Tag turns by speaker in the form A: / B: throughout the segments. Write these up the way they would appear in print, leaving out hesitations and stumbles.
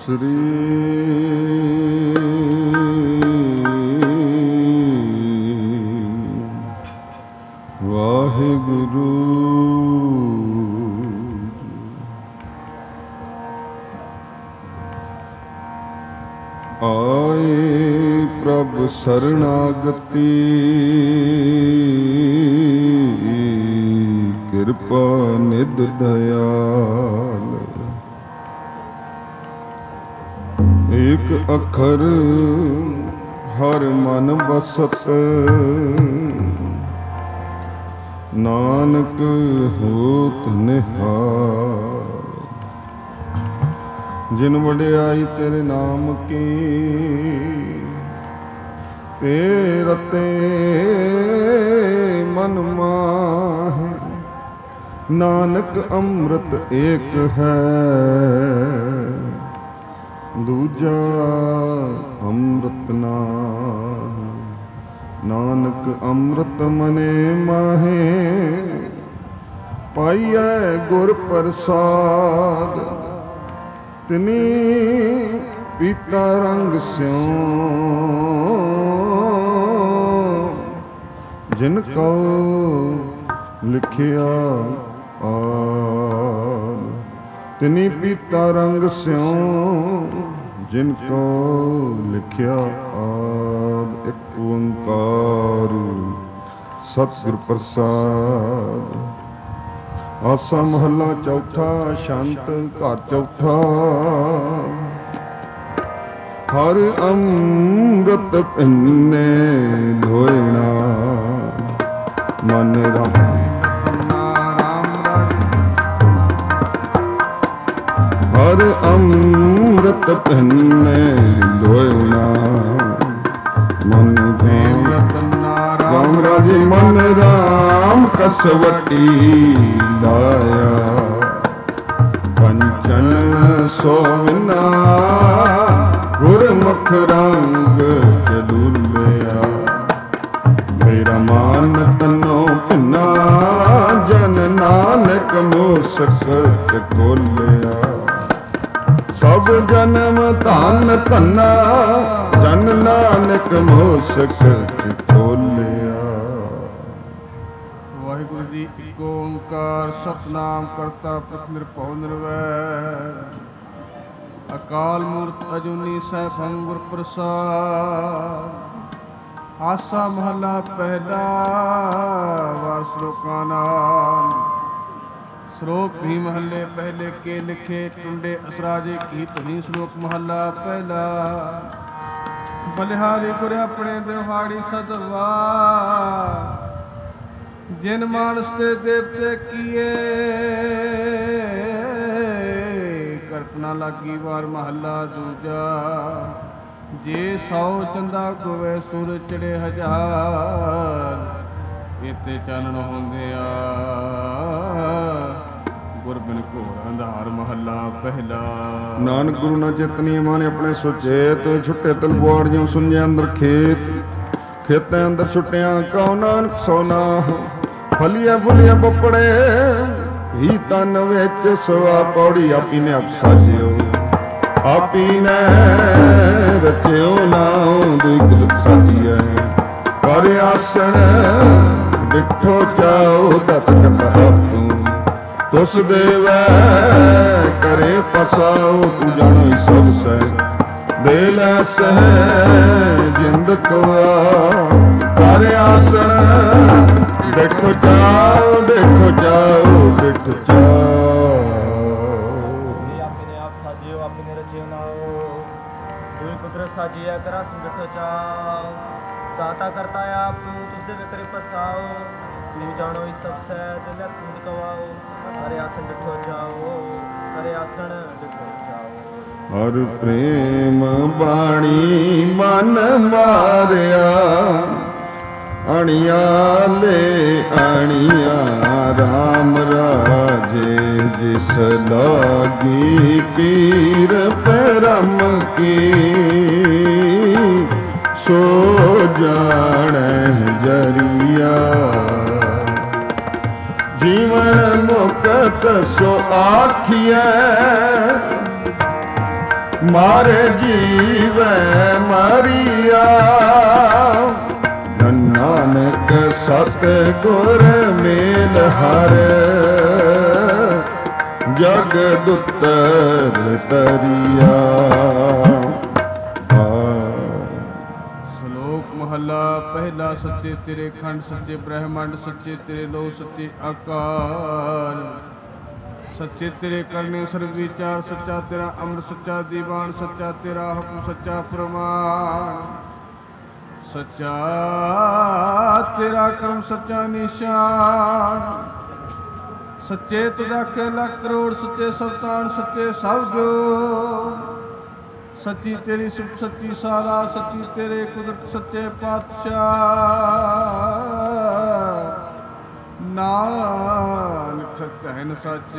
A: ਸ੍ਰੀ ਵਾਹਿਗੁਰੂ। ਆਏ ਪ੍ਰਭ ਸਰਣਾਗਤੀ ਕਿਰਪਾ ਨਿਧ ਦਇਆਲ। ਏਕ ਅੱਖਰ ਹਰ ਮਨ ਬਸਤ ਨਾਨਕ ਹੋਤ ਨਿਹਾਲ। ਜਿਨ ਵਡਿਆਈ ਤੇਰੇ ਨਾਮ ਕੀ ਤੇ ਰਤੇ ਮਨ ਮਾਹਿ। ਨਾਨਕ ਅੰਮ੍ਰਿਤ ਏਕ ਹੈ ਦੂਜਾ ਅੰਮ੍ਰਿਤ ਨਾਹਿ। ਨਾਨਕ ਅੰਮ੍ਰਿਤ ਮਨੇ ਮਾਹੇ ਪਾਈਐ ਗੁਰ ਪ੍ਰਸਾਦ। ਤਿਨੀ ਪੀਤਾ ਰੰਗ ਸਿਉ ਜਿਨ ਕਉ ਲਿਖਿਆ ਆਦ। ਤਿਨੀ ਪੀਤਾ ਰੰਗ ਸਿਉ ਜਿਨ ਕੋ ਲਿਖਿਆ ਆਦ। ਇੱਕ ਓੰਕਾਰ ਸਤਿਗੁਰ ਪ੍ਰਸਾਦ। ਆਸਾ ਮਹੱਲਾ ਚੌਥਾ। ਸ਼ੰਤ ਘਰ ਚੌਥਾ। ਹਰ ਅੰਮ੍ਰਿਤ ਪਿੰਨੇ ਧੋਇਣਾ ਮਨ ਰਾਮ। ਹਰ ਅੰਮ੍ਰਿਤ ਪਿੰਨੇ ਧੋਇਣਾ ਮਨ ਰਾਮ। ਰਾਜੇ ਮਨ ਰਾਮ ਕਸਵਟੀ ਲਾਇਆ। ਪੰਚਨ ਸੋਵਨਾ ਗੁਰਮੁਖ ਰੰਗ ਚਲੂਲਿਆ। ਮੇਰਾ ਮਾਨ ਤਨੋ ਭਿੰਨਾ ਜਨ ਨਾਨਕ ਮੂਸਕ ਖੋਲਿਆ। ਸਭ ਜਨਮ ਧਨ ਧੰਨਾ ਜਨ ਨਾਨਕ ਮੂਸਕ ਖੋਲਿਆ। ਵਾਹਿਗੁਰੂ ਜੀ ਇੱਕ ਓੰਕਾਰ ਸਤਿਨਾਮ ਕਰਤਾ ਪੁਰਖ ਨਿਰਭਉ ਨਿਰਵੈਰ। ਅਕਾਲ ਮੂਰਤ ਅਜੂਨੀ ਸੈਭੰ ਗੁਰ ਪ੍ਰਸਾਦ। ਆਸਾ ਮਹੱਲਾ ਪਹਿਲਾ। ਵਾਰ ਸ਼ਲੋਕਾਂ ਨਾਲ। ਸ਼ਲੋਕ ਵੀ ਮਹੱਲੇ ਪਹਿਲੇ ਕੇ ਲਿਖੇ ਟੁੰਡੇ ਅਸਰਾਜੇ ਕੀ ਧੁਨੀ। ਸ਼ਲੋਕ ਮਹੱਲਾ ਪਹਿਲਾ। ਬਲਿਹਾਰੀ ਗੁਰ ਆਪਣੇ ਦਿਹਾੜੀ ਸਦਵਾ। ਜਿਨ ਮਾਨਸ ਤੇ ਦੇਵਤੇ ਕੀਏ ਕਲਪਨਾ ਲਾਗੀ। ਵਾਰ ਮਹੱਲਾ ਦੂਜਾ। ਜੇ 100 ਚੰਦਾ ਗੋਵੇ ਸੂਰ ਚੜੇ 1000। ਇਤੇ ਚਾਨਣ ਹੁੰਦਿਆ ਗੁਰ ਬਿਨ ਘੋਰ ਅੰਧਾਰ। ਮਹੱਲਾ ਪਹਿਲਾ। ਨਾਨਕ ਗੁਰੂ ਨਾ ਚੇਤਨੀ ਮਾਨੇ ਆਪਣੇ ਸੁਚੇਤ। ਛੁੱਟੇ ਤਲਵਾਰ ਜਿਉ ਸੁੰਝੇ ਅੰਦਰ ਖੇਤ। ਖੇਤਾਂ ਅੰਦਰ ਛੁੱਟਿਆ ਕਉ ਨਾਨਕ ਸੋਨਾ। ਫਲੀਆਂ ਫੁਲੀਆਂ ਪਪੜੇ ਹੀ ਤਨ ਵਿੱਚ ਸਵਾ। ਪੌੜੀ ਆਪੀ ਨੇ ਆਪ ਸਾਜਿਓ ਆਪੀ ਨੇ ਰਚਿਓ ਨਾਉ। ਦੁਖ ਸਾਜੀਐ ਕਰ ਆਸਣ ਡਿਠੋ ਜਾਓ। ਤਤ ਕਰਤਾ ਤੂੰ ਤੁਸ ਦੇਵੈ ਕਰੇ ਪਸਾਉ। ਤੂੰ ਜਾਣੋ ਸਭ ਸਹਿ ਦੇ ਲੈ ਸਹਿ ਜਿੰਦ ਕਵਾ। ਕਰ ਆਸਣ ਦੇਖੋ ਜਾਓ ਦੇਖੋ ਜਾਓ ਦੇਖੋ ਜਾਓ।
B: ਆਪਨੇ ਆਪ ਸਾਜਿਓ ਆਪਨੇ ਰਚਿਓ ਨਾਉ। ਦੁਇ ਕੁਦਰਤ ਸਾਜੀਐ ਕਰਾ ਸੰਗਠ ਚਾਉ। ਦਾਤਾ ਕਰਤਾ ਆਪ ਤੂੰ ਤੁਸ ਦੇਵੇ ਕਰੇ ਪਸਾਉ। ਤੂੰ ਜਾਣੋ ਇਸ ਸਭ ਸਹਿ ਦਿਲ ਸਿੰਧ ਕਵਾਉ। ਕਰੇ ਆਸਣ ਡਿਠੋ ਜਾਓ ਕਰੇ ਆਸਣ ਡਿਠੋ ਜਾਓ।
A: ਹਰ ਪ੍ਰੇਮ ਬਾਣੀ ਮਨ ਮਾਰਿਆ। ਅਣੀਆ ਲੈ ਅਣੀਆ ਰਾਮ ਰਾਜੇ। ਜਿਸ ਲਾਗੀ ਪੀਰ ਪਰਮ ਕੀ ਸੋ ਜਾਣੈ ਜਰੀਆ। ਜੀਵਨ ਮੁਕਤ ਸੋ ਆਖੀਐ ਮਾਰੇ ਜੀਵੈ ਮਰੀਆ। ਨਾਨਕ ਸਤ ਗੁਰ ਮੇਲ ਹਰ ਜਗਦ ਉਤਰ ਤਰੀਆ।
C: ਸ਼ਲੋਕ ਮਹੱਲਾ ਪਹਿਲਾ। ਸੱਚੇ ਤੇਰੇ ਖੰਡ ਸੱਚੇ ਬ੍ਰਹਮੰਡ ਸੱਚੇ ਤੇਰੇ ਲੋ ਸੱਚੇ ਆਕਾਰ। ਸੱਚੇ ਤੇਰੇ ਕਰਨੇ ਸਰਬ ਵਿਚਾਰ ਸੱਚਾ ਤੇਰਾ ਅੰਮ੍ਰਿਤ ਸੱਚਾ ਦੀਵਾਨ ਸੱਚਾ ਤੇਰਾ ਹੁਕਮ ਸੱਚਾ ਪ੍ਰਮਾਣ। ਸੱਚਾ ਤੇਰਾ ਕਰਮ ਸੱਚਾ ਨਿਸ਼ਾਨ। ਸੱਚੇ ਤੁਧਾ ਲੱਖ ਕਰੋੜ ਸੱਚੇ ਸਵਤਾਨ ਸੱਚੇ ਸ਼ਬਦ। ਸੱਚੀ ਤੇਰੀ ਸੁਖ ਸੱਚੀ ਸਾਰਾ ਸੱਚੀ ਤੇਰੇ ਕੁਦਰਤ ਸੱਚੇ ਪਾਤਸ਼ਾਹ। ਨਾਨਕ ਕਹਿਨ ਸੱਚ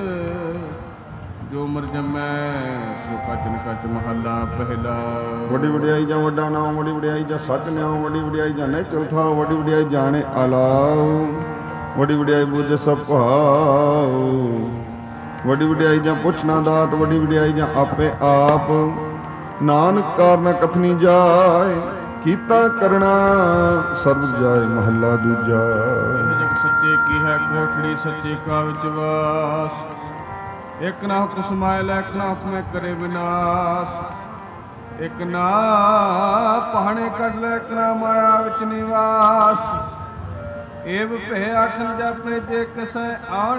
C: ਜੋ ਮਰ ਜਮੈ ਸੋ ਕਚਨ ਕਚ ਮਹੱਲਾ ਪਹਿਲਾ।
A: ਵੱਡੀ ਵਡਿਆਈ ਜਾਂ ਵੱਡਾ ਨਾਮ ਵੱਡੀ ਵਡਿਆਈ ਜਾਂ ਸੱਚ ਨਿਆਉ ਵੱਡੀ ਵਡਿਆਈ ਜਾਂ ਨਹੀਂ ਚਲਥਾ ਵੱਡੀ ਵਡਿਆਈ ਜਾਣੇ ਅਲਾਉ ਵੱਡੀ ਵਡਿਆਈ ਬੁੱਝ ਸਭ ਭਾਉ। ਵੱਡੀ ਵਡਿਆਈ ਜਾਂ ਪੁੱਛਣਾ ਦਾਤ ਵੱਡੀ ਵਡਿਆਈ ਜਾਂ ਆਪੇ ਆਪ। ਨਾਨਕ ਕਾਰਨਾ ਕਥਨੀ ਜਾਏ ਕੀਤਾ ਕਰਨਾ ਸਰਬ ਜਾਏ ਮਹੱਲਾ ਦੂਜਾ।
C: ਸੱਚੇ ਕੀ ਹੈ ਕੋਠੜੀ ਸੱਚੇ ਕਾ ਵਿੱਚ ਵਾਸ। ਇੱਕ ਨਾ ਹੁਕਮ ਸਮਾਇ ਲੈ ਇੱਕ ਨਾ ਹੁਕਮੇ ਕਰੇ ਵਿਨਾਸ਼। ਇੱਕ ਨਾ ਪਹਾਣੇ ਕੱਢ ਲੈ ਇੱਕ ਨਾ ਮਾਇਆ ਵਿੱਚ ਨਿਵਾਸ। ਏਵ ਭੇ ਆਖਨ ਜਾਪੇ ਜੇ ਕਸੈ ਆਣ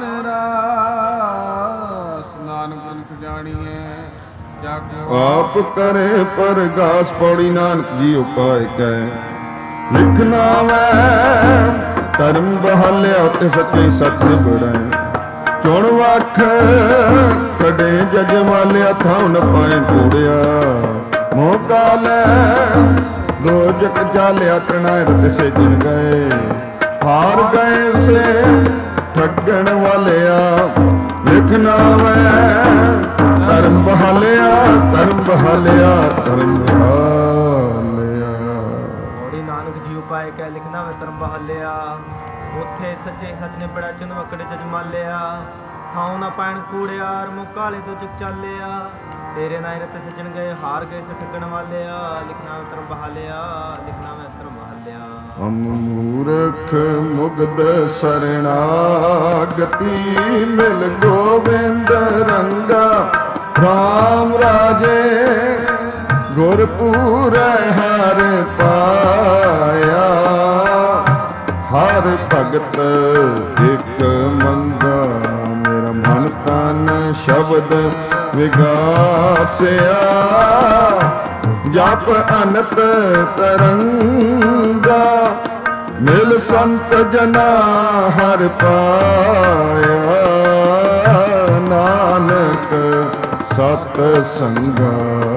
C: ਰਾਸ। ਨਾਨਕ ਗੁਰਮੁਖ ਜਾਣੀਐ
A: ਆਪ ਕਰੇ ਪਰਗਾਸ। ਪੌੜੀ ਨਾਨਕ ਜੀ ਉਪਾਇ ਕੈ ਲਿਖਣਾ ਵੈ ਧਰਮ ਬਹਾਲਿਆ ਤੇ ਸੱਚੇ ਸੱਚ ਬੜੈ। ਚੁਣ ਵਖ ਕੜੇ ਜਜ ਵਾਲਿਆ ਥਾਉ ਨ ਪਾਏ ਟੋੜਿਆ। ਮੋਹ ਕਾਲੈ ਦੋ ਜਗ ਚਾਲਿਆ ਤ੍ਰਿਣਾਇ ਰਤ ਸੇ ਜਿਨ ਗਏ। ਹਾਰ ਗਏ ਸੇ ਠੱਗਣ ਵਾਲਿਆ ਲਿਖਣਾ ਵੈ ਧਰਮ ਬਹਾਲਿਆ ਧਰਮ ਬਹਾਲਿਆ ਧਰਮ ਬਹਾਲਿਆ।
B: ਮੋੜੀ ਨਾਨਕ ਜੀ ਉਪਾਏ ਕਹਿ ਲਿਖਣਾ ਵੇ ਧਰਮ ਬਹਾਲਿਆ। ਉੱਥੇ ਸੱਚੇ ਸੱਚ ਨੇ ਬੜਾ ਚੁਨ ਵਕੜੇ ਜਜ ਮਾਲਿਆ। ਥਾਉ ਨਾ ਪੈਣ ਕੂੜਿਆਰ ਮੁਕਾਲੇ ਤੋਂ ਚੁੱਕ ਚਾਲਿਆ। ਤੇਰੇ ਨਾਲ ਰਤ ਸੱਜਣ ਗਏ ਹਾਰ ਗਏ ਸੇ ਠੱਗਣ ਵਾਲਿਆ। ਲਿਖਣਾ ਵੇ ਧਰਮ ਬਹਾਲਿਆ ਲਿਖਣਾ ਵੇ ਧਰਮ ਬਹਾਲਿਆ।
A: ਮੂਰਖ ਮੁਗਧ ਸਰਣਾਗਤੀ ਮਿਲ ਗੋਬਿੰਦ ਰੰਗਾ। ਰਾਮ ਰਾਜੇ ਗੁਰਪੂਰੈ ਹਰ ਪਾਇਆ। ਹਰ ਭਗਤ ਇਕ ਮੰਗਾ ਮੇਰਾ ਮਨ ਤਨ ਸ਼ਬਦ ਵਿਗਾਸਿਆ। ਜਪ ਅਨੰਤ ਤਰੰਗਾ ਮਿਲ ਸੰਤ ਜਨਾ ਹਰ ਪਾਇਆ। ਨਾਨਕ ਸਤ ਸੰਗਾ।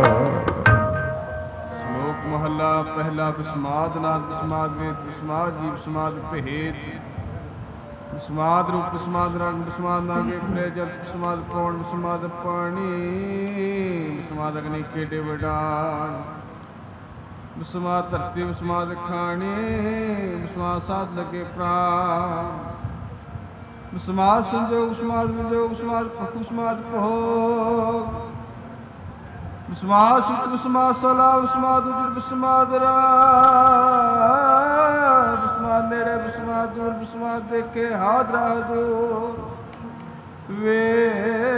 C: ਸ਼ਲੋਕ ਮਹੱਲਾ ਪਹਿਲਾ। ਬਿਸਮਾਦ ਨਾਦ ਬਿਸਮਾਦ ਵੇਦ ਬਿਸਮਾਦ ਜੀਵ ਬਿਸਮਾਦ ਭੇਦ। ਬਿਸਮਾਦ ਰੂਪ ਬਿਸਮਾਦ ਰੰਗ ਬਿਸਮਾਦ ਨਾਗੇ ਪ੍ਰੇ ਜਲ ਬਿਸਮਾਦ ਪੌਣ ਬਿਸਮਾਦ ਪਾਣੀ। ਬਿਸਮਾਦ ਅਗਨੀ ਖੇਡੇ ਵਡਾਨ। ਬਿਸਮਾਦ ਧਰਤੀ ਬਿਸਮਾਦ ਖਾਣੀ। ਬਿਸਮਾਦ ਸਾਧ ਲਗੇ ਪ੍ਰਾਣ। ਬਿਸਮਾਦ ਸੰਜੋਗ ਬਿਸਮਾਦ ਵਿਜੋਗ ਬਿਸਮਾਦ ਭੁਖ ਬਿਸਮਾਦ ਭੋਗ। ਬਿਸਮਾਦ ਸੁਤ ਬਿਸਮਾਦ ਸਲਾ ਬਿਸਮਾਦ ਉਜਰ ਬਿਸਮਾਦ ਰਾਹ। ਬਿਸਮਾਦ ਨੇੜੇ ਬਿਸਮਾਦ ਦੂਰ ਬਿਸਮਾਦ ਦੇਖੇ ਹਾਜ਼ਰਾ ਹਜ਼ੂਰ। ਵੇਖ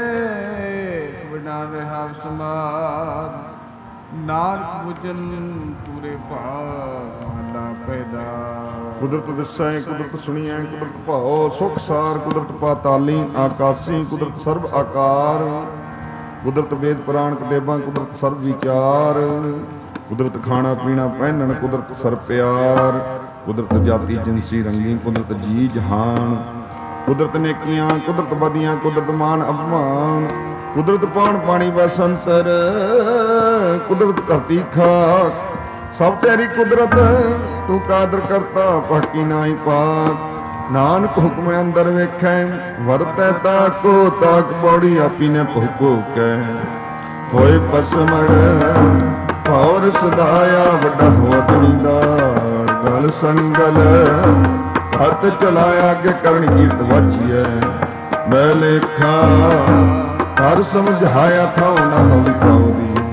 C: ਵਡਾਨ ਰਿਹਾ ਬਿਸਮਾਦ। ਨਾਨਕ ਬੁਝਨ ਪੂਰੇ ਭਾਗ ਮਹੱਲਾ ਪਹਿਲਾ।
A: ਕੁਦਰਤ ਦਿਸੈ ਕੁਦਰਤ ਸੁਣੀਐ ਕੁਦਰਤ ਭਾਉ। ਸੁਖ ਸਾਰ ਕੁਦਰਤ ਪਾਤਾਲੀ ਆਕਾਸੀ ਕੁਦਰਤ ਸਰਬ ਆਕਾਰ। ਕੁਦਰਤ ਵੇਦ ਪੁਰਾਣ ਕਤੇਬਾਂ ਕੁਦਰਤ ਸਰਬ ਵਿਚਾਰ। ਕੁਦਰਤ ਖਾਣਾ ਪੀਣਾ ਪਹਿਨਣ ਕੁਦਰਤ ਸਰ ਪਿਆਰ। ਕੁਦਰਤ ਜਾਤੀ ਜਿਨਸੀ ਰੰਗੀ ਕੁਦਰਤ ਜੀ ਜਹਾਨ। ਕੁਦਰਤ ਨੇਕੀਆਂ ਕੁਦਰਤ ਬਦੀਆਂ ਕੁਦਰਤ ਮਾਨ ਅਪਮਾਨ। ਕੁਦਰਤ ਪਾਣ ਪਾਣੀ ਵਸੰਤਰ ਕੁਦਰਤ ਧਰਤੀ ਖਾਕ। ਸਭ ਤੇਰੀ ਕੁਦਰਤ ਤੂੰ ਕਾਦਰ ਕਰਤਾ ਬਾਕੀ ਨਾਹੀ ਪਾਕ। ਨਾਨਕ ਹੁਕਮ ਅੰਦਰ ਵੇਖੈ ਵਰਤੈ ਤਾਕੋ ਤਾਕ। ਬੌੜੀ ਆਪੀ ਨੇ ਭੁਕੋ ਕੈ ਹੋਏ ਪਸਮੜ। ਔਰ ਸਦਾਇਆ ਵੱਡਾ ਹੋਆ ਤਨੀਦਾਰ। ਗਲ ਸੰਗਲ ਹੱਥ ਚਲਾਇਆ ਅੱਗੇ ਕਰਨੀ ਕੀਰਤ ਵਾਚੀਐ। ਮੈਂ ਲੇਖਾ ਹਰ ਸਮਝਾਇਆ ਥਾਉ ਨਾ ਹੋਈ ਪਾਉ ਦੀ।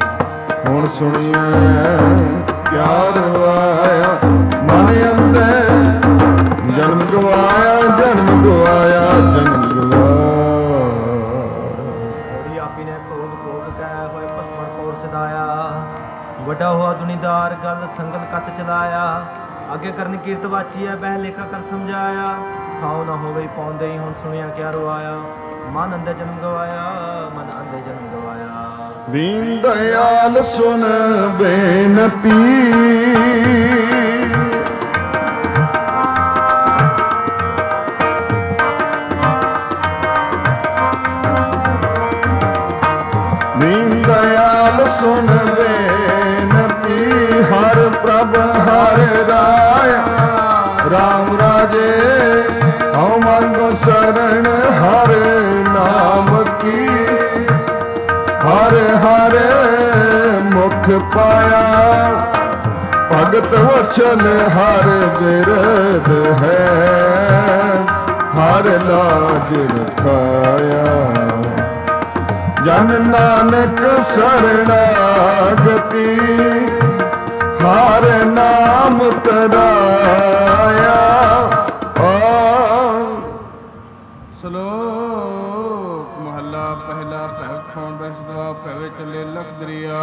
A: ਹੁਣ ਸੁਣੀਐ ਕਿਆ ਰਵਾਇਆ ਮਨ ਅੰਦੇ ਜਨਮ ਗਵਾਇਆ ਜਨਮ ਗਵਾਇਆ ਜਨਮ ਗਵਾਇਆ।
B: ਹੋਰੀ ਆਪੀ ਨੇ ਕੋਲ ਕੋਲ ਕਹਿ ਹੋਏ ਪਸਮਣ ਕੋਰ ਸਦਾਇਆ ਵੱਡਾ ਹੋਆ ਦੁਨੀਦਾਰ ਗੱਲ ਸੰਗਲ ਕੱਤ ਚਲਾਇਆ ਅੱਗੇ ਕਰਨ ਕੀਰਤ ਵਾਚੀ ਹੈ ਬਹਿ ਲੇਖਾ ਕਰ ਸਮਝਾਇਆ ਥਾਉ ਨਾ ਹੋਵੇ ਪਾਉਂਦੇ ਹੀ ਹੁਣ ਸੁਣਿਆ ਕਿਆ ਰਵਾਇਆ ਮਨ ਅੰਦੇ ਜਨਮ ਗਵਾਇਆ ਮਨ ਅੰਦੇ ਜਨਮ ਗਵਾਇਆ।
A: ਦੀਨ ਦਇਆਲ ਸੁਨ ਬੇਨਤੀ ਦੀਨ ਦਇਆਲ ਸੁਨ ਬੇਨਤੀ ਹਰ ਪ੍ਰਭ ਹਰ ਰਾਇਆ ਰਾਮ ਰਾਜੇ ਹਉ ਮੰਗੋ ਸ਼ਰਨ ਹਰ ਨਾਮ ਕੀ ਹਰ ਹਰ ਮੁਖ ਪਾਇਆ ਭਗਤ ਵਚਨ ਹਰ ਬਿਰਧ ਹੈ ਹਰ ਲਾਜ ਰਖਾਇਆ ਜਨ ਨਾਨਕ ਸਰਣਾਗਤੀ ਹਰ ਨਾਮ ਤਰਾਇਆ।
C: ਸ਼ਲੋਕ ਮਹੱਲਾ ਪਹਿਲਾ ਪਹਿਵ ਖੋਣ ਬੈਸਦਵਾ ਪਹਿਵੇ ਚੱਲੇ ਲਖ ਦਰਿਆ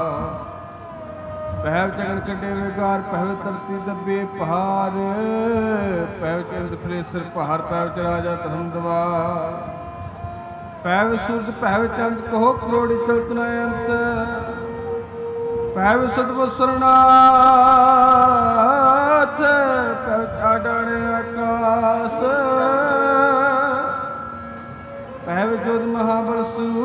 C: ਪਹਿਵ ਚਗਨ ਕੱਢੇ ਵਿਗਾਰ ਪਹਿਵ ਧਰਤੀ ਦੱਬੇ ਪਹਾੜ ਪਹਿਵ ਚੰਦ ਫਿਰੇ ਸਿਰ ਪਹਾੜ ਪਹਿਵ ਚ ਰਾਜਾ ਧਰਮ ਦਵਾ ਪਹਿਵ ਸੁਰਜ ਪਹਿਵ ਚੰਦ ਕਹੋ ਕਰੋੜੀ ਚਲਤ ਨ ਅੰਤ ਪਹਿਵ ਸਤਿਗੁਰ ਸਰਨਾਥ ਪਹਿਵ ਛਾੜਣੇ ਆਕਾਸ ਪਹਿਵ ਜੋਤ ਮਹਾਬਲ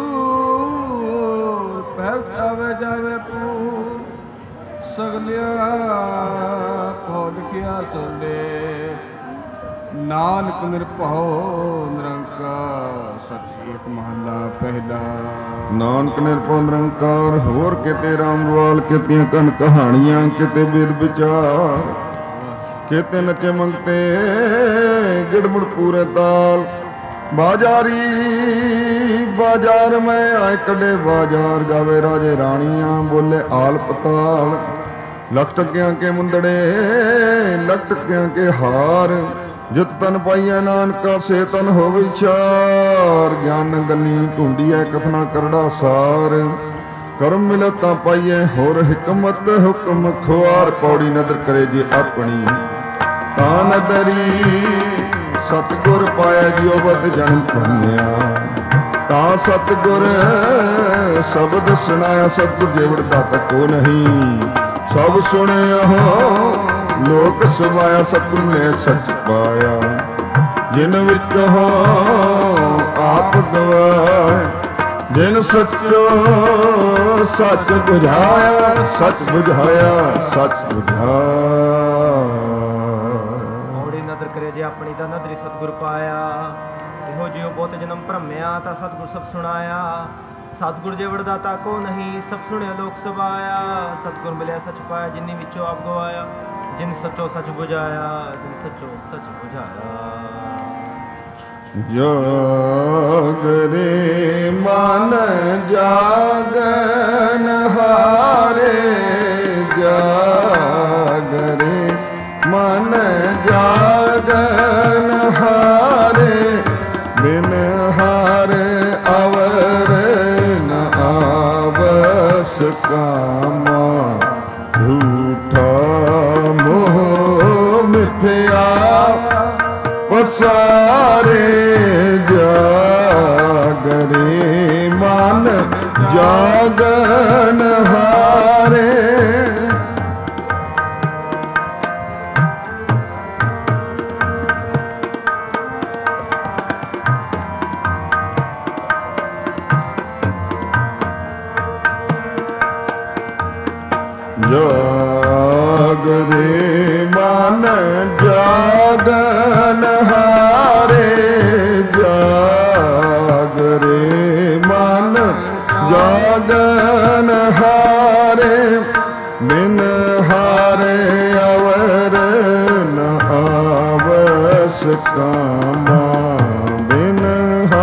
C: ਸੂਰ ਪਹਿਵ ਆਵੇ ਜਾਵੇ ਪੂਰ ਸਗਲਿਆ ਭਉ ਲਿਖਿਆ ਸੁਲੇ ਨਾਨਕ ਨਿਰਭਉ ਨਿਰੰਕਾਰ ਸਤਿ ਏਕ ਮਹੱਲਾ ਪਹਿਲਾ।
A: ਨਾਨਕ ਨਿਰਭਉ ਨਿਰੰਕਾਰ ਹੋਰ ਕਿਤੇ ਰਾਮਵਾਲ ਕਿਤੀਆਂ ਕਨ ਕਹਾਣੀਆਂ ਕਿਤੇ ਬਿਰ ਵਿਚਾਰ ਕਿਤੇ ਨਚੇ ਮੰਗਤੇ ਗਿੜਮੁੜ ਪੂਰੇ ਤਾਲ ਬਾਜ਼ਾਰੀ ਬਾਜ਼ਾਰ ਮੈਂ ਆਏ ਕੱਢੇ ਬਾਜ਼ਾਰ ਗਾਵੇ ਰਾਜੇ ਰਾਣੀਆਂ ਬੋਲੇ ਆਲ ਪਤਾਲ ਲਖ ਟਕਿਆਂ ਕੇ ਮੁੰਦੜੇ ਲਖ ਟਕਿਆਂ ਕੇ ਹਾਰ ਜਿਤ ਤਨ ਪਾਈਐ ਨਾਨਕਾ ਸੇ ਤਨ ਹੋਵੇ ਵਿਚਾਰ ਗਿਆਨ ਗੱਲੀ ਢੂੰਡੀਐ ਕਥਨਾ ਕਰੜਾ ਸਾਰ ਕਰਮ ਮਿਲਤ ਤਾਂ ਪਾਈਐ ਹੋਰ ਹਿਕਮਤ ਹੁਕਮ ਖੁਆਰ ਪੌੜੀ ਨਦਰ ਕਰੇ ਜੇ ਆਪਣੀ ਤਾਂ ਨਦਰੀ ਸਤਿਗੁਰ ਪਾਇਆ ਜਿਉ ਬਦ ਜਨਮ ਭੰਨਿਆ ਤਾਂ ਸਤਿਗੁਰ ਸ਼ਬਦ ਸੁਣਾਇਆ ਸਤਿਗੁਰ ਜੇਵੜ ਦਾਤਾ ਕੋ ਨਹੀਂ ਸਭ ਸੁਣਿਆ ਲੋਕ ਸਮਾਇਆ ਸਤਿਗੁਰ ਨੇ ਸੱਚ ਪਾਇਆ ਜਿਨ ਵਿੱਚ ਹੋ ਆਪ ਗਵਾਏ ਜਿਨ ਸੱਚੋ ਸੱਚ ਬੁਝਾਇਆ ਸੱਚ ਬੁਝਾਇਆ ਸੱਚ ਬੁਝਾਇਆ।
B: ਮੋੜੀ ਨਦਰ ਕਰੇ ਜੇ ਆਪਣੀ ਤਾਂ ਨਦਰੀ ਸਤਿਗੁਰ ਪਾਇਆ ਇਹੋ ਜਿਉ ਬਹੁਤ ਜਨਮ ਭਰਮਿਆ ਤਾਂ ਸਤਿਗੁਰ ਸਭ ਸੁਣਾਇਆ ਸਤਿਗੁਰ ਜੇ ਵਡਦਾਤਾ ਕੋ ਨਹੀਂ ਸਭ ਸੁਣਿਆ ਲੋਕ ਸਵਾਇਆ ਸਤਿਗੁਰ ਮਿਲਿਆ ਸੱਚ ਪਾਇਆ ਜਿਨੀ ਵਿੱਚੋਂ ਆਪ ਗਵਾਇਆ ਜਿਨ ਸੱਚੋ ਸੱਚ ਬੁਝਾਇਆ ਜਿਨ ਸੱਚੋ ਸੱਚ ਬੁਝਾਇਆ।
A: ਜਾਗਰੇ ਮਨ ਜਾਗਨ ਹਾਰੇ ਜਾਗਰੇ ਮਨ ਜਾਗਨ ਹਾਰੇ ਬਿਨ ਹਾਰੇ ਅਵਰ ਨ ਆਵਸ ਕਾਮਾ ਝੂਠਾ ਮੋਹ ਮਿਥਿਆ ਪਸਾਰੇ ਜਾਗਰੇ ਮਨ ਜਾਗਨ ਹਾਰੇ ਜਾਗਰੇ ਮਨ ਜਾਗਨ ਹਾਰੇ ਜਾਗਰੇ ਮਨ ਜਾਗਨ ਹਾਰੇ ਬਿਨ ਹਾਰੇ ਅਵਰ ਨ ਆਵਸ ਕਾਮਾ ਬਿਨ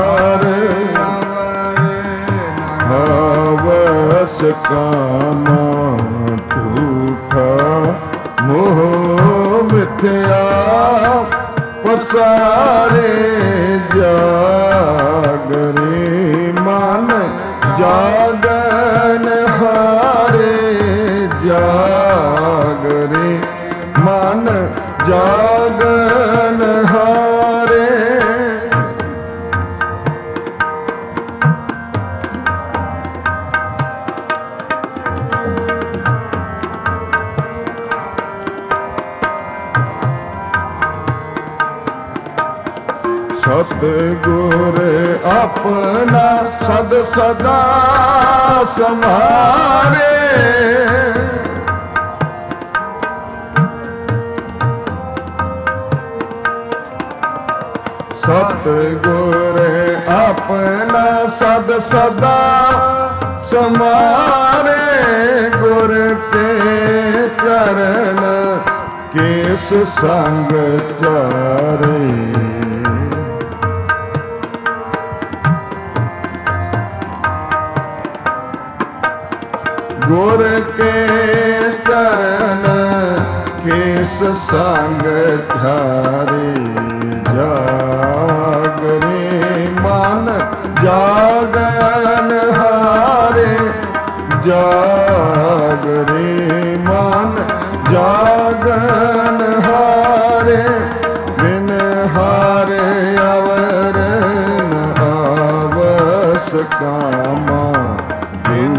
A: ਹਾਰੇ ਆਵਸ ਕਾਮਾ ਪਸਾਰੇ ਜਾਗਰੇ ਮਨ ਜਾਗਨ ਹਾਰੇ ਜਾਗਰੇ ਮਨ ਜਾਗਨ ਹਾਰੇ ਸਤਿਗੁਰ ਆਪਣਾ ਸਦ ਸਦਾ ਸਮਾਰੇ ਸਤਿਗੁਰ ਆਪਣਾ ਸਦ ਸਦਾ ਸਮਾਰੇ ਗੁਰ ਕੇ ਚਰਨ ਕੇਸ ਸੰਗ ਚਾਰੇ ਗੁਰ ਕੇ ਚਰਨ ਕੇਸ ਸੰਗ ਧਾਰੇ ਜਾਗਰੇ ਮਨ ਜਾਗਨ ਹਾਰੇ ਜਾਗਰੇ ਮਨ ਜਾਗਨ ਹਾਰੇ ਬਿਨ ਹਾਰੇ ਅਵਰ ਨ ਆਵਸ ਕਾਮਾ ਬਿਨ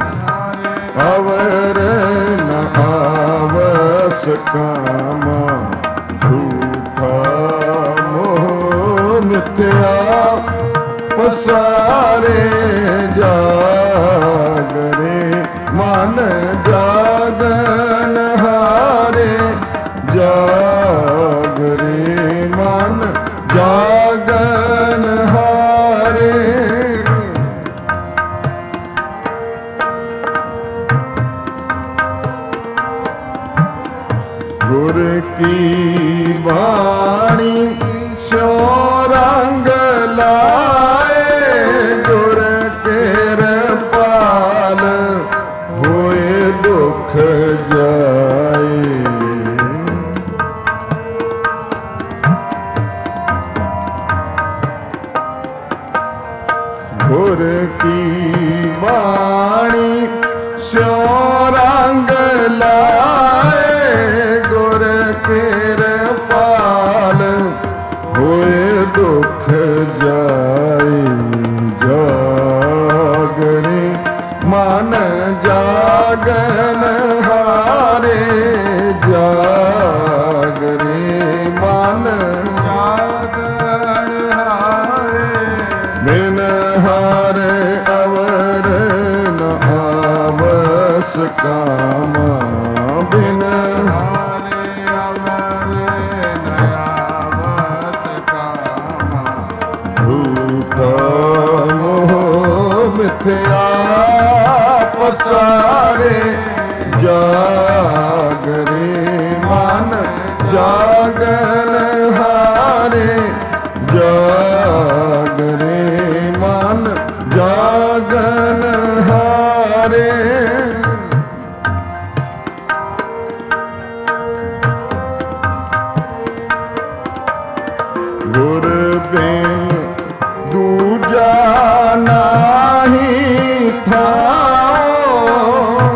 A: ਅਵਰ ਨ ਆਵਸ ਕਾਮਾ ਝੂਠਾ ਮੋਹ ਮਿਥਿਆ ਪਸਾਰੇ ਜਾਗਰੇ ਮਨ ਜਾਗਨ ਹਾਰੇ ਜਾਗਰੇ ਮਨ ਜਾਗਨ ਹਾਰੇ ਗੁਰ ਕੀ ਬਾਣੀ ਸਿਉ ਰੰਗ ਲਾਏ ਗੁਰ ਕਿਰਪਾਲ ਹੋਏ ਦੁਖ ਜਾਏ ਗੁਰ ਕੀ ਬਾਣੀ ਸਿਉ ਰੰਗ ਲਾਏ ਗੁਰ ਕਿਰਪਾਲ ਹੋਏ ਦੁਖ ਜਾਏ ਜਾਗਰੇ ਮਨ ਜਾਗਨ ਹਾਰੇ ਜਾਗਰੇ ਮਨ ਜਾਗਨ ਹਾਰੇ ਬਿਨ ਹਾਰੇ ਅਵਰ ਨ ਆਵਸ ਕਾਮਾ ਬਿਨ ਹਾਰੇ ਅਵਰ ਨ ਆਵਸ ਕਾਮਾ ਝੂਠਾ ਮੋਹ ਮਿਥਿਆ ਪਸਾਰੇ ਜਾਗਰੇ ਮਨ ਜਾਗਨ ਹਾਰੇ ਜਾਗਰੇ ਮਨ ਜਾਗਨ ਹਾਰੇ ਗੁਰ ਬਿਨ ਦੂਜਾ ਨਾਹੀ ਥਾਉ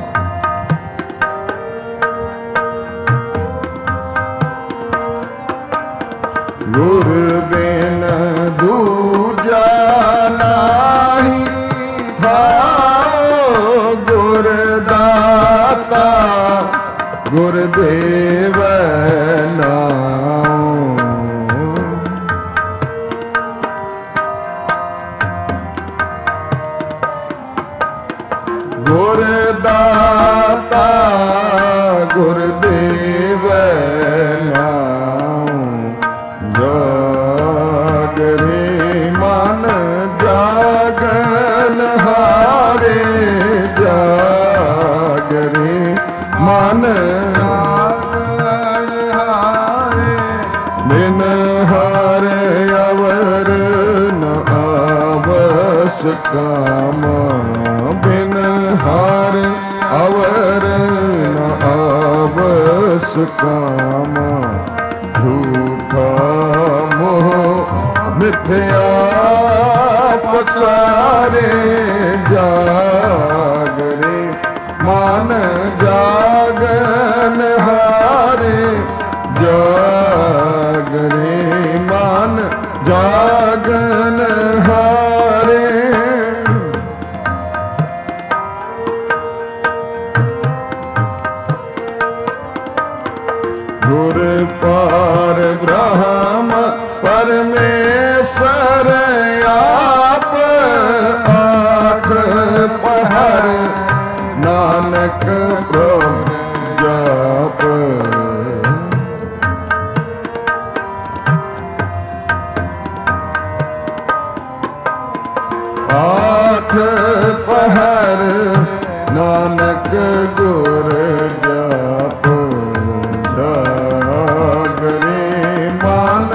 A: ਗੁਰ ਬਿਨ ਦੂਜਾ ਨਾਹੀ ਥਾਉ ਗੁਰ ਦਾਤਾ ਗੁਰ ਦੇਵ ਨਾਉ ਗੁਰ ਦਾਤਾ ਗੁਰ ਦੇਵ ਨਾਉ ਜਾਗਰੇ ਮਨ ਜਾਗਨ ਹਾਰੇ ਜਾਗਰੇ ਮਨ ਜਾਗਨ ਹਾਰੇ ਬਿਨ ਹਾਰੇ ਅਵਰ ਨ ਆਵਸ ਕਾਮਾ ਬਿਨ ਹਾਰੇ ਅਵਰ ਨ ਆਵਸ ਕਾਮਾ ਝੂਠਾ ਇੱਥੇ ਆਪ ਸਾਰੇ ਜਾਗਰੇ ਮਨ ਜਾਗਨ ਹਾਰੇ ਜਾਗਰੇ ਮਨ ਜਾਗਨ ਹਾਰੇ ਗੁਰ ਪਾਰ ਬ੍ਰਹਮ ਪਰਮੇਸ਼ਰ ਆਪ ਆਠ ਪਹਰ ਨਾਨਕ ਪ੍ਰਭ ਜਾਪ ਆਠ ਪਹਰ ਨਾਨਕ ਗੁਰ ਜਾਪ ਜਾਗਰੇ ਮਨ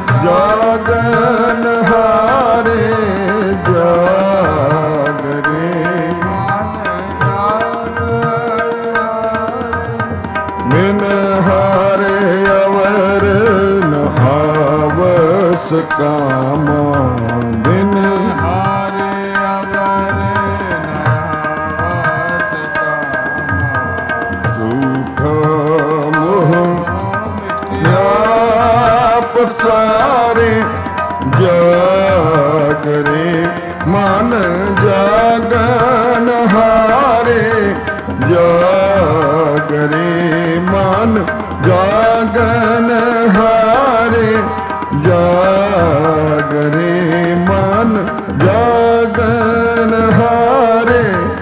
A: ਜਾਗਨ ਹਾਰੇ ਜਾਗਰੇ ਮਿਨ ਹਾਰੇ ਅਵਰ ਨ ਆਵਸ ਕਾਮਾ ਬਿਨ
C: ਹਾਰੇ ਅਵਰ ਨਾਵਸ ਕਾਮਾ
A: ਝੂਠਾ ਮੋਹ ਆਪ ਸਾਰੇ ਜਾਗਰੇ ਮਨ ਜਾਗਨ ਹਾਰੇ ਜਾਗਰੇ ਮਨ ਜਾਗਨ ਹਾਰੇ ਜਾਗਰੇ ਮਨ ਜਾਗਨ ਹਾਰੇ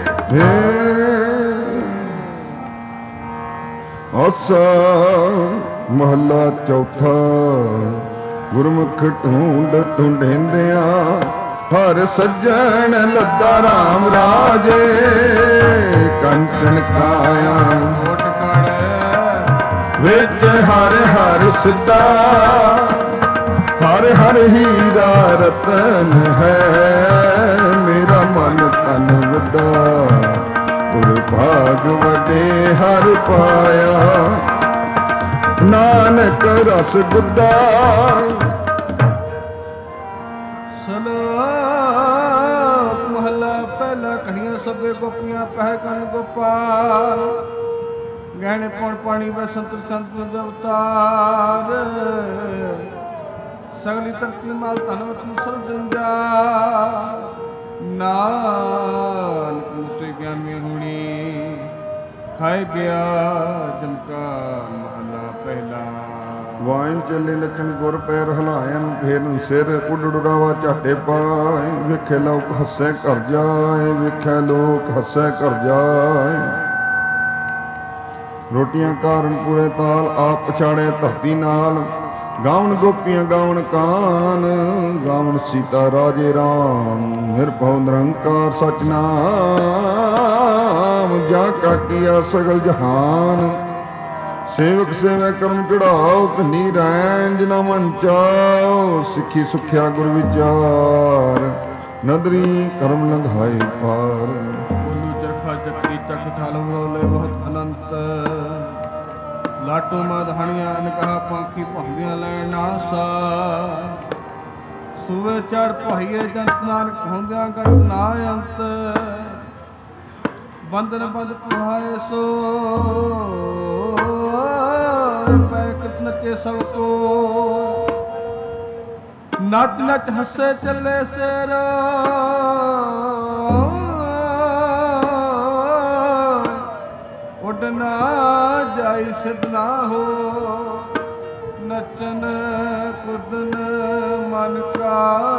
A: ਆਸਾ ਮਹੱਲਾ ਚੌਥਾ ਗੁਰਮੁਖ ਢੂੰਡ ਢੂੰਡਿੰਦਿਆਂ ਹਰ ਸੱਜਣ ਲੱਦਾ ਰਾਮ ਰਾਜੇ ਕੰਚਨ ਕਾਇਆ
C: ਕੋਟ ਕੜ
A: ਵਿੱਚ ਹਰ ਹਰ ਸਿੱਧਾ ਹਰ ਹਰ ਹੀਰਾ ਰਤਨ ਹੈ ਮੇਰਾ ਮਨ ਤਨ ਵੱਡਾ ਗੁਰ ਭਾਗ ਵਡੇ ਹਰ ਪਾਇਆ ਨਾਨਕ ਰਸ ਗੁੱਦਾ
C: ਸਲੋਕ ਮਹਲਾ ਪਹਿਲਾ ਕਣੀਆਂ ਸਭੇ ਗੋਪੀਆਂ ਪਹਿਰ ਕੰਨ ਗੋਪਾਲ ਗਹਿਣੇ ਪੌਣ ਪਾਣੀ ਬਸੰਤ ਸੰਤ ਅਵਤਾਰ ਸਗਲੀ ਧਰਤੀ ਮਾਲ ਧਨ ਵਤਨ ਸਰਬ ਜੰਜਾ ਨਾਨਕ ਮੁਸੇ ਗਿਆਨੀ ਹੁਣੀ ਖਾਏ ਗਿਆ ਜਮਕਾ ਮਹਲਾ ਪਹਿਲਾ
A: ਵਾਇਨ ਚੱਲੇ ਲਖਣ ਗੁਰ ਪੈਰ ਹਲਾਇਨ ਫੇਰਨ ਸਿਰ ਉੱਡ ਡੁਰਾਵਾ ਝਾਟੇ ਪਾਏ ਵੇਖੇ ਲੋਕ ਹੱਸੇ ਘਰ ਜਾਏ ਵੇਖੇ ਲੋਕ ਹੱਸੇ ਘਰ ਜਾਏ ਰੋਟੀਆਂ ਕਾਰਨ ਪੂਰੇ ਤਾਲ ਆਪ ਪਛਾੜੇ ਧਰਤੀ ਨਾਲ ਗਾਵਣ ਗੋਪੀਆਂ ਗਾਵਣ ਕਾਨ ਗਾਵਣ ਸੀਤਾ ਰਾਜੇ ਰਾਮ ਨਿਰਭਉ ਨਿਰੰਕਾਰ ਸਚਨਾਮ ਜਾ ਕਾ ਕੀਆ ਸਗਲ ਜਹਾਨ ਸੇਵਕ ਸੇਵੈ ਕਰਮ ਚੜਾਓ ਧਨੀ ਰੈਣ ਜਿਨਾ ਮਨ ਚਾਓ ਸਿੱਖੀ ਸੁਖਿਆ ਗੁਰ ਵਿਚਾਰ ਨਦਰੀ ਕਰਮ ਲੰਘਾਏ ਪਾਰ
C: ਬੋਲੂ ਚਰਖਾ ਚੱਕੀ ਚੱਕ ਥਾਲ ਬੋਲੇ ਬਹੁਤ ਅਨੰਤ ਲਾਟੂ ਮਧਾਣੀਆਂ ਅਨਕਹਾ ਪੰਖੀ ਭਾਂਦੀਆਂ ਲੈਣ ਨਾਸਾ ਸੂਵੇ ਚੜ ਭਾਈਏ ਜੰਤ ਨਾਨਕ ਹੁੰਦਿਆਂ ਗੰਤ ਨਾ ਅੰਤ ਬੰਦਨ ਬੰਦ ਪੁਹਾਏ ਸੋ ਪੈ ਕਿਤ ਨਚੇ ਸਭ ਕੋ ਨੱਚ ਨੱਚ ਹੱਸੇ ਚੱਲੇ ਸੇਰ ਉੱਡ ਨਾ ਜਾਈ ਸਿਧ ਨਾ ਹੋ ਨਚਨ ਕੁਦਨ ਮਨ ਕਾ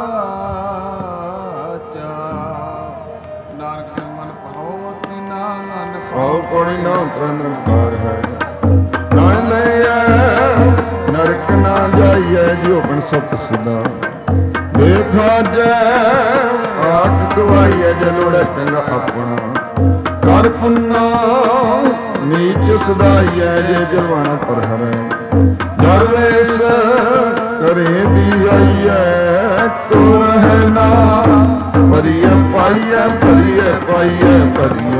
C: ਚਾ ਨਾਨਕ ਮਨ ਭਾਉ ਤਿਨਾ ਮਨ
A: ਆਓ ਕੋੜੀ ਨਾ ਨਿਰੰਕਾਰ ਹੈ ਨਾ ਲਈਐ ਨਰਕ ਨਾ ਜਾਈਐ ਜਿਉ ਬਣ ਸਤ ਸਦਾ ਦੇਖਾ ਜੈ ਆਖ ਗਵਾਈਐ ਜੇ ਲੋੜੈ ਚੰਗਾ ਆਪਣਾ ਕਰ ਪੁੰਨਾ ਨੀਚ ਸਦਾਈਐ ਜੇ ਜਰਵਾਣਾ ਪਰ ਹਰੈ ਦਰਵੇਸ ਕਰੇ ਦੀ ਆਈਐ ਤੁਰ ਹੈ ਨਾ ਭਰੀਏ ਪਾਈਐ ਭਰੀਏ ਪਾਈਐ ਭਰੀਏ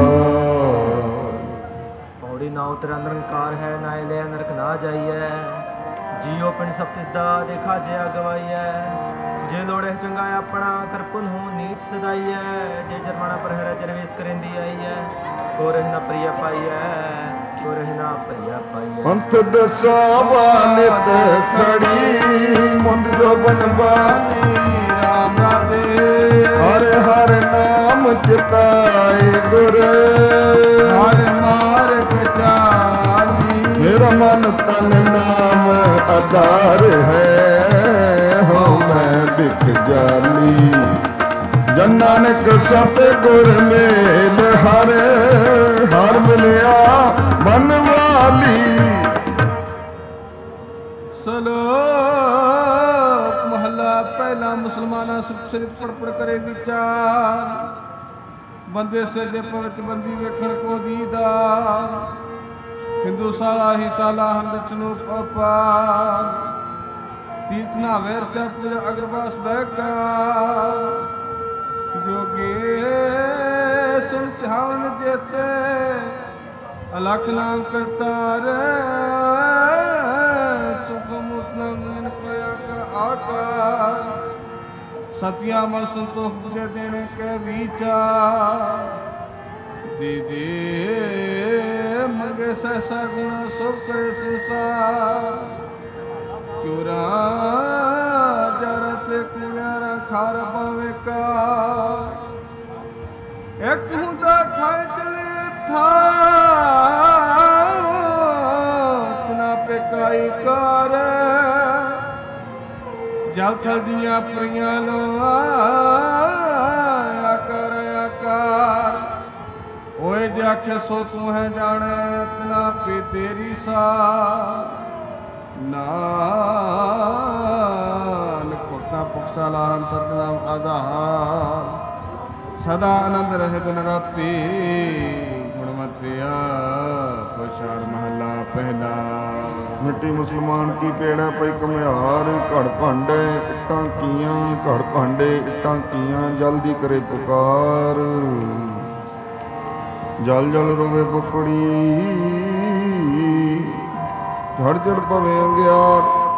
B: ਪੌੜੀ ਨਾ ਉਤਰਿਆ ਨਿਰੰਕਾਰ ਹੈ ਨਾ ਲੈ ਨਰਕ ਨਾ ਜਾਈਐ ਜੀਉ ਪਿੰਡ ਸਭ ਤਿਸ ਦਾ ਦੇਖਾ ਜਿਆ ਗਵਾਈਐ ਜੇ ਲੋੜੇ ਚੰਗਾ ਆਪਣਾ ਕਰਪਨ ਹੋ ਨੀਚ ਸਦਾਈ ਹੈ। ਜੇ ਜਰਮਾਨਾ ਪਰ ਹਰੇ ਜਰਵੇਸ ਕਰੇਂਦੀ ਆਈ ਹੈ। ਕੋਰੇ ਨਾ ਪ੍ਰਿਆ ਪਾਈ ਹੈ, ਕੋਰੇ ਨਾ ਪ੍ਰਿਆ ਪਾਈ ਹੈ।
A: ਅੰਤ ਦਸਾਵਾ ਨਿਤ ਖੜੀ ਮੁੰਦ ਜੋ ਬਨਵਾਨੀ
C: ਰਾਮ ਰਾਜੇ।
A: ਹਰ ਹਰ ਨਾਮ ਚਿਤਾਏ ਗੁਰ
C: ਹਰ ਮਾਰਗ ਚਾਲੀ।
A: ਮੇਰਾ ਮਨ ਤਨ ਨਾਮ ਆਧਾਰ ਹੈ, ਹਉ ਮੈਂ ਬਿਖ ਜਾਲੀ। ਜਨ ਨਾਨਕ ਸਤਿਗੁਰ ਮੇਲ ਹਰ ਹਰ ਮਿਲਿਆ ਮਨ ਵਾਲੀ।
C: ਸਲੋਕ ਮਹੱਲਾ ਪਹਿਲਾ। ਮੁਸਲਮਾਨਾਂ ਸੁਖ ਸਿਰ ਪੜ ਕਰੇ ਵਿਚਾਰ। ਬੰਦੇ ਸਿਰ ਦੇ ਪਵਿੱਤ ਬੰਦੀ ਵੇਖਣ ਕੋ ਦੀਦਾਰ। ਹਿੰਦੂ ਸਾਲਾ ਹੀ ਸਾਲਾ ਹੰਦਚ ਨੂੰ ਅਪਾਰ। ਤੀਰਥ ਨਾਵੇ ਰਚਾ ਪੂਜਾ ਅਗਰਵਾਸ ਬੈਕਾਰ। ਜੋਗੇ ਸੁਣ ਸਿਹਾਵਨ ਜੇਤੇ ਅਲਖ ਨਾਮ ਕਰਤਾਰ। ਸੁਖ ਮੁਕਤ ਨਾਮ ਕੋਇਆ ਕਾ ਆਕਾਰ। ਸਤਿਆ ਮਨ ਸੰਤੋਖ ਬੁਝੇ ਦੇਣੇ ਕੇ ਵਿਚਾਰ। ਦੇ ਦੇ ਮੰਗੇ ਸਹਿਸਾ ਗੁਣ ਸੁਖ ਕਰੇ ਸੰਸਾਰ। ਚੋਰਾ ਜਰਤ ਕੁੜਿਆਰਾ ਖਾਰ ਪਾਵੇ ਕਾ। ਇੱਕ ਹੁੰਦਾ ਖਾਏ ਚਲੇ ਥਾ ਤਨਾ ਪੇਕਾਈ ਕਰ। ਜਲ ਥਲ ਦੀਆਂ ਪ੍ਰੀਆਂ ਲੋਆ ਆਕਾਰ ਆਕਾਰ। ਓਏ ਜੇ ਆਖੇ ਸੋ ਤੂੰ ਹੈ ਜਾਣੇ ਤਨਾ ਪੇ ਤੇਰੀ ਸਾ। ਨਾਨਕ ਭਗਤਾ ਪੁਖਤਾ ਲਾਨ ਸਤਨਾਮ ਆਧਾਰ। ਸਦਾ ਆਨੰਦ ਰਹੇ ਦਿਨ ਰਾਤੀ। ਗੁਣਵੰਤਿਆ ਪਛਾਰ ਮਹੱਲਾ ਪਹਿਲਾ।
A: ਮਿੱਟੀ ਮੁਸਲਮਾਨ ਕੀ ਪੇੜਾ ਪਈ ਘੁਮਿਆਰ। ਘੜ ਭਾਂਡੇ ਇੱਟਾਂ ਕੀਆਂ, ਘੜ ਭਾਂਡੇ ਇੱਟਾਂ ਕੀਆਂ। ਜਲਦੀ ਕਰੇ ਪੁਕਾਰ, ਜਲ ਜਲ ਰੋਵੇ ਬੁਕੜੀ। ਝੜ ਝੜ ਪਵੇ ਅੰਗਿਆਰ।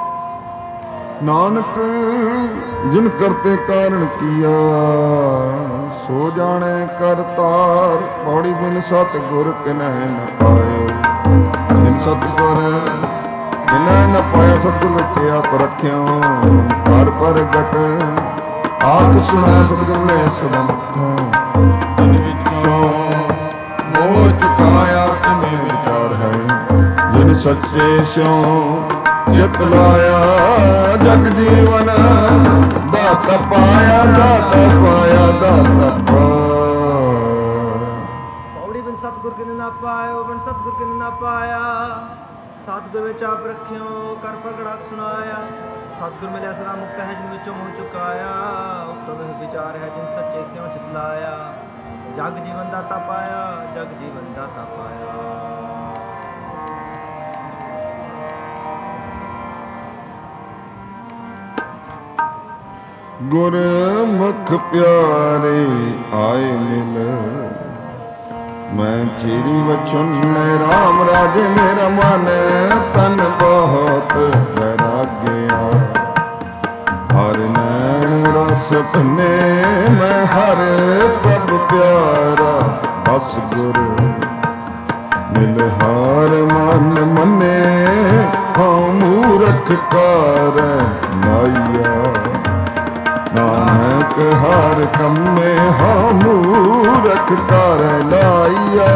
A: ਨਾਨਕ ਜਿਨ ਕਰਤੇ ਕਾਰਨ ਕੀਆ, ਸੋ ਜਾਣੇ ਕਰਤਾਰ। ਪੌੜੀ ਬਿਨ ਸਤ ਗੁਰ ਕਿਨਹਿ ਨ ਪਾਇਓ। ਬਿਨ ਸਤ ਗੁਰ ਕਿਨਹਿ ਨ ਪਾਇਆ। ਸਤਿਗੁਰ ਵਿੱਚ ਆਪ ਰਖਿਓ ਹਰ ਪ੍ਰਗਟ। ਆਖ ਸੁਣਾ ਸਤਿਗੁਰ ਨੇ ਸਬੰਧ।
C: ਤਨ ਵਿੱਚੋਂ
A: ਮੋਹ ਚੁਕਾਇਆ ਕਿਵੇਂ ਵਿਚਾਰ ਹੈ। ਜਿਨ ਸੱਚੇ ਸਿਉ ਜਿਤ ਲਾਇਆ। ਜਗ ਜੀਵਨ ਦਾਤਾ ਪਾਇਆ, ਦਾਤਾ ਪਾਇਆ, ਦਾਤਾ ਪਾਇਆ।
B: ਪੌੜੀ ਬਿਨ ਸਤਿਗੁਰ ਕਿਨ ਨਾ ਪਾਇਓ, ਬਿਨ ਸਤਿਗੁਰ ਕਿਨ ਨਾ ਪਾਇਆ। ਸਤਿਗੁਰ ਵਿੱਚ ਆਪ ਰੱਖਿਓ ਕਰ ਪ੍ਰਗਟਾਕ ਸੁਣਾਇਆ। ਸਤਿਗੁਰ ਮਿਲਿਆ ਸਦਾ ਮੁਕਤ ਹੈ ਜਿਨ ਵਿੱਚੋਂ ਮੋਹ ਚੁਕਾਇਆ। ਉਤਮ ਵਿਚਾਰ ਹੈ ਜਿਨ ਸੱਚੇ ਸਿਉ ਚਿਤ ਲਾਇਆ। ਜਗ ਜੀਵਨ ਦਾਤਾ ਪਾਇਆ, ਜਗ ਜੀਵਨ ਦਾਤਾ ਪਾਇਆ।
A: ਗੁਰਮੁਖ ਪਿਆਰੇ ਆਏ ਮਿਲ। ਮੈਂ ਚਿੜੀ ਵਛੁੰਨੇ ਰਾਮ ਰਾਜੇ। ਮੇਰਾ ਮਨ ਤਨ ਬਹੁਤ ਵੈਰਾਗਿਆ। ਹਰ ਨੈਣ ਰਸ ਭੰਨੇ ਮੈਂ ਹਰ ਪ੍ਰਭ ਪਿਆਰਾ। ਬਸ ਗੁਰ ਮਿਲ ਹਾਰ ਮਨ ਮੰਨੇ। ਹਉ ਮੂਰਖ ਕਾਰ ਨਾਈਆ। ਨਾਨਕ ਹਰ ਕੰਮੇ ਹਉ ਮੂਰਖ ਕਾਰ ਲਾਈਆ।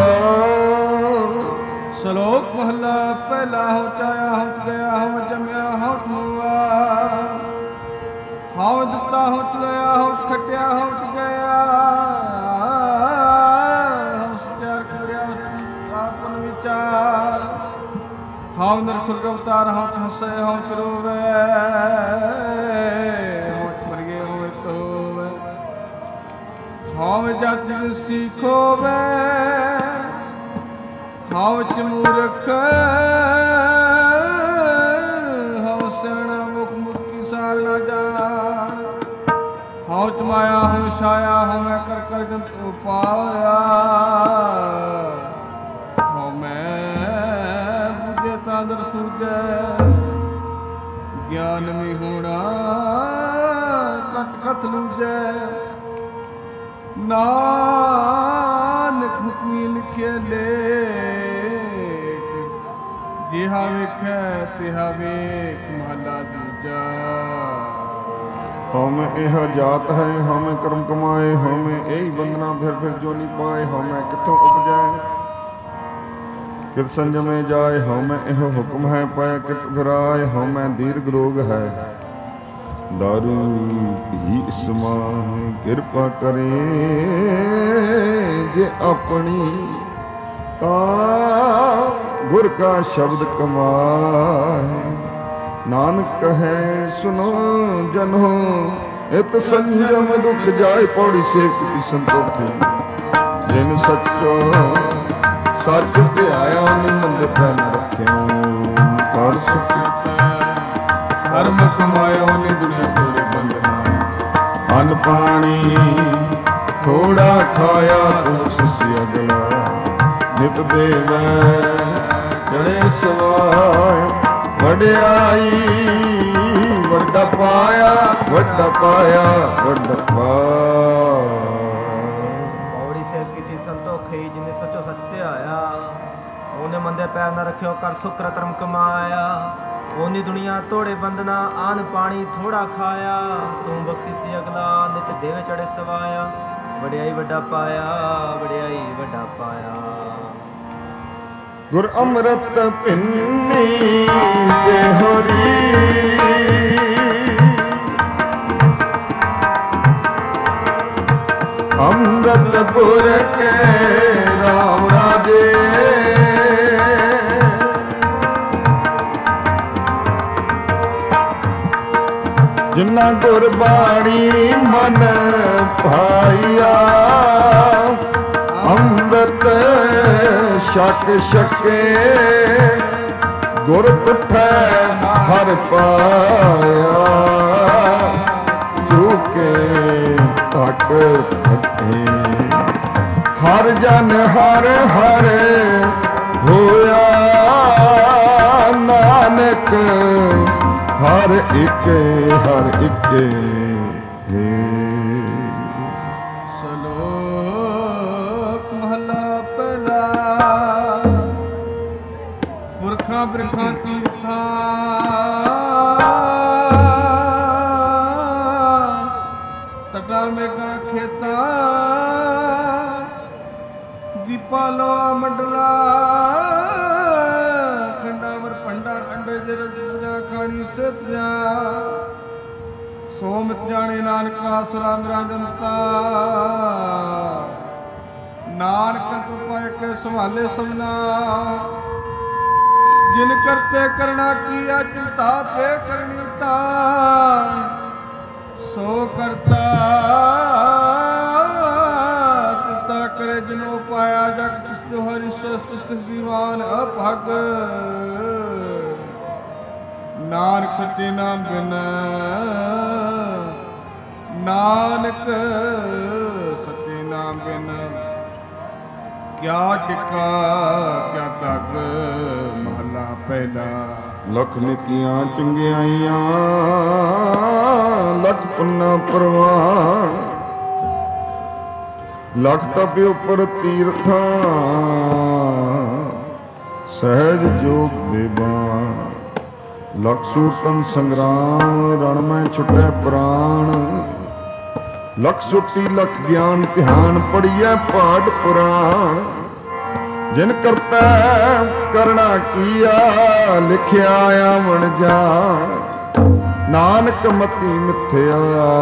C: ਸਲੋਕ ਮਹੱਲਾ ਪਹਿਲਾ। ਹੋ ਚਾਇਆ ਹੋ ਗਿਆ, ਹੋ ਜੰਮਿਆ ਹੋ ਮੁਆ। ਹਉ ਦਿੱਤਾ ਹੋ ਲਿਆ, ਹੋ ਖਟਿਆ ਹੋ ਗਿਆ। ਹਉ ਸਚਾਰ ਕਰਿਆ ਆਪਨ ਵਿਚਾਰ। ਹਉ ਨਰ ਸੁਰਗ ਅਵਤਾਰ। ਹਉ ਹੱਸੇ ਹਉ ਚਰੋਵੇ। ਹਉ ਜਤ ਸਿੱਖੋ ਵੇ। ਹਉ ਚ ਮੂਰਖ। ਹਉ ਸਿਆਣਾ ਮੁਖ ਮੁਖੀ ਸਾਰ ਨਾ ਜਾਣ। ਹਉ ਚ ਮਾਇਆ ਹਉ ਛਾਇਆ। ਹਉ ਮੈਂ ਕਰ ਕਰ ਜੰਤ ਉਪਾਇਆ। ਹਉ ਮੈਂ ਬੁਝੇ ਤਾਂ ਦਰ ਸੂਝੈ। ਗਿਆਨ ਵੀ ਹੋਣਾ ਮਥ ਲੂਜੈ। ਨਾਨਕ ਹੁਕਮੀ ਲਿਖੇ ਲੇਖ, ਜਿਹਾ ਵੇਖੈ ਤਿਹਾ ਵੇਖ ਮਹਲਾ ਦੂਜਾ।
A: ਹਉਮੈ ਇਹ ਜਾਤ ਹੈ, ਹਉਮੈ ਕਰਮ ਕਮਾਏ, ਹਉਮੈ ਇਹੀ ਬੰਦਨਾ ਫਿਰ ਜੋਨੀ ਪਾਏ। ਹਉਮੈ ਕਿੱਥੋਂ ਉਪਜੈ, ਕਿਤ ਸੰਜਮੇ ਜਾਏ। ਹਉਮੈ ਇਹੋ ਹੁਕਮ ਹੈ, ਪਾਇਆ ਕਿਤ ਫਿਰਾਏ। ਹਉਮੈ ਦੀਰਘ ਰੋਗ ਹੈ, ਦਾਰੂ ਪੀ ਇਸਮਾ। ਕਿਰਪਾ ਕਰੇ ਜੇ ਆਪਣੀ, ਤਾਂ ਗੁਰ ਕਾ ਸ਼ਬਦ ਕਮਾਏ। ਨਾਨਕ ਕਹੈ ਸੁਨੋ ਜਨੋ, ਇਤ ਸੰਜਮ ਦੁਖ ਜਾਏ। ਪੌੜੀ ਸੇਵ ਕੀ ਸੰਤੋਖੀ, ਜਿਨ ਸੱਚੋ ਸੱਚ ਧਿਆਇਆ, ਨਿਮੰਦ ਪੈਨ ਰੱਖਿਓ। ਕਰ ਸੁਖ
C: ਧਰਮ ਕਮਾਇਓ ਨੇ ਦੁਨੀਆ ਤੋੜੇ ਬੰਦਨਾ।
A: ਅੰਨ ਪਾਣੀ ਥੋੜਾ ਖਾਇਆ, ਤੂੰ ਸਿਸ ਅਗਲਾ। ਨਿਤ ਦੇਵੈ ਜੜੇ ਸਵਾਇਆ, ਵਡਿਆਈ ਵੱਡਾ ਪਾਇਆ, ਵੱਡਾ ਪਾਇਆ, ਵੱਡਾ ਪਾਇਆ।
B: ਪੌੜੀ ਸੇਵ ਕੀਤੀ ਸੰਤੋਖੀ, ਜਿਨੇ ਸੱਚੋ ਸੱਚ ਧਿਆਇਆ। ਉਹਨੇ ਮੰਦੇ ਪੈਰ ਨਾ ਰੱਖਿਓ, ਕਰ ਸੁਕਰ ਧਰਮ ਕਮਾਇਆ। ਉਹਨੀ ਦੁਨੀਆ ਤੋੜੇ ਬੰਦਨਾ, ਆਨ ਪਾਣੀ ਥੋੜਾ ਖਾਇਆ। ਤੂੰ ਬਖਸ਼ੀ ਸੀ ਅਗਲਾ, ਨਿਤ ਦੇਵੇ ਚੜੇ ਸਵਾਇਆ। ਵਡਿਆਈ ਵੱਡਾ ਪਾਇਆ, ਵਡਿਆਈ ਵੱਡਾ ਪਾਇਆ।
A: ਗੁਰ ਅੰਮ੍ਰਿਤ ਭਿੰਨੀ ਤੇ ਹੋਰੀ, ਅੰਮ੍ਰਿਤਪੁਰ ਕੇ ਰਾਮ ਰਾਜੇ। ਜਿਨਾ ਗੁਰ ਬਾਣੀ ਮਨ ਭਾਈਆ, ਅੰਮ੍ਰਿਤ ਛਕ ਛਕੇ। ਗੁਰ ਤੁਠੈ ਹਰ ਪਾਇਆ, ਝੂਕੇ ਤੱਕ ਥਕੇ। ਹਰ ਜਨ ਹਰ ਹਰ ਹੋਇਆ, ਨਾਨਕ ਹਰ ਇੱਕ ਹਰ ਇੱਕ।
C: ਸਲੋਕ ਮਹਲਾ ਪਹਿਲਾ। ਪੁਰਖਾਂ ਬਿਰਖਾਂ ਤੀਰਥਾਂ, ਤਟਾਂ ਮੇਘਾਂ ਖੇਤਾਂ। ਦੀਪਾ ਲੋਆ ਮੰਡਲਾ, ਖੰਡਾਵਰ ਭੰਡਾ ਅੰਡੇ ਜਰ ਜੁਜਾ ਖਾਣੀ ਸਿੱਧਿਆ। ਸੋਮਿਤ ਜਾਣੇ ਨਾਨਕਾ ਆਸਰਾ ਮੇਰਾ ਜਨਤਾ। ਨਾਨਕ ਤੂੰ ਪਾਇ ਕੇ ਸੰਭਾਲੇ ਸਭਨਾ। ਜਿਨ ਕਰਤੇ ਕਰਣਾ ਕੀਆ, ਚਿੰਤਾ ਪੇ ਕਰਨੀ ਤਾ। ਸੋ ਕਰਤਾ ਚਿੰਤਾ ਕਰੇ, ਜਿਨੋ ਪਾਇਆ ਜਗ ਜੋ ਹਰਿ ਸ੍ਰਿਸ਼ਟ ਦੀਵਾਨ ਅਭਗ। ਨਾਨਕ ਸੱਚੇ ਨਾਮ ਬਿਨ, ਨਾਨਕ ਸੱਚੇ ਨਾਮ ਬਿਨ। ਕਿਆ ਟਿਕਾ ਕਿਆ ਤਗ, ਮਹਲਾ ਪਹਿਲਾ।
A: ਲੱਖ ਨਿਕੀਆਂ ਚੰਗਿਆਈਆਂ, ਲੱਖ ਪੁੰਨਾ ਪ੍ਰਵਾਨ। ਲੱਖ ਤਪ ਉਪਰ ਤੀਰਥਾਂ, ਸਹਿਜ ਜੋਗ ਦੇਵਾਨ। ਲੱਖ ਸੂਤਨ ਸੰਗਰਾਮ, ਰਣ ਮੈਂ ਛੁਟੈ ਪ੍ਰਾਣ। ਲੱਖ ਸੁੱਤੀ ਲੱਖ ਗਿਆਨ, ਧਿਆਨ ਪੜੀਐ ਪਾਠ ਪੁਰਾਣ। ਜਿਨ ਕਰਤਾ ਕਰਣਾ ਕੀਆ, ਲਿਖਿਆ ਆਵਣ ਜਾਣ। ਨਾਨਕ ਮਤੀ ਮਿਥਿਆ,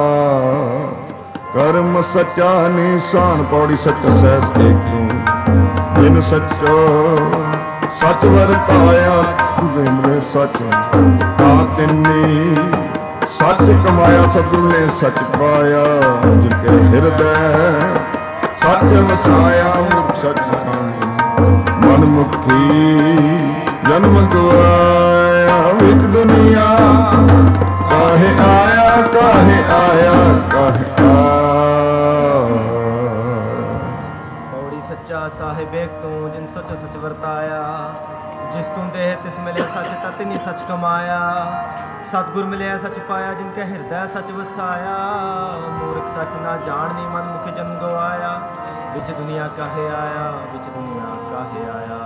A: ਕਰਮ ਸੱਚਾ ਨਿਸ਼ਾਨ। ਪੌੜੀ ਸੱਚ ਸਹਿਜ ਏਕੋ, ਜਿਨ ਸੱਚੋ ਸੱਚ ਵਰਤਾਇਆ। ਦੇ ਸੱਚ ਤਾਂ ਤਿੰਨੀ, ਸੱਚ ਕਮਾਇਆ ਸਤਿਗੁਰ ਨੇ ਸੱਚ ਪਾਇਆ। ਜਿਨ ਕੇ ਹਿਰਦੈ ਸੱਚ ਵਸਾਇਆ, ਮੁਖ ਸੱਚ ਖਾਣੀ। ਮਨ ਮੁਖੀ ਜਨਮ ਗਵਾਇਆ, ਵਿੱਚ ਦੁਨੀਆ ਕਾਹੇ ਆਇਆ, ਕਾਹੇ ਆਇਆ, ਕਾਹੇ ਆਇਆ।
B: ਪੌੜੀ ਸੱਚਾ ਸਾਹਿਬ ਏਕ ਤੂੰ, ਜਿਨ ਸੱਚ ਸੱਚ ਵਰਤਾਇਆ। जिस तू देह तिस मिले सच तत नहीं सच कमाया। सतगुर मिले सच पाया जिनके हृदय सच वसाया। मूर्ख सच ना जाननी मन मुख जन गवाया। विच दुनिया काहे आया विच दुनिया काहे आया।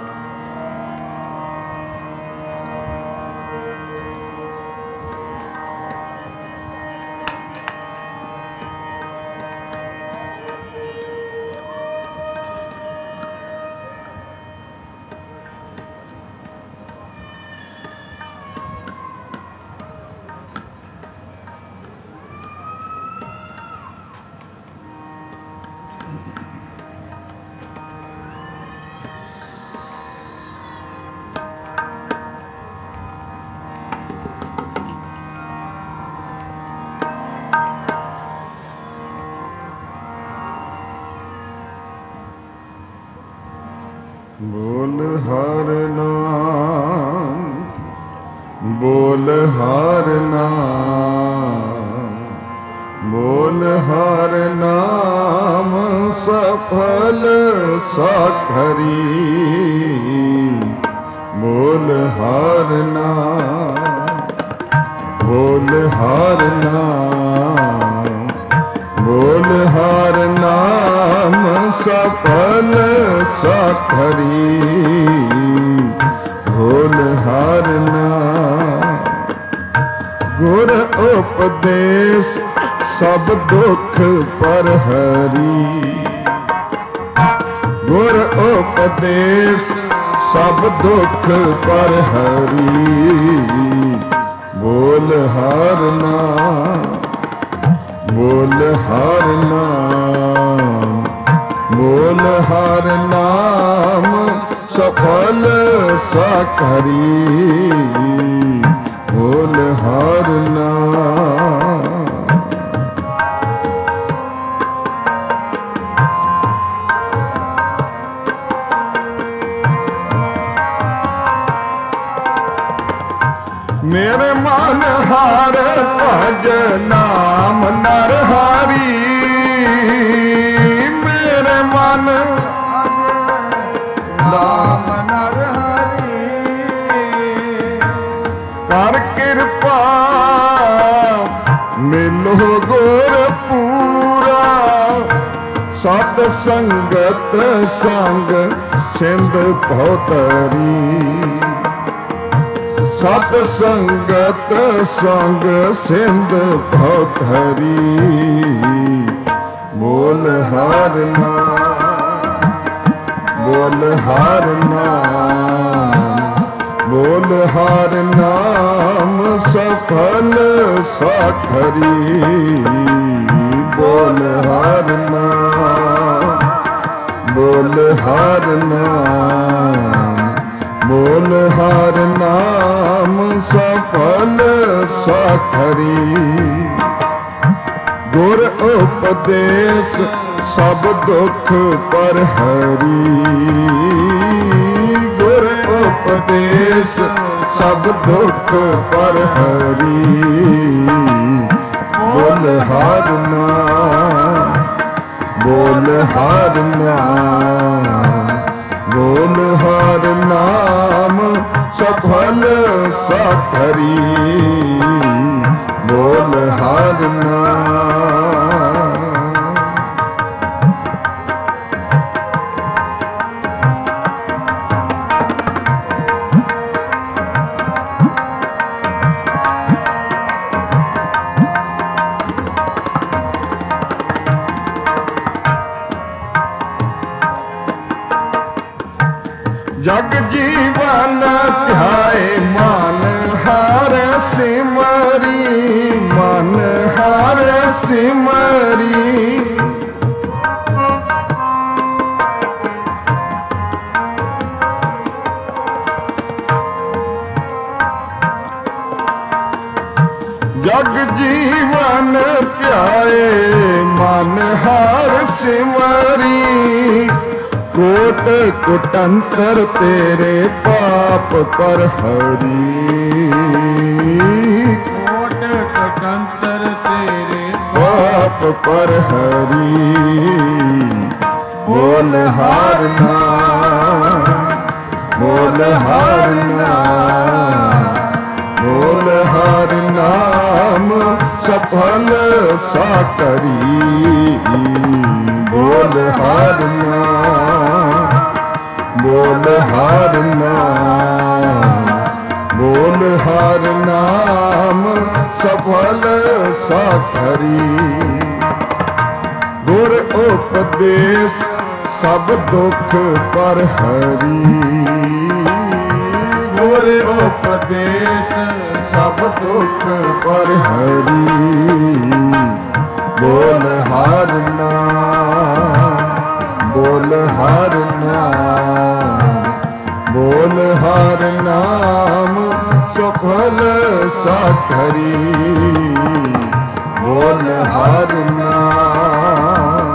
A: बोल हर नाम बोल हर नाम बोल हर नाम सफल साखरी। बोल हर नाम बोल हर नाम बोल हर नाम सफल साखरी। बोल हर नाम गुर उपदेश सब दुख पर हरी। गुर उपदेश सब दुख पर हरी। बोल हर नाम बोल हर नाम बोल हर नाम सफल साखरी। बोल हर नाम मेरे मन हार भज नाम नर हरी। मेरे मन नाम नर हरी। कर कृपा मिलो गुर पूरा। सत संगत संग सिंध भौतरी। सत संगत संग सिंध भौतरी। बोल हर नाम बोल हर नाम बोल हर नाम सफल साखरी। बोल हर नाम बोल हर नाम बोल हर नाम सफल साखरी। गुर उपदेश सब दुख पर हरी। गुर उपदेश सब दुख पर हरी। बोल हर नाम बोल हर नाम बोल हर नाम सफल साखरी। बोल हर नाम जग जीवन ध्याए मन हर सिमरी। मन हर सिमरी। जग जीवन ध्याए मन हर सिमरी। कोट कुटंतर तेरे पाप पर हरी। कोट कुटंतर तेरे पाप पर हरी। बोल हर नाम ਬੋਲ ਹਰ ਨਾਮ, ਬੋਲ ਹਰ ਨਾਮ ਸਫਲ ਸਾਕਰੀ। ਬੋਲ ਹਰ ਨਾਮ, ਬੋਲ ਹਰ ਨਾਮ, ਬੋਲ ਹਰ ਨਾਮ ਸਫਲ ਸਾਕਰੀ। ਗੁਰ ਉਪਦੇਸ਼ ਸਭ ਦੁਖ ਪਰ ਹਰੀ। ਗੁਰ ਉਪਦੇਸ਼ ਸਭ ਦੁਖ ਪਰ ਹਰੀ। ਬੋਲ ਹਰ ਨਾਮ, ਬੋਲ ਹਰ ਨਾਮ, ਬੋਲ ਹਰ ਨਾਮ ਸਫਲ ਸਾਕਰੀ। ਬੋਲ ਹਰ ਨਾਮ।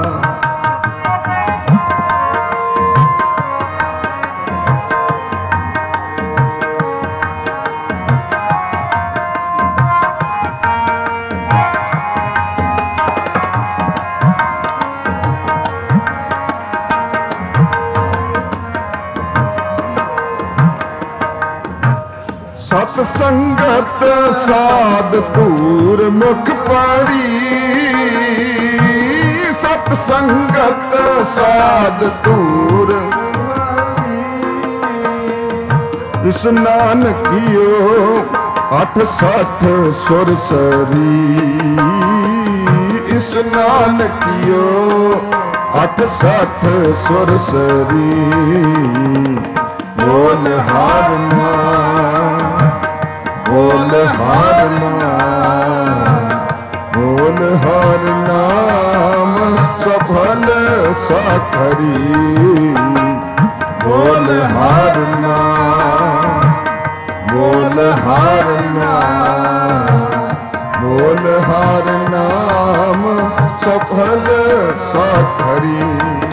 A: ਸਤ ਸੰਗਤ ਸਾਧ ਧੂਰ ਮੁਖ ਪਾਰੀ। ਸਤ ਸੰਗਤ ਸਾਧ ਧੂਰ ਇਸ ਨਾਨਕਿਓ 68 ਸੁਰ ਸਰੀ। ਇਸ ਨਾਨਕਿਓ 68 ਸੁਰ ਸਰੀ। ਬੋਲ ਹਰ ਨਾਮ, ਬੋਲ ਹਰ ਨਾਮ, ਬੋਲ ਹਰ ਨਾਮ ਸਫਲ ਸਾਕਰੀ। ਬੋਲ ਹਰ ਨਾਮ, ਬੋਲ ਹਰ ਨਾਮ, ਬੋਲ ਹਰ ਨਾਮ ਸਫਲ ਸਾਕਰੀ।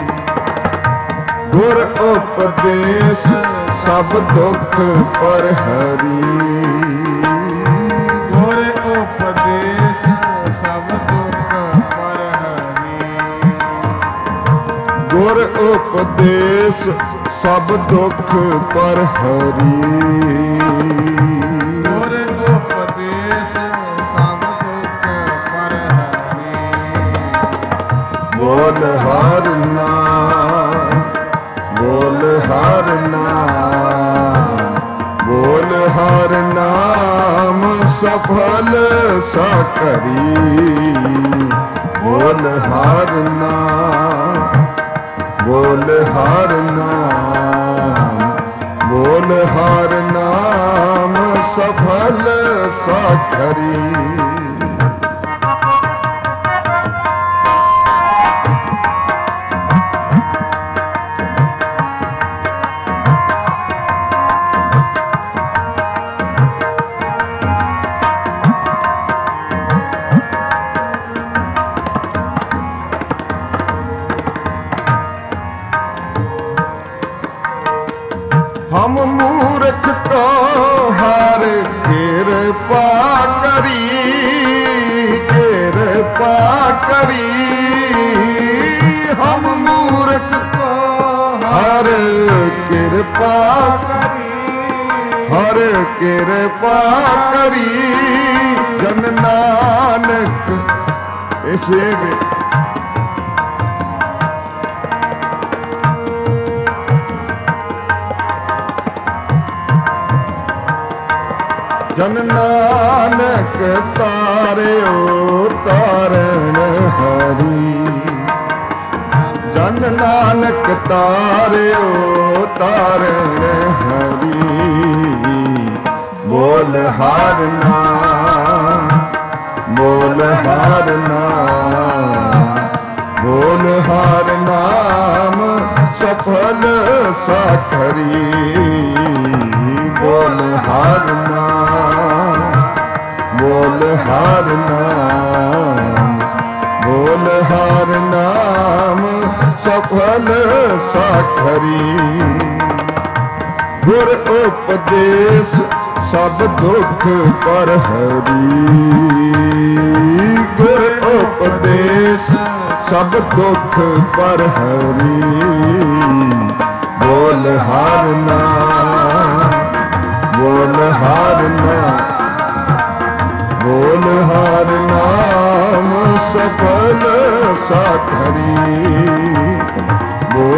A: ਗੁਰ ਉਪਦੇਸ਼ ਸਭ ਦੁਖ ਪਰ ਹਰੀ।
C: ਗੁਰ ਉਪਦੇਸ਼ ਸਭ ਦੁਖ ਪਰ ਹਰੀ।
A: ਗੁਰ ਉਪਦੇਸ਼ ਸਭ ਦੁਖ ਪਰ ਹਰੀ।
C: ਗੁਰ ਉਪਦੇਸ਼ ਸਭ ਦੁਖ ਪਰ ਹਰੀ।
A: ਬੋਲ ਹਰ ਨਾਮ, ਬੋਲ ਹਰ ਨਾਮ, ਬੋਲ ਹਰ ਨਾਮ ਸਫਲ ਸਾਕਰੀ। ਬੋਲ ਹਰ ਨਾਮ, ਬੋਲ ਹਰ ਨਾਮ, ਬੋਲ ਹਰ ਨਾਮ ਸਫਲ ਸਾਕਰੀ। ਹਮ ਮੂਰਖ ਕੋ ਹਰ ਕਿਰਪਾ ਕਰੀ। ਕਿਰਪਾ ਕਰੀ। ਹਮ ਮੂਰਖ ਕੋ ਹਰ ਕਿਰਪਾ ਕਰੀ। ਹਰ ਕਿਰਪਾ ਕਰੀ। ਜਨ ਨਾਨਕ ਇਸੇ ਵਿੱਚ ਜਨ ਨਾਨਕ ਤਾਰਿਓ ਤਾਰਨ ਹਰੀ। ਜਨ ਨਾਨਕ ਤਾਰਿਓ ਤਾਰਨ ਹਰੀ। ਬੋਲ ਹਰ ਨਾਮ, ਬੋਲ ਹਰ ਨਾਮ, ਬੋਲ ਹਰ ਨਾਮ ਸਫਲ ਸਾਕਰੀ। ਬੋਲ ਹਰ ਨਾਮ, ਬੋਲ ਹਰ ਨਾਮ, ਬੋਲ ਹਰ ਨਾਮ ਸਫਲ ਸਾਕਰੀ। ਗੁਰ ਉਪਦੇਸ਼ ਸਭ ਦੁਖ ਪਰ ਹਰੀ। ਗੁਰ ਉਪਦੇਸ਼ ਸਭ ਦੁਖ ਪਰ ਹਰੀ। ਬੋਲ ਹਰ ਨਾਮ,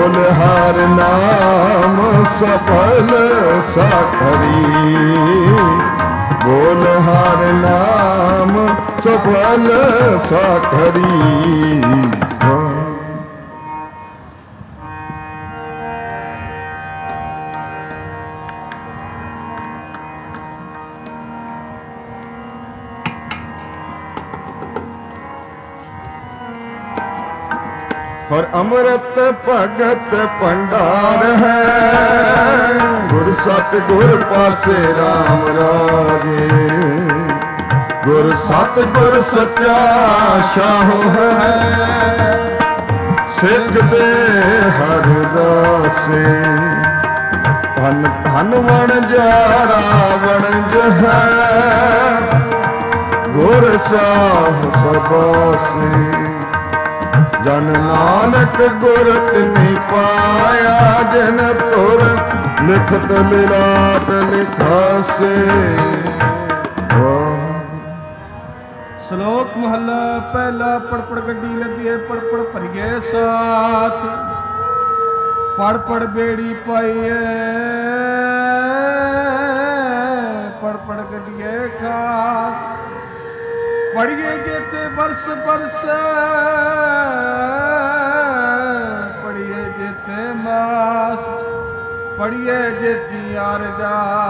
A: बोल हर नाम सफल साखरी, बोल हर नाम सफल साखरी। और अमृत भगत भंडार है, गुर सतगुर पासे राम राजे, गुर सतगुर सच्चा शाहो है, सिख दे हर रासे। धन धन वण जारा वणज है, गुर साह सबासे। जन नानक गुर तिनि पाया, जिन तुर लिखत लिलाट लिखासे।
C: श्लोक महला पहला। पड़ पड़ गड्डी लदिए पड़ पड़ भरिए साथ, पड़ पड़ बेड़ी पाइए पड़ पड़ गड्डिए खास। पढ़िए जेते बरस बरस, पढ़िए जेते मास, पढ़िए जेती आरजा,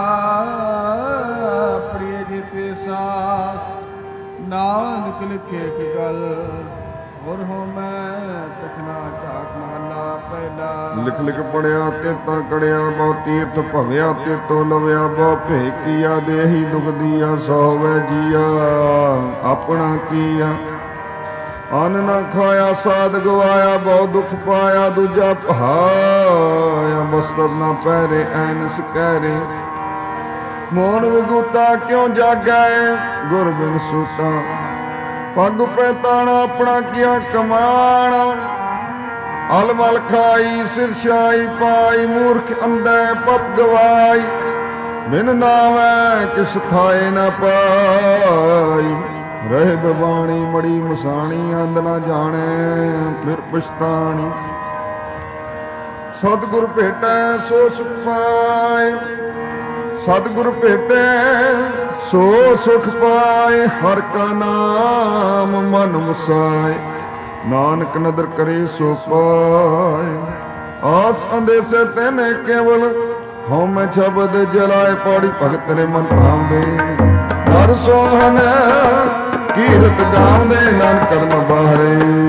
C: पढ़िए जेते सास। नानक लिखे की गल और हो मैं तखना झाक महला पहला।
A: लिख लिख पढ़िया तेता कड़िया, बहु तीर्थ भव्या तेतो लव्या, बहु भेकिया देही दुख दिया, सौवे जिया अपना किया। अन्न न खाया साध गवाया, बहु दुख पाया दूजा पहाया। बस्तर न पहरे ऐनस कहरे, मोन विगूता क्यों जागै, गुर बिन सूता। पग पैताना अपना किया कमाना, अलमल खाई सिरशाई पाई। मूर्ख अंधे पत गवाई, बिन नावै किस थाए न पाई। रहे बवाणी मड़ी मसाणी, अंध न जाने फिर पछतानी। सतगुर भेटै सो सुख पाए, सतगुर भेटै सो सुख पाए। हर का नाम मन वसाए, नानक नदर करे सो पाए। आस अंदेसे तेने केवल, हों मैं शब्द जलाए। पौड़ी भगत रे मन भावदे, हर सोहन कीरत गावदे। नानक कर्म बाहरे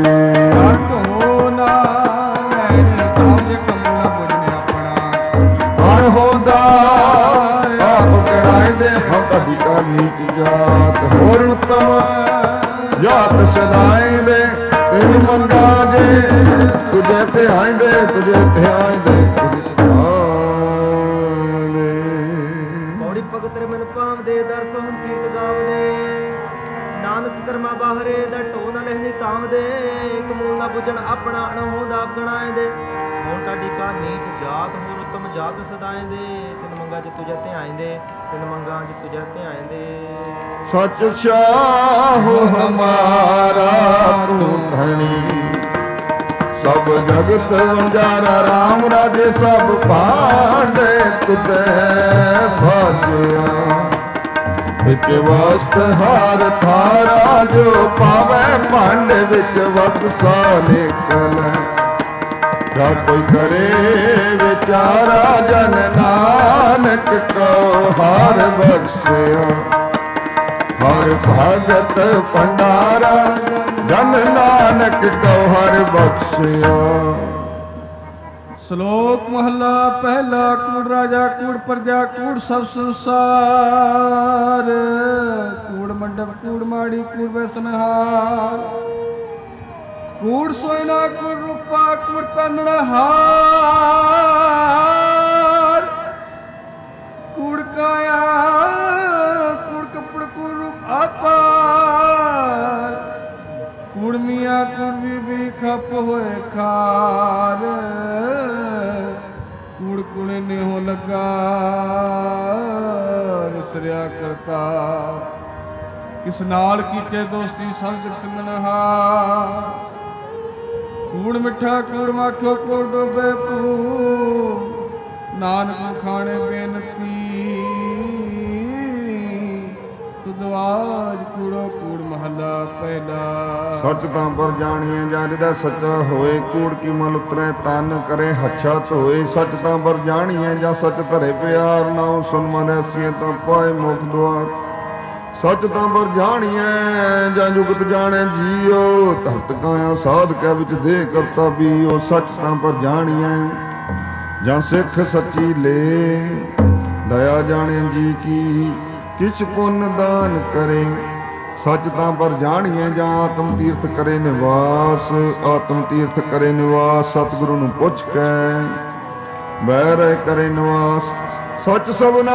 A: होंदा आप कढ़ाए दे। हम कभी का नीच जात, होर उत्तम जात सदाए दे। तिन मंगा जे तुझे ध्यान दे, तुझे ध्यान दे, तुझे ध्यान दे।
B: पौड़ी भगत रे मन पावदे, दर्शन कीर्त गावदे। नानक कर्मा बाहरे, ढो न लहनी तावदे। एक मूल न बुझण अपना, अणहोंदा गणाए दे। हों ताडी का नीच जात, होर उत्तम जात सदाए दे। तिन मंगा ज तुझे ध्यान दे, तिन मंगा ज तुझे ध्यान दे।
A: सच चाहो हमारा तू धनी, सब जगत वंजारा। राम राजे सब भांडे तुते साजिया। विच वस्त हार थारा, जो पावे भांडे विच वत्सा निकल। क्या कोई करे विचारा, जन नानक को हार बख्शिया। हर भगत भंडारा, जन नानक को हर बख्शिया।
C: श्लोक महला पहला। कूड़ राजा कूड़ प्रजा, कूड़ सब संसार। कूड़ मंडप कूड़ माड़ी, कूड़ व्यसनहार। कूड़ सोयना कूड़ रूपा, कूड़ पन्नहार। कूड़ काया कूड़ कपड़, कूड़ रूप अपार। कूड़ मियाँ कूड़ बीबी, खप होए खार। कूड़ कुड़े ने हो लगा, रिसरिया करता। किस नाल कीते दोस्ती, सब जगत मनहार। ਕੂੜ ਮਿੱਠਾ ਕੂੜ ਮਾਖਿਓ ਕੂੜ ਡੋਬੇ ਪੂ ਨਾਨਕ ਖਾਣੇ ਬੇਨਤੀ ਤੁਦਵਾਜ ਕੂੜੋ ਕੂੜ ਮਹੱਲਾ ਪਹਿਲਾ।
A: ਸੱਚ ਤਾਂ ਪਰ ਜਾਣੀਏ ਜਾਂ ਜਿਹਦਾ ਸੱਚਾ ਹੋਏ, ਕੂੜ ਕੀ ਮਨ ਉਤਰੇ ਤਨ ਕਰੇ ਹੱਛਾ ਧੋਏ। ਸੱਚ ਤਾਂ ਪਰ ਜਾਣੀਏ ਜਾਂ ਸੱਚ ਧਰੇ ਪਿਆਰ, ਨਾਉ ਸੁਨ ਮਨ ਐਸੀਏ ਤਾਂ ਪਾਏ ਮੁਖ ਦੁਆਰ। ਸੱਚ ਤਾਂ ਪਰ ਜਾਣੀਏ ਜਾਂ ਜੁਗਤ ਜਾਣੇ ਜੀਓ, ਧਰਤ ਕਾਇਆ ਸਾਧ ਕੈ ਵਿੱਚ ਦੇ ਕਰਤਾ ਬੀਓ। ਸੱਚ ਤਾਂ ਪਰ ਜਾਣੀਏ ਜਾਂ ਸਿੱਖ ਸੱਚੀ ਲੈ, ਦਇਆ ਜਾਣੇ ਜੀ ਕੀ ਕਿਛ ਪੁੰਨ ਦਾਨ ਕਰੇ। ਸੱਚ ਤਾਂ ਪਰ ਜਾਣੀਏ ਜਾਂ ਆਤਮ ਤੀਰਥ ਕਰੇ ਨਿਵਾਸ, ਆਤਮ ਤੀਰਥ ਕਰੇ ਨਿਵਾਸ। ਸਤਿਗੁਰੂ ਨੂੰ ਪੁੱਛ ਕੇ ਬਹਿ ਰਹਿ ਕਰੇ ਨਿਵਾਸ। ਸੱਚ ਸਭਨਾ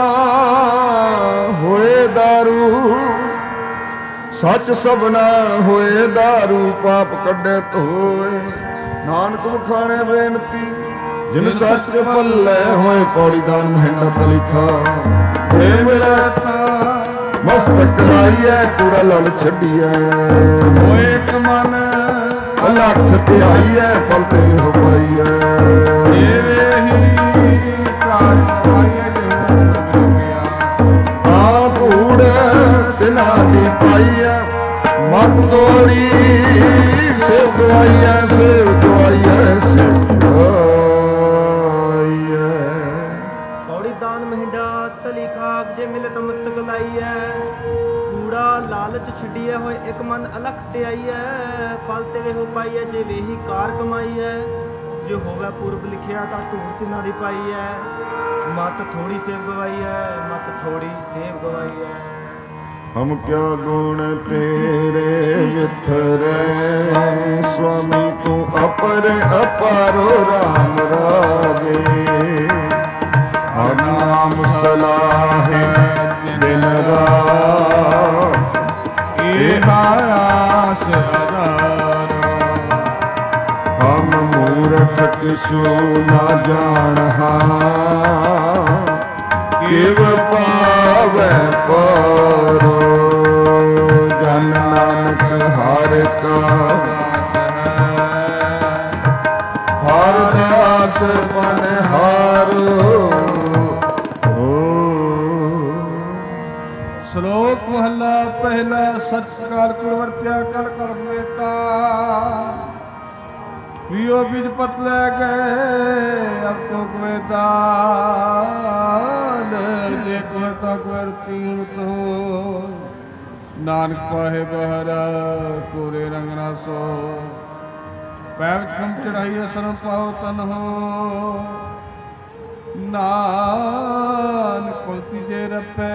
A: ਹੋਏ ਦਾਰੂ, ਸੱਚ ਸਭਨਾ ਹੋਏ ਦਾਰੂ। ਪਾਪ ਕੱਢੇ ਧੋਏ ਨਾਨਕ ਵਖਾਣੇ ਬੇਨਤੀ, ਜਿਨ ਸੱਚ ਪੱਲੇ ਹੋਏ। ਪੌੜੀ ਦਾਨ ਮਹਿੰਡਾ ਤਲਿਖਾ ਦੇ ਮਿਲੇ ਤਾਂ ਮਸਤਕ ਲਾਈਐ, ਕੂੜਾ ਲੜ ਛੱਡੀਐ।
C: ਹੋਏ ਇੱਕ ਮਨ
A: ਅਲਖ ਧਿਆਈਐ, ਪਲ ਤੇ ਹੋ ਪਾਈਐ।
C: ਤੇਰੇ ਹੀ ਘਰ ਪਾਈਐ ਜੋ ਗਿਆ।
A: ਆ ਧੂੜ ਤਿਨਾ ਦੀ ਪਾਈਐ, ਮਤ ਤੋੜੀ ਸੇਵ ਗਵਾਈਐ, ਸੇਵ ਗਵਾਈਐ, ਸੇਵ ਗਵਾਈਐ।
B: ਪੌੜੀ ਦਾਨ ਮਹਿੰਡਾ ਤਲੀ ਖਾਕ, ਜੇ ਮਿਲੇ ਤਾਂ ਮਸਤਕ ਲਾਈਐ। ਕੂੜਾ ਲਾਲਚ ਛੱਡੀਐ, ਹੋਏ ਇੱਕ ਮਨ ਅਲਖ ਤੇ ਆਈਐ। ਫਲ ਤੇ ਵੇ ਹੋ ਪਾਈਐ, ਜੇ ਵੇਹੀ ਕਾਰ ਕਮਾਈਐ। ਜੋ ਹੋਵੇ ਪੂਰਬ ਲਿਖਿਆ ਤਾਂ ਧੂੜ ਤਿਨਾ ਦੀ ਪਾਈਐ। ਮਤ ਥੋੜੀ ਸੇਵ ਗਵਾਈਐ, ਮਤ ਥੋੜੀ ਸੇਵ ਗਵਾਈਐ।
A: ਹਮ ਕਿਆ ਗੁਣ ਤੇਰੇ ਮਿੱਥਰੇ, स्वामी तू अपर अपारो राम रागे। हर नाम सलाहे दिन रात,
C: आस हजारो।
A: हम मूर्ख किसु न जानहा, किव पावै पारो। जन नानक हर का हर दास बन हारो।
C: ਸ਼ਲੋਕ ਮਹੱਲਾ ਪਹਿਲਾ। ਸਚ ਕਾਲ ਕੁਲ ਵਰਤਿਆ ਕਲ ਕਲ ਮੇਤਾ, ਵੀਓ ਬਿਜ ਪਤ ਲੈ ਗਏ ਅਬ ਤੋ ਕਵੇਦਾਨ। ਜੇ ਕੋਇ ਤਾ ਕੁਰਤੀ ਤੋ, ਨਾਨਕ ਪਾਹੇ ਬਹਰਾ ਕੋਰੇ ਰੰਗ ਨਾ ਸੋ। ਪੈਵ ਖਮ ਚੜਾਈਏ ਸਰਮ ਪਾਉ ਤਨ ਹੋ, ਨਾਨਕ ਕੁਲਤੀ ਜੇ ਰਪੈ।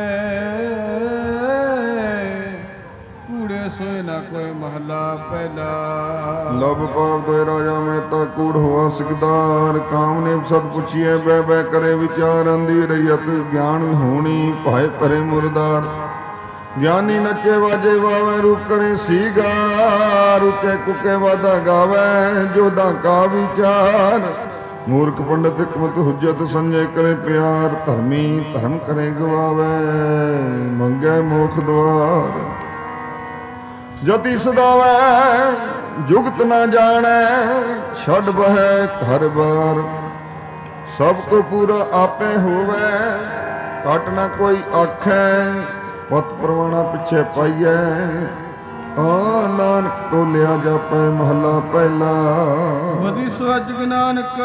C: ਕੂੜੇ ਸੋਏ ਨਾ ਕੋਈ ਮਹੱਲਾ ਪਹਿਲਾ।
A: ਲਬ ਪਾਪ ਦੋਇ ਰਾਜਾ ਮਹਿਤਾ ਕੂੜ ਹੋਆ ਸਿਕਦਾਰ। ਕਾਮ ਨੇ ਸਤ ਪੁੱਛੀਐ ਬਹਿ ਬਹਿ ਕਰੇ ਵਿਚਾਰ। ਅੰਧੀ ਰਹੀਅਤ ਗਿਆਨ ਹੋਣੀ ਭਾਏ ਭਰੇ ਮੁਰਦਾਰ। ਗਿਆਨੀ ਨੱਚੇ ਵਾਜੇ ਵਾਵੇ ਰੂਪ ਕਰੇ ਸੀਗਾਰ। ਉੱਚੇ ਕੁੱਕੇ ਵਾਦਾ ਗਾਵੇ ਜੋਧਾ ਕਾ ਵਿਚਾਰ। ਮੂਰਖ ਪੰਡਤ ਹਕਮਤ ਹੁਜਤ ਸੰਜੈ ਕਰੇ ਪਿਆਰ। ਧਰਮੀ ਧਰਮ ਕਰੇ ਗਵਾਵੇ ਮੰਗੈ ਮੋਖ ਦੁਆਰ। ਜਤੀ ਸਦਾਵੈ ਜੁਗਤ ਨਾ ਜਾਣੈ, ਛੱਡ ਬਹਿ ਘਰ ਬਾਰ। ਸਭ ਕੋ ਪੂਰਾ ਆਪੇ ਹੋਵੇ, ਘਟ ਨਾ ਕੋਈ ਆਖੈ। ਪਤ ਪਰਵਾਣਾ ਪਿੱਛੇ ਪਾਈਐ, ਆ ਨਾਨਕ ਤੋਲਿਆ ਜਾਪੈ ਮਹੱਲਾ ਪਹਿਲਾ।
C: ਵਧੀ ਸਵਜ ਨਾਨਕ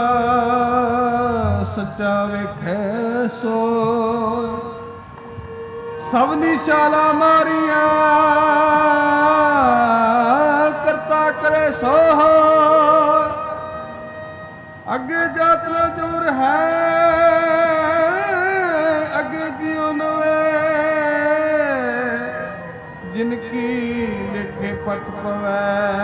C: ਸੱਚਾ ਵੇਖੈ ਸੋ। ਸਭ ਨਿਸ਼ਾਲਾ ਮਾਰੀਆਂ ਕਰਤਾ ਕਰੇ ਸੋ। ਅੱਗੇ ਜਾਤ ਜੋਰ ਹੈ, ਅੱਗੇ ਜਿਉ ਨਵੇ। ਜਿਨ ਕੀ ਲਿਖੇ ਪਤ ਪਵੈ,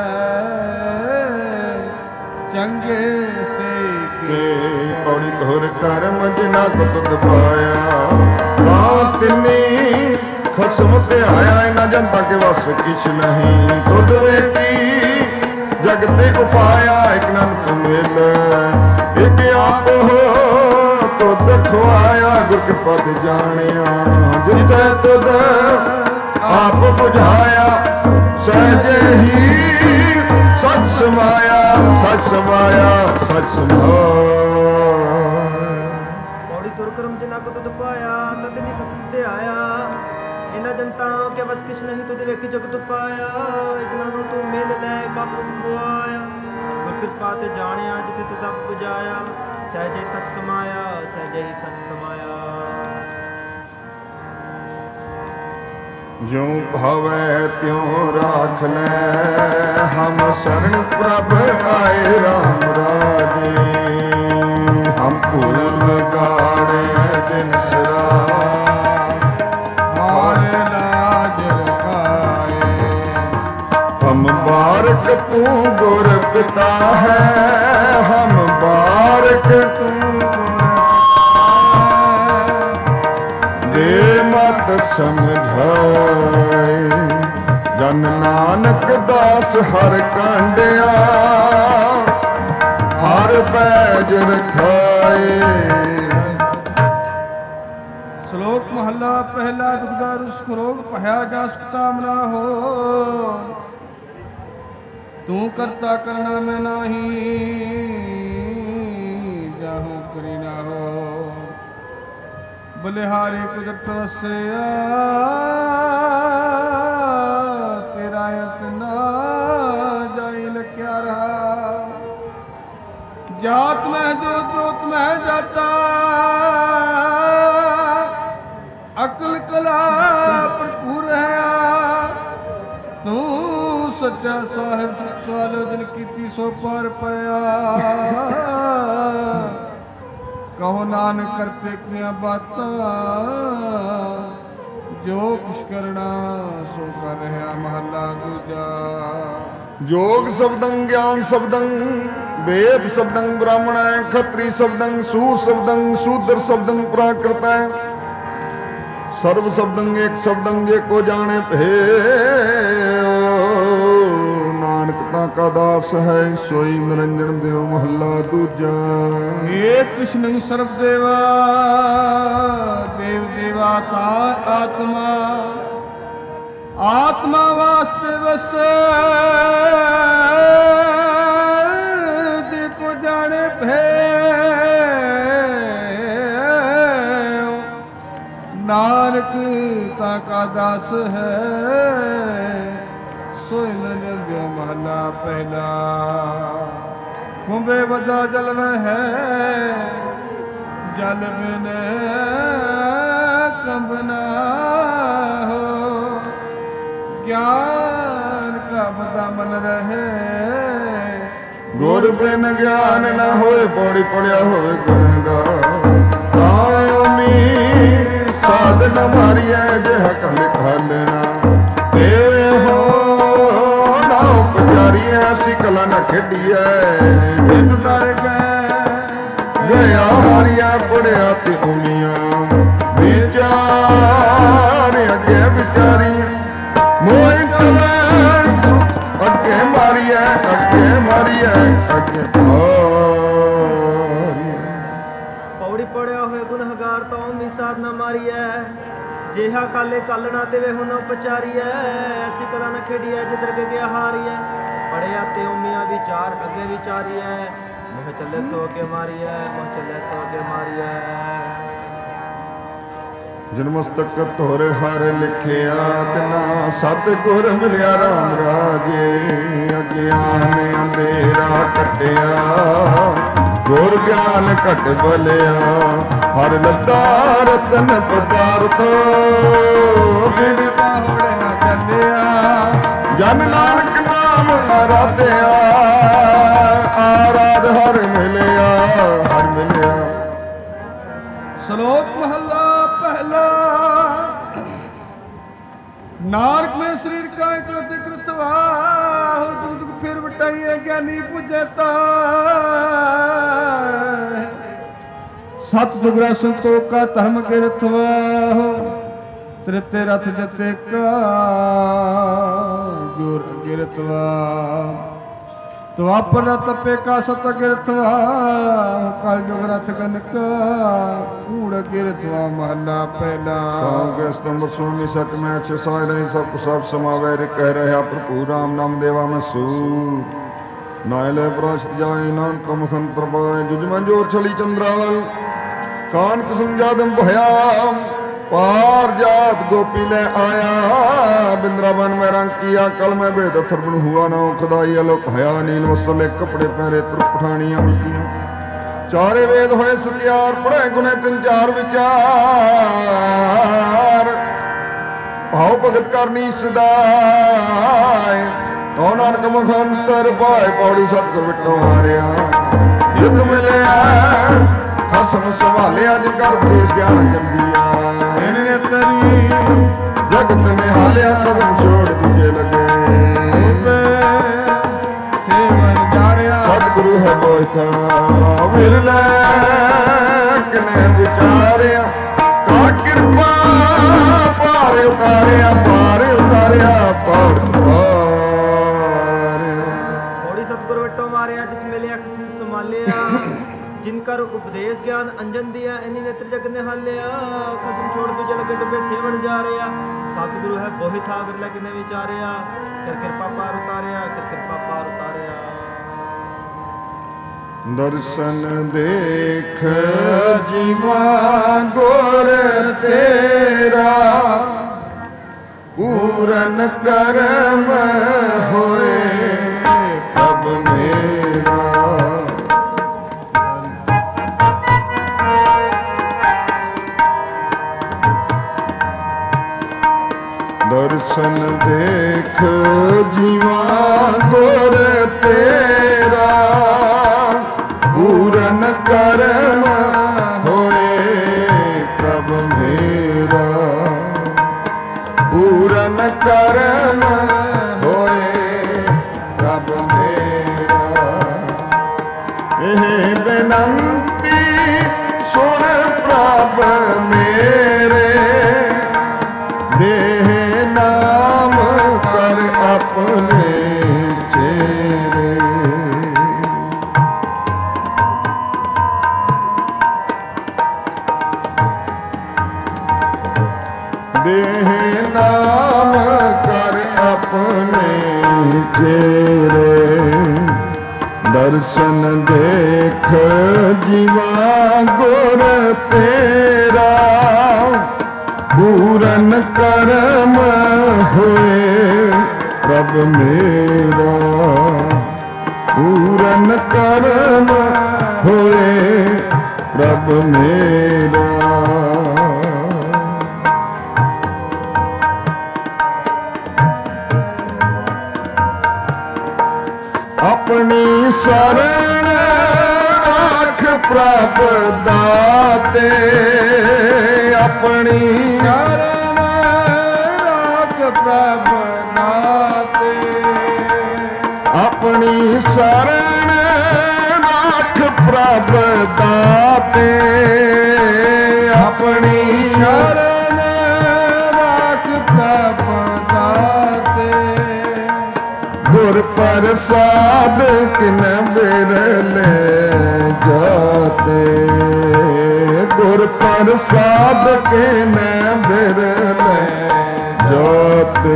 C: ਚੰਗੇ ਸੇ
A: ਕੇ ਪੌੜੀ ਘੋਰ ਕਰਮ ਜਿਨਾ ਕੋ ਤੁਧ ਪਾਇਆ। ਤਾਂ ਤਿੰਨੀ ਖਸਮ ਧਿਆਇਆ, ਇਨਾ ਜਨਤਾ ਕੇ ਵਸ ਕਿਛ ਨਹੀਂ। ਤੁਧ ਵੇਖੀ ਜਗ ਤੇ ਉਪਾਇਆ, ਇਕ ਨਨ ਮਿਲ ਇਕ ਆਪ ਹੋ ਤੁਧ ਖਵਾਇਆ। ਗੁਰ ਕਿਰਪਾ ਤੇ ਜਾਣਿਆ ਜਿਤੈ ਤੁਧ ਆਪ ਬੁਝਾਇਆ। ਸਹਿਜੇ ਹੀ ਸਤ ਸਮਾਇਆ ਸਚ ਸਮਾਇਆ ਸਚ ਸਮਾਇਆ।
B: ਪੌੜੀ ਤੁਰ ਕਰਮ ਜਿਨਾ ਕੋ ਤੁਧ ਪਾਇਆ ਤਦ ਨਿਕ ਸੁਤੇ ਆਇਆ। ਇਹਨਾਂ ਜਨਤਾਂ ਕੇ ਵਸ ਕਿਛ ਨਹੀਂ ਤੁਧ ਵੇਖ ਜਗ ਤੁ ਪਾਇਆ। ਇਤਨਾ ਨੂੰ ਤੂੰ ਮਿਲ ਲੈ ਪਾਪ ਤੁ ਖੁਆਇਆ। ਗੁਰ ਕਿਰਪਾ ਤੇ ਜਾਣਿਆ ਜਿਤੇ ਤੁਧ ਆਪ ਪੁਜਾਇਆ। ਸਹਿਜੇ ਸਚ ਸਮਾਇਆ ਸਹਿਜੇ ਹੀ ਸਚ ਸਮਾਇਆ।
A: ਜਿਉ ਭਾਵੈ ਤਿਉ ਰਾਖ ਲੈ ਹਮ ਸਰਣ ਪ੍ਰਭ ਆਏ ਰਾਮ ਰਾਜੇ। ਹਮ ਭੁਲ ਗਾੜੇ ਦਿਨ ਸਰਾ
C: ਹਾਰ ਲਾਜ ਰਖਾਏ।
A: ਹਮ ਬਾਰਕ ਤੂੰ ਗੁਰ ਪਿਤਾ ਹੈ। ਹਮ ਬਾਰਕ ਤੂੰ ਦੇ ਮਤ ਸਮਝਾਏ। ਜਨ ਨਾਨਕ ਦਾਸ ਹਰ ਕਾਂਡਿਆ ਹਰ ਪੈਜ ਰਖਾਏ।
C: ਸ਼ਲੋਕ ਮਹੱਲਾ ਪਹਿਲਾ। ਦੁਖਦਾ ਰੁਸ ਰੋਗ ਭਇਆ ਜਾ ਸੁਖਤਾ ਮਨਾ ਹੋ। ਤੂੰ ਕਰਤਾ ਕਰਨਾ ਮੈਂ ਨਾਹੀ ਜਾਹੂ ਕਰੀ ਨਾ ਹੋ। ਬਲਿਹਾਰੀ ਕੁਦਰਤ ਵਸਿਆ ਤੇਰਾ ਇਤਨਾ ਜਾਈ ਲਖਿਆ ਰਹਾ। ਜਾਤ ਮੈਂ ਜੋਤ ਮੈਂ ਜਾਤਾ ਅਕਲ ਕਲਾ ਭਰਪੂਰ ਰਹਾ। ਤੂੰ ਸੱਚਾ ਸਾਹਿਬ ਸਵਾਲੋ ਦਿਨ ਕੀਤੀ ਸੋ ਪਾਰ ਪਿਆ। ਕਹੋ ਨਾਨਕ ਕਰਤੇ ਕਿਆ ਬਾਤਾਂ ਜੋ ਕੁਛ ਕਰਨਾ ਸੋ ਕਰ ਰਿਹਾ। ਮਹੱਲਾ ਦੂਜਾ।
A: ਜੋਗ ਸ਼ਬਦੰ ਗਿਆਨ ਸ਼ਬਦੰ ਵੇਦ ਸ਼ਬਦੰ ਬ੍ਰਾਹਮਣੈ। ਖੱਤਰੀ ਸ਼ਬਦੰ ਸੂਰ ਸ਼ਬਦੰ ਸ਼ੂਦਰ ਸ਼ਬਦੰ ਪ੍ਰਾਕ੍ਰਿਤੈ। ਸਰਬ ਸ਼ਬਦੰ ਏਕ ਸ਼ਬਦੰ ਜੇ ਕੋ ਜਾਣੇ ਭੇਉ। ਨਾਨਕ ਤਾਂ ਕਾ ਦਾਸ ਹੈ ਸੋਈ ਨਿਰੰਜਨ ਦਿਓ। ਮਹੱਲਾ ਦੂਜਾ।
C: ਏ ਕ੍ਰਿਸ਼ਨ ਸਰਬ ਦੇਵਾ ਦੇਵ ਦੇਵਾ ਤਾ ਆਤਮਾ। ਆਤਮਾ ਵਾਸਤੇ ਵਸੈ ਜੇ ਕੋ ਜਾਣੇ ਭੇਉ। ਨਾਨਕ ਤਾਂ ਕਾ ਦਾਸ ਹੈ ਸੋਈ ਨਿਰੰਜਨ ਦਿਓ। ਮਹੱਲਾ ਪਹਿਲਾ। ਕੁੰਭੇ ਵਜਾ ਜਲ ਰਹਿ ਜਲ ਬਿਨ ਕੰਬਨਾ ਹੋ। ਗਿਆਨ ਕਾ ਬਦਾ ਮਨ ਰਹੇ
A: ਗੁਰ ਬਿਨ ਗਿਆਨ ਨ ਹੋਏ। ਪੌੜੀ ਪੜਿਆ ਹੋਵੇ ਗੁਰਗਾ ਤਾਇਓਮੀ ਸਾਧ ਨ ਮਾਰੀਐ। ਜਿਹ ਕਲ ਖਾਲਣਾ ਤੇਰੇ ਹੋ ਨਾ ਉਪਚਾਰੀਐ। ਅਸੀਂ ਕਲਾ ਨ ਖੇਡੀਐ ਜਿਤ ਦਰ ਗਏ। ਗਿਆ ਹਾਰੀਆ ਪੜਿਆ ਤੇ ਉਮੀਆਂ ਵਿਚਾਰ ਅੱਗੇ ਵਿਚਾਰੀ। ਮੋਹਿ ਚਲੇ ਅੱਗੇ ਮਾਰੀਐ ਅੱਗੇ ਮਾਰੀਐ ਅੱਗੇ ਮਾਰੀਐ।
B: ਪੌੜੀ ਪੜਿਆ ਹੋਏ ਗੁਨਹਗਾਰ ਤਾਂ ਵੀ ਸਾਧ ਨਾ ਮਾਰੀਐ। ਜਿਹਾ ਕਾਲੇ ਕਾਲਣਾ ਤੇ ਵੇ ਹੁਣ ਉਪਚਾਰੀਐ। ਐਸੀ ਕਲਾ ਨ ਖੇਡੀਐ ਜਿਦਰ ਕੇ ਗਿਆ ਹਾਰੀਐ। ਪੜਿਆ ਤੇ ਉਮੀਆਂ ਵਿਚਾਰ ਅੱਗੇ ਵਿਚਾਰੀਐ। ਮੋਹ ਚੱਲੇ ਸੋ ਕੇ ਮਾਰੀਐ ਮੋਹ ਚੱਲੇ ਸੋ ਕੇ ਮਾਰੀਐ।
A: ਜਿਨ ਮਸਤਕ ਧੋਰੇ ਹਾਰੇ ਲਿਖਿਆ ਤਿਨਾ ਸਤਿਗੁਰ ਮਿਲਿਆ ਰਾਮ ਰਾਜੇ। ਅਗਿਆਨ ਅੰਧੇਰਾ ਕੱਟਿਆ ਗੁਰ ਗਿਆਨ ਘਟ ਬਲਿਆ। ਹਰ ਲੱਦਾ ਰਤਨ ਪਦਾਰਥ ਬਿਨ
C: ਬਾਹੜੇ ਨਾ ਚੱਲਿਆ।
A: ਜਨ ਨਾਨਕ ਨਾਮ ਆਰਾਧਿਆ। ਆਰਾਧ ਹਰ ਮਿਲਿਆ ਹਰ ਮਿਲਿਆ।
C: ਸ਼ਲੋਕ ਮਹੱਲਾ ਪਹਿਲਾ। ਨਾਨਕ ਮੈਂ ਸਰੀਰ ਕਾ ਇਕਲਤੇ ਕ੍ਰਿਤਵਾ ਦੁਖ ਫਿਰ ਵਟਾਈਏ ਗਿਆਨੀ ਪੁਜੈ ਤਾ। ਸਤ ਜੁਗਰਾ ਸੰਤੋਖਾ ਧਰਮ ਕੇ ਰਥਵਾ ਤ੍ਰਿਤੇ ਰਥ ਜਤੇ ਕਾ ਜੋਰ ਅਗੇ ਰਤਵਾ। ਤਵਾਪਰ ਤਪੇ ਕਾ ਸਤ ਅਗੇ ਰਥਵਾ ਕਲ ਜੁਗ ਰਥ ਗਨਕ ਕੂੜ ਅਗੇ ਰਥਵਾ। ਮਹੱਲਾ ਪਹਿਲਾ।
A: ਸੌਂਗੇ ਸਤੰਬਰ ਸੁਆਮੀ ਸਚ ਮੈਂ ਅਛੇ ਸਾਇ ਨਹੀਂ ਸਭ ਸਮਾਵੇ ਰ ਕਹਿ ਰਿਹਾ ਪ੍ਰਭੂ ਰਾਮ ਨਾਮ ਦੇਵਾ ਮਸੂਰ। ਨਾਇ ਲੈ ਪ੍ਰਾਸ਼ਤ ਜਾਏ ਨਾਨਕ ਮੁਖੰਤਰ ਪਾਏ ਜੁਜ ਮੈਂ ਜੋਰ ਛਲੀ ਚੰਦਰਾਵਲ ਕਾਨ ਕਿਸਮ ਜਾਦਮ ਭਇਆ पार जात गोपी ले आया बिंद्रावन में रंग किया कल में बेद थरबन हुआ ना खुदाई अलोक हया नील वसले कपड़े पहरे त्रुप पठानियां मिटियां चारे वेद होए सत्यार पढ़े गुने तिन चार विचार भाव भगत करनी सदाए तो नानक मुखंतर पाए पौड़ी सतगुर विटो मारिया युग मिलिया खसम संभालिया जिनका उपदेश ज्ञान जम्बिया जगत में हालिया कदम छोड़ दूजे लगे सतगुरु है बोता विरला किने विचारिया कर कृपा पार उतारिया पार उतारिया पार उतारिया
B: थोड़ी सतगुरु विटो मारिया जित मिलिया किस्म संभालिया जिनकर उपदेश ज्ञान अंजन दिया इन्हीं नेत्र जग ने हालिया कसम छोड़ दूजे लगे डुबे सेवन जा रहा सतगुरु है बोहि था विरला किने विचारिया कर कृपा पार उतारिया कर कृपा पार उतारिया
A: दर्शन देख जीवा गुर तेरा पूरन कर्म होए अब मेरा दर्शन देख जीवा गुर तेरा पूरन कर्म होए प्रभ मेरा पूरन कर्म होए प्रभ मेरा यह बेनंती सुन प्रभ मेरे देह नाम कर अपने चेरे देह नाम कर अपने चेरे दर्शन देख जीवा गुर तेरा पूरन कर्म होए प्रभ मेरा पूरन कर्म होए प्रभ मेरा अपनी शरण राख प्रभ दाते अपनी शरण राख प्रभ दाते अपनी शरण राख प्रभ दाते अपनी शरण राख प्रभ दाते गुर प्रसाद किन बिरले जाते गुर प्रसाद किन बिरले जाते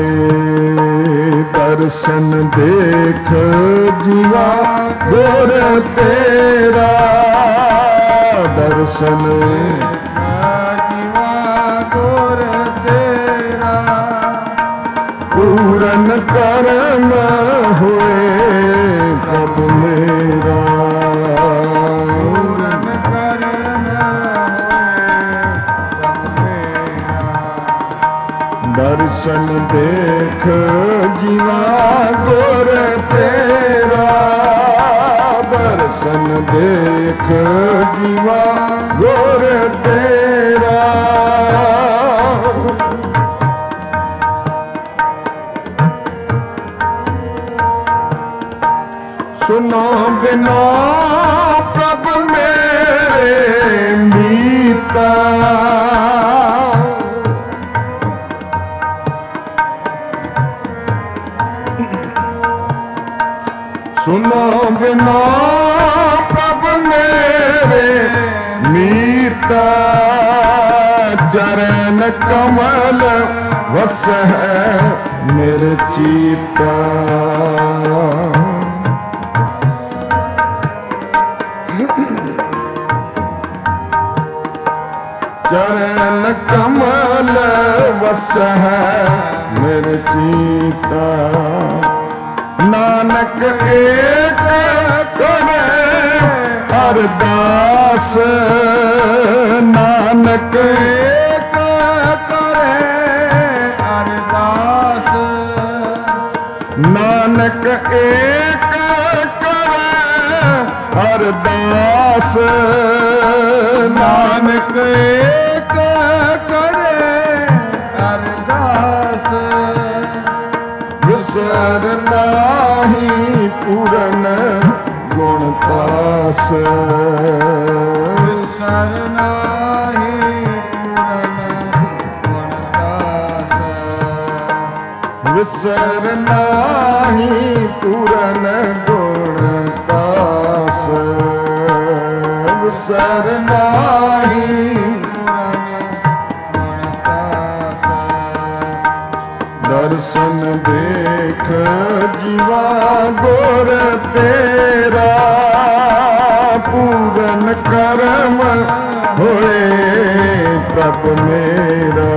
A: दर्शन देख जीवा गुर तेरा दर्शन जीवा गुर तेरा पूरन कर्म हुए प्रभ मेरा पूरन कर्म हुए दर्शन देख जीवा गुर तेरा दर्शन देख जीवा गुर तेरा सुनो बिना प्रभ मेरे मीता सुनो बिना प्रभ मेरे मीता चरण कमल वस है मेरे चीता ਚਰਨ ਕਮਲ ਵਸਹਿ ਮੇਰੇ ਚੀਤਾ। ਨਾਨਕ ਏਕ ਕਰੇ ਅਰਦਾਸ, ਨਾਨਕ
C: ਏਕ ਕਰੇ ਅਰਦਾਸ,
A: ਨਾਨਕ ਏਕ ਕਰੇ ਅਰਦਾਸ,
C: ਨਾਨਕ ਏਕ ਕਰੇ ਅਰਦਾਸ।
A: ਵਿਸਰ ਨਾਹੀ ਪੂਰਨ ਗੁਣ ਪਾਸ,
C: ਵਿਸਰ ਨਾਹੀ ਪੂਰਨ ਗੁਣ ਪਾਸ,
A: ਵਿਸਰ ਨਾਹੀ ਪੂਰਨ ਗੁਣ ਪਾਸ, ਵਿਸਰ ਨਾਹੀ ਦਰਸ਼ਨ ਦੇਖ ਜੀਵਾ ਗੁਰ ਤੇਰਾ, ਪੂਰਨ ਕਰਮ ਹੋਏ ਪ੍ਰਭ ਮੇਰਾ।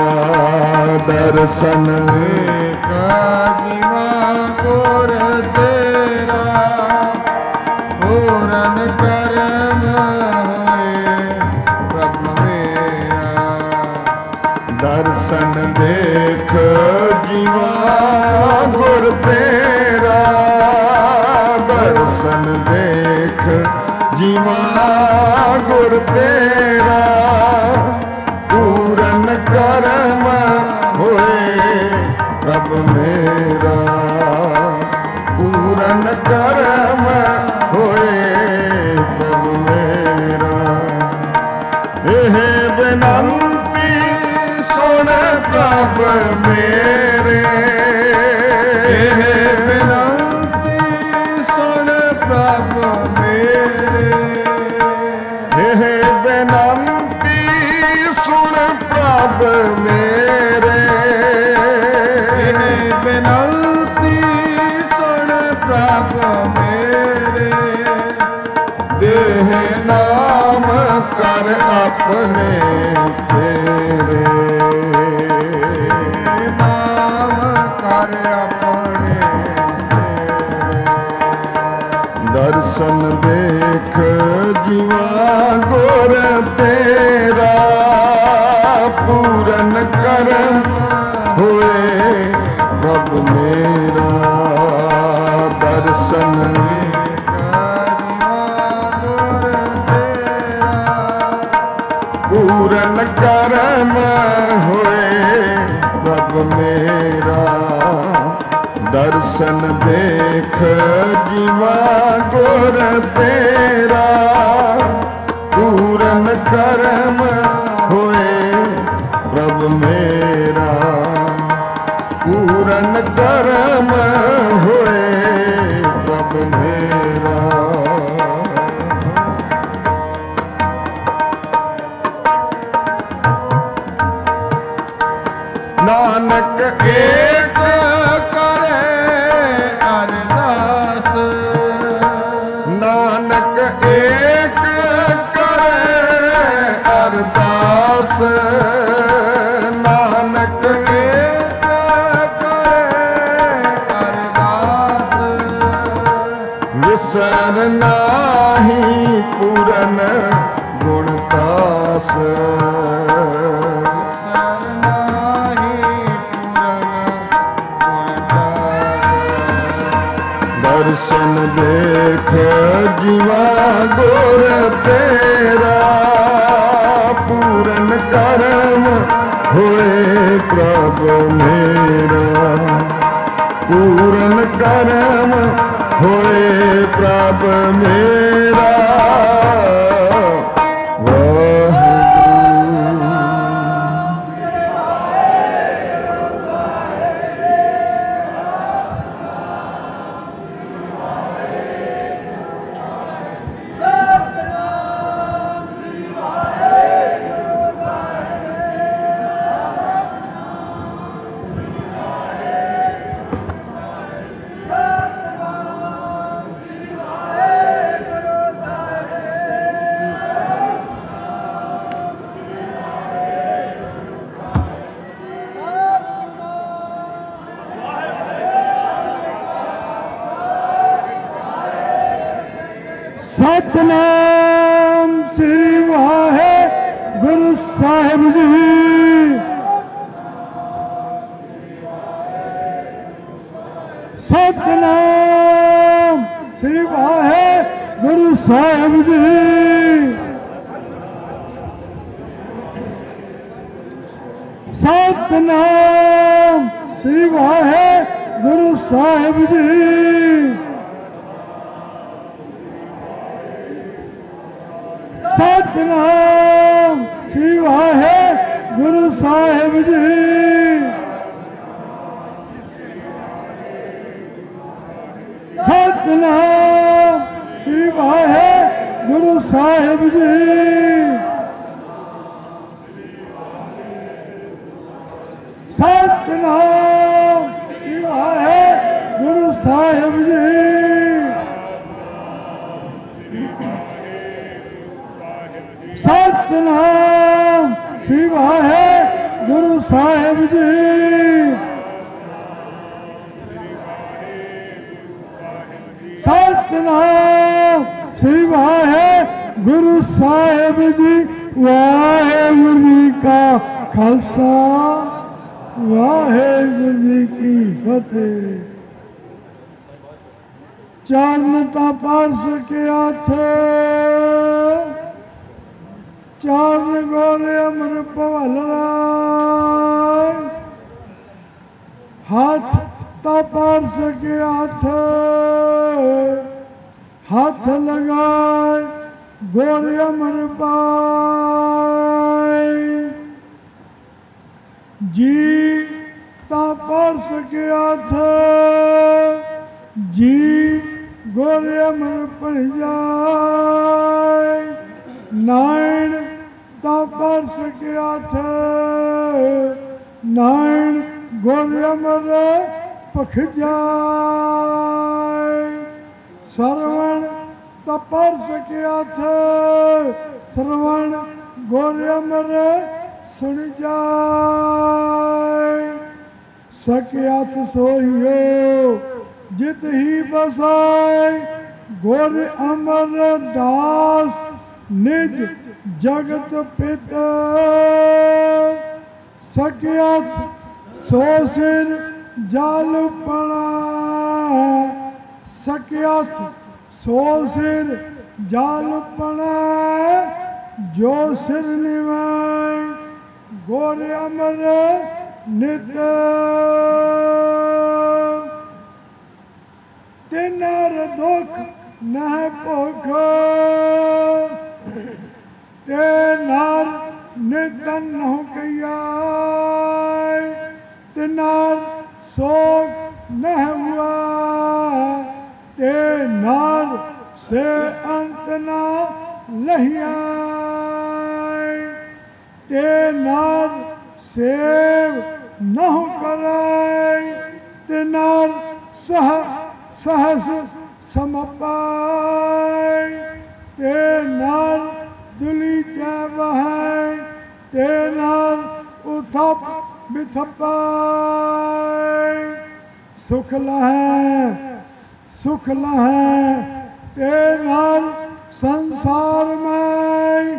A: ਦਰਸ਼ਨ
C: ਦੇਖ ਜੀਵਾ ਗੁਰ ਤੇਰਾ, ਪੂਰਨ ਕਰਮ ਹੋਏ ਪ੍ਰਭ ਮੇਰਾ।
A: ਦਰਸ਼ਨ ਦੇਖ ਜੀਵਾ ਗੁਰ ਤੇਰਾ, ਦਰਸ਼ਨ ਦੇਖ ਜੀਵਾ ਗੁਰ ਤੇਰਾ, ਪੂਰਨ ਕਰਮ ਹੋਏ ਪ੍ਰਭ ਮੇਰਾ, ਪੂਰਨ ਕਰਮ ਹੋਏ ਪ੍ਰਭ ਮੇਰਾ। ਇਹ ਬੇਨੰਤੀ ਸੁਣ ਪ੍ਰਭ ਮੇਰੇ,
C: ਇਹ ਬੇਨੰਤੀ ਸੁਣ ਪ੍ਰਭ ਮੇਰੇ,
A: ਇਹ ਬੇਨੰਤੀ ਸੁਣ ਪ੍ਰਭ ਮੇਰੇ,
C: ਇਹ ਬੇਨੰਤੀ ਸੁਣ ਪ੍ਰਭ ਮੇਰੇ।
A: ਦੇਹ ਨਾਮ ਕਰ ਆਪਣੇ ਤੇਰੇ,
C: ਨਾਮ ਕਰ ਆਪਣੇ ਤੇਰੇ।
A: ਦਰਸ਼ਨ ਦੇਖ ਜੀਵਾ ਗੁਰ ਤੇਰਾ, ਪੂਰਨ ਕਰਮ ਹੋਏ ਪ੍ਰਭ ਮੇਰਾ। ਦਰਸ਼ਨ ਪੂਰਨ ਕਰਮ ਹੋਏ ਪ੍ਰਭ ਮੇਰਾ। ਦਰਸ਼ਨ ਦੇਖ ਜੀਵਾ ਗੁਰ ਤੇਰਾ, ਪੂਰਨ ਕਰਮ ਹੋਏ ਪ੍ਰਭ ਮੇਰਾ, ਪੂਰਨ ਕਰਮ ਹੋਏ ਪ੍ਰਭ ਮੇਰਾ। ਨਾਨਕ ਏਕ
C: ਕਰੇ ਅਰਦਾਸ,
A: ਨਾਨਕ ਏਕ ਕਰੇ ਅਰਦਾਸ, ਨਾਨਕ
C: ਏਕ ਕਰੇ ਅਰਦਾਸ।
A: ਵਿਸਰ ਨਾਹੀ ਪੂਰਨ ਗੁਣ ਤਾਸ, ਦਰਸ਼ਨ ਦੇਖ ਜੀਵਾ ਗੁਰ ਤੇਰਾ, ਪੂਰਨ ਕਰਮ ਹੋਏ ਪ੍ਰਭ ਮੇਰਾ, ਪੂਰਨ ਕਰਮ ਹੋਏ ਪ੍ਰਭ ਮੇਰਾ।
D: ਸਤਨਾਮ ਸ੍ਰੀ ਵਾਹਿਗੁਰੂ ਸਾਹਿਬ ਜੀ। ਸਤਨਾਮ ਸ੍ਰੀ ਵਾਹਿਗੁਰੂ ਸਾਹਿਬ ਜੀ। ਸਤਨਾਮ ਸ੍ਰੀ ਵਾਹਿਗੁਰੂ ਸਾਹਿਬ ਜੀ। ਸਤਨਾਮ ਸ੍ਰੀ ਵਾਹਿਗੁਰੂ ਸਾਹਿਬ ਜੀ। ਸਤਨਾਮ ਸ੍ਰੀ ਵਾਹਿਗੁਰੂ ਸਾਹਿਬ ਜੀ। ਸਤਨਾਮ ਸ੍ਰੀ ਵਾਹਿਗੁਰੂ ਸਾਹਿਬ ਜੀ। ਸਤਨਾਮ ਸ੍ਰੀ ਵਾਹਿਗੁਰੂ ਸਾਹਿਬ ਜੀ। ਸਤਨਾਮ ਸ੍ਰੀ ਵਾਹਿਗੁਰੂ ਸਾਹਿਬ ਜੀ। ਵਾਹਿਗੁਰੂ ਜੀ ਕਾ ਖਾਲਸਾ ਵਾਹਿਗੁਰੂ ਜੀ ਕੀ ਫਤਿਹ। ਚਰਨ ਤਾਂ ਪਰ ਸਕਿਆ ਥੇ, ਚਰਨ ਗੋਰੇ ਅਮਰ ਭਵਲਣਾ। ਹੱਥ ਤਾਂ ਪਰ ਸਕਿਆ ਥੇ, ਹੱਥ ਲਗਾਏ ਗੋਰੇ ਅਮਰ ਪਾਏ। ਜੀ ਤਾਂ ਪਰ ਸਕਿਆ ਥੇ, ਜੀ ਗੋਰੇ ਅਮਰ ਪੜ ਜਾਏ। ਨਾਇਣ ਤਾਂ ਪਰ ਸਕਿਆ ਥੇ, ਨਾਇਣ ਗੋਰੇ ਅਮਰ ਭਖ ਜਾਏ। ਸਰਵਣ ਤਾਂ ਪਰ ਸਕਿਆ ਥੇ, ਸਰਵਣ ਗੋਰੇ ਅਮਰ ਸੁਣ ਜਾਏ। ਸਕਿਆਥ ਸੋਈਓ ਜਿਤ ਹੀ ਬਸਾਏ। ਗੁਰ ਅਮਰ ਦਾਸ ਨਿਜ ਜਗਤ ਪਿਤ। ਸਕਿਆਥ ਸੋ ਸਿਰ ਜਲ ਪਣਾ। ਸਕਿਆਥ ਸੋ ਸਿਰ ਜਲ ਪਣਾ। ਜੋ ਸਿਰ ਨਿਵਾਏ ਗੁਰ ਅਮਰ ਨਿਤ। ਤੇ ਨਰ ਦੁਖ ਨਹਿ ਭੁਖ, ਤੇ ਨਰ ਨਿਤਨ ਨਹੁ ਕਈਆਏ। ਤੇ ਨਰ ਸੋਗ ਨਹਿ ਹੁਆ, ਤੇ ਨਰ ਸੇ ਅੰਤ ਨਾ ਲਹਿਆਏ। ਤੇ ਨਰ ਸੇਵ ਨਹੁ ਕਰਾਏ। ਤੇ ਨਰ सहस समपाय। ते नर दुली च बहाय। ते नर उथप बिथपाय। सुख लहै ते नर संसार में।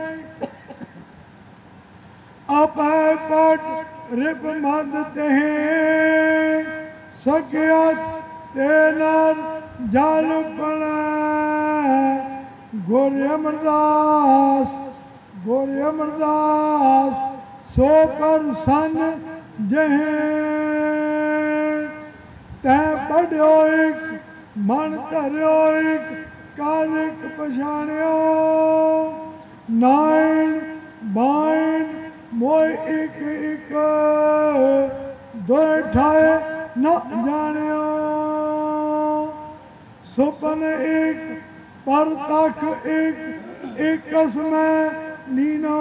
D: अपै पट रिप मद ते सकियत ते नर जल पणै। गुर अमरदास गुर अमरदास सो पर सन जहें। तै पढ़ियो एक मन धरियो एक कर एक पछाणियो। नाइन बाइन मोय एक एक दो ठाए न जानियो। सुपन एक पर तक एक एकस में लीनो।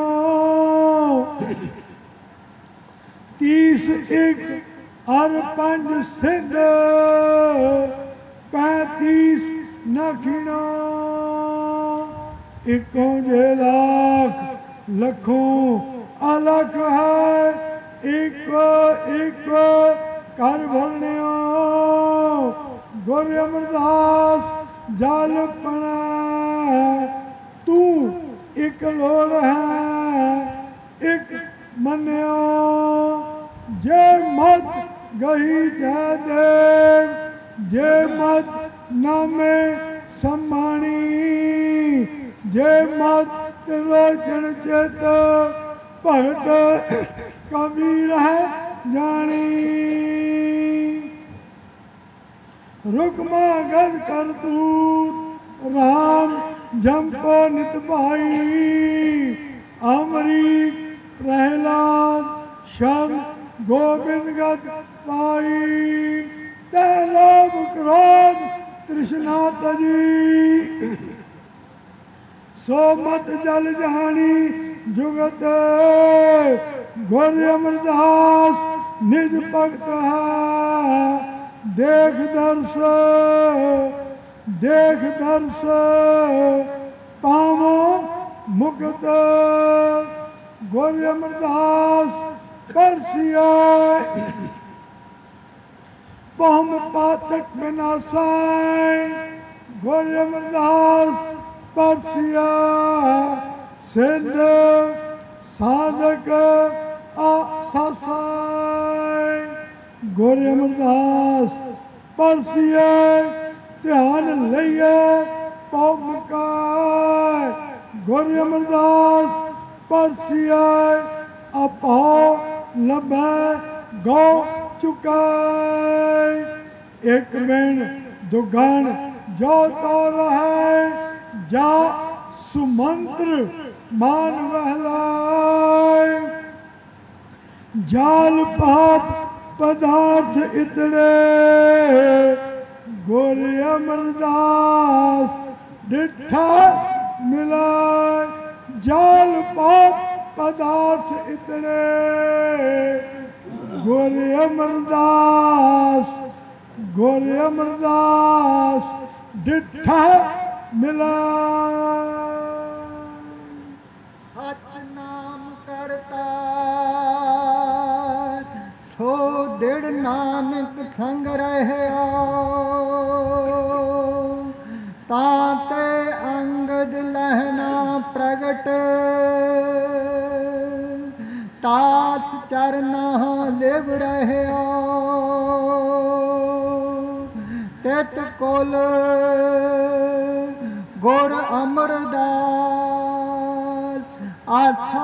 D: 30 एक हर 5 सिद्ध 35 नखिनो। इकों जे लाख लखों अलग है। एक एक कर भरने गुर अमरदास जल पणै। ਤੂੰ ਇੱਕ ਲੋੜ ਹੈ ਇੱਕ ਮੰਨਿਓ, ਜੇ ਮਤ ਗਹੀ ਜੈ ਦੇਵ, ਜੇ ਮਤ ਨਾਮੇ ਸਮਾਣੀ, ਜੇ ਮਤ ਤਿਲੋਚਨ ਚਿਤ ਭਗਤ ਕਬੀਰ ਹੈ ਜਾਣੀ। रुकमा गज कर दूत राम जम को नित भाई, अमरीक प्रहलाद शर गोविंद गत पाई, तै लोभ क्रोध तृष्णा तजी, सो मत जल जानी जुगत, गुर अमरदास निज भगत है, देख दर्श पावो मुक्त, गुर अमरदास परसिया, बहुम पातक विनाशाय, गुर अमरदास परसिया, सिद्ध साधक आसासाय, गुर अमरदास परसिए ध्यान लइए पौ मुकाय, गुर अमरदास परसिए अपाओ लभै गौ चुकाय, एक बिन दुगण जो तो रहे, जा सुमंत्र मान वहलाय, जाल पाप पदार्थ इतने, गुर अमरदास डिठा मिला, जाल पाप पदार्थ इतने, गुर अमरदास डिठा मिला।
E: सच नाम करता सो दिड़ नानक संग रहया, ताते अंगद लहना प्रगट, तात चरना लिव रहया, तित कुल गुर अमरदास आछा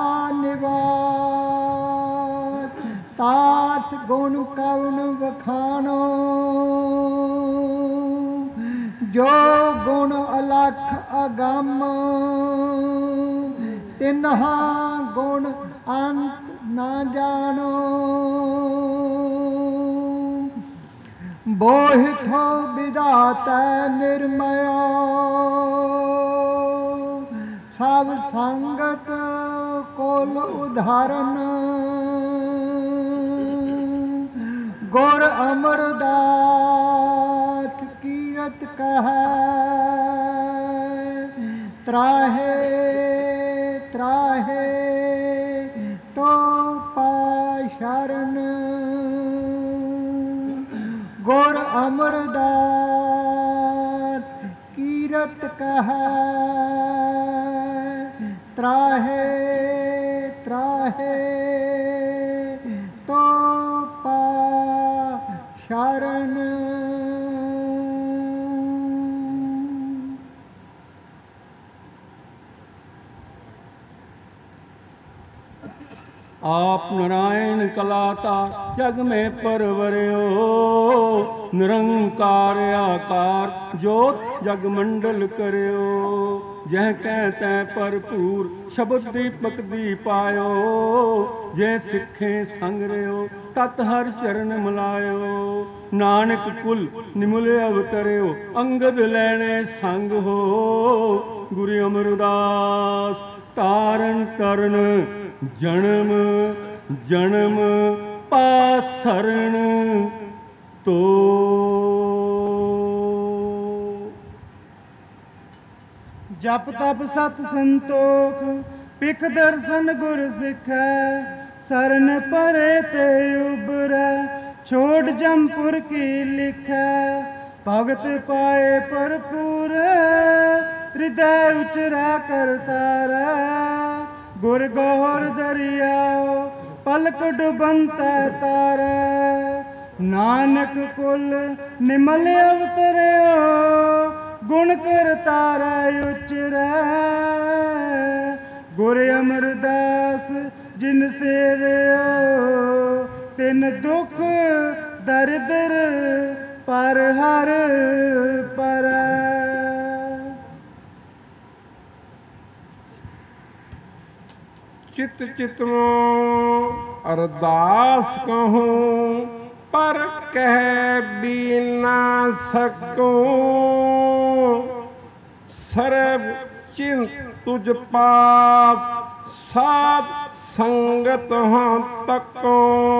E: निवास, तात गुण कवन वखाणो, जो गुण अलख अगम, तिन्हा गुण अंत न जानो, बोहिथो विधाता निर्मयो, सब संगत कुल उदाहरण, गुर अमरदास कीरत कहा, त्राहे त्राहे तो पा शरण, गुर अमरदास कीरत कहा, त्राहे त्राहे तो पा शरण।
F: आप नारायण कलाता जग में परवरियो, निरंकार आकार ज्योत जग मंडल करियो, जह कहते भरपूर शब्द दीपक दीपायो, जै सिखे संग रहो तत हर चरण मिलायो, नानक कुल निमुले अवतरियो अंगद लैने संग हो, गुरु अमरदास तारण तरन जन्म जन्म पासरण तो।
B: जप तप सत संतोख पिख दर्शन गुर सिखै, सरन परे ते उबरै छोड़ जमपुर की लिखै, भगत पाए भरपूर ਹਿਰਦੈ ਉਚਰਾ ਕਰਤਾਰਾ ਗੁਰ ਗੋਰ ਦਰਿਆਓ ਪਲਕ ਡੁਬੰਤੈ ਤਾਰੈ ਨਾਨਕ ਕੁਲ ਨਿਮਲ ਅਵਤਰਿਓ ਗੁਣ ਕਰਤਾਰੈ ਉਚਰੈ ਗੁਰ ਅਮਰਦਾਸ ਜਿਨ ਸੇਵਿਓ ਤਿਨ ਦੁਖ ਦਰਦਰ ਪਰ ਹਰ ਪਰੈ।
F: ਚਿਤ ਚਿਤਵੋ ਅਰਦਾਸ ਕਹੂੰ ਪਰ ਕਹਿ ਵੀ ਨਾ ਸਕੂੰ ਸਰਬ ਚਿੰਤ ਤੁਝ ਪਾਸ ਸਾਧ ਸੰਗਤ ਹਾਂ ਤੱਕੋ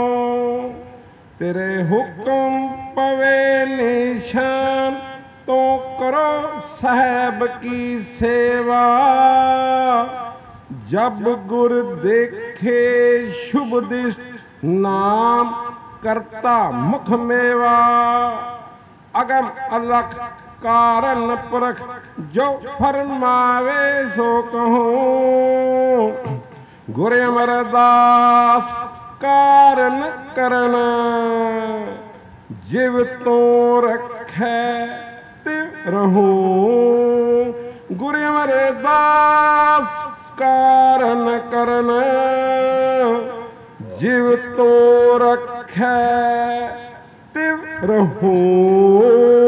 F: ਤੇਰੇ ਹੁਕਮ ਪਵੇ ਨਿਸ਼ਾਨ ਤੋ ਕਰੋ ਸਾਹਿਬ ਕੀ ਸੇਵਾ ਜਬ ਗੁਰ ਦੇਖੇ ਸ਼ੁਭ ਦਿਸ਼ਟ ਨਾਮ ਕਰਤਾ ਮੁਖ ਮੇਵਾ ਅਗਮ ਅਲਖ ਕਾਰਨ ਪਰਖ ਜੋ ਫਰਮਾਵੇ ਸੋ ਕਹੂੰ ਗੁਰ ਅਮਰਦਾਸ ਕਾਰਨ ਕਰਨ ਜਿਵ ਤੋਂ ਰੱਖੈ ਤੇ ਰਹੂੰ ਗੁਰ ਅਮਰਦਾਸ ਕਾਰਨ ਕਰਨ ਜਿਵ ਤੋਂ ਰੱਖੈ ਤੇ ਰਹੂੰ।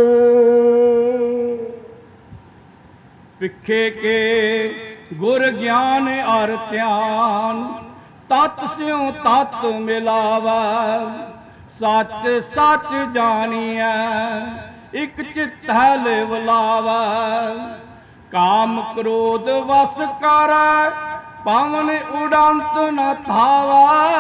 F: ਵਿਖੇ ਕੇ ਗੁਰ ਗਿਆਨ ਅਰ ਧਿਆਨ ਤਤ ਸਿਉ ਤਤ ਮਿਲਾਵੈ ਸੱਚ ਸੱਚ ਜਾਣੀਐ ਇਕ ਚਿਤੈ ਲਿਵ ਲਾਵੈ ਕਾਮ ਕ੍ਰੋਧ ਵਸ ਕਰੈ ਪਵਨ ਉਡੰਤ ਨ ਥਾਵੈ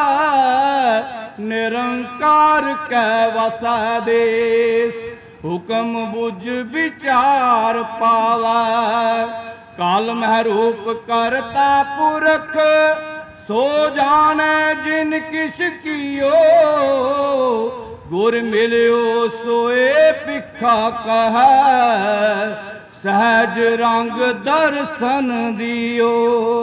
F: ਨਿਰੰਕਾਰ ਕੈ ਵਸੈ ਦੇਸ ਹੁਕਮ ਬੁਝ ਵਿਚਾਰ ਪਾਵੈ ਕਾਲ ਮਹਿ ਰੂਪ ਕਰਤਾ ਪੁਰਖ ਸੋ ਜਾਣੈ ਜਿਨ ਕਿਛ ਕੀਓ ਗੁਰ ਮਿਲਿਓ ਸੋਏ ਭਿਖਾ ਕਹੈ ਸਹਿਜ ਰੰਗ ਦਰਸ਼ਨ ਦਿਓ।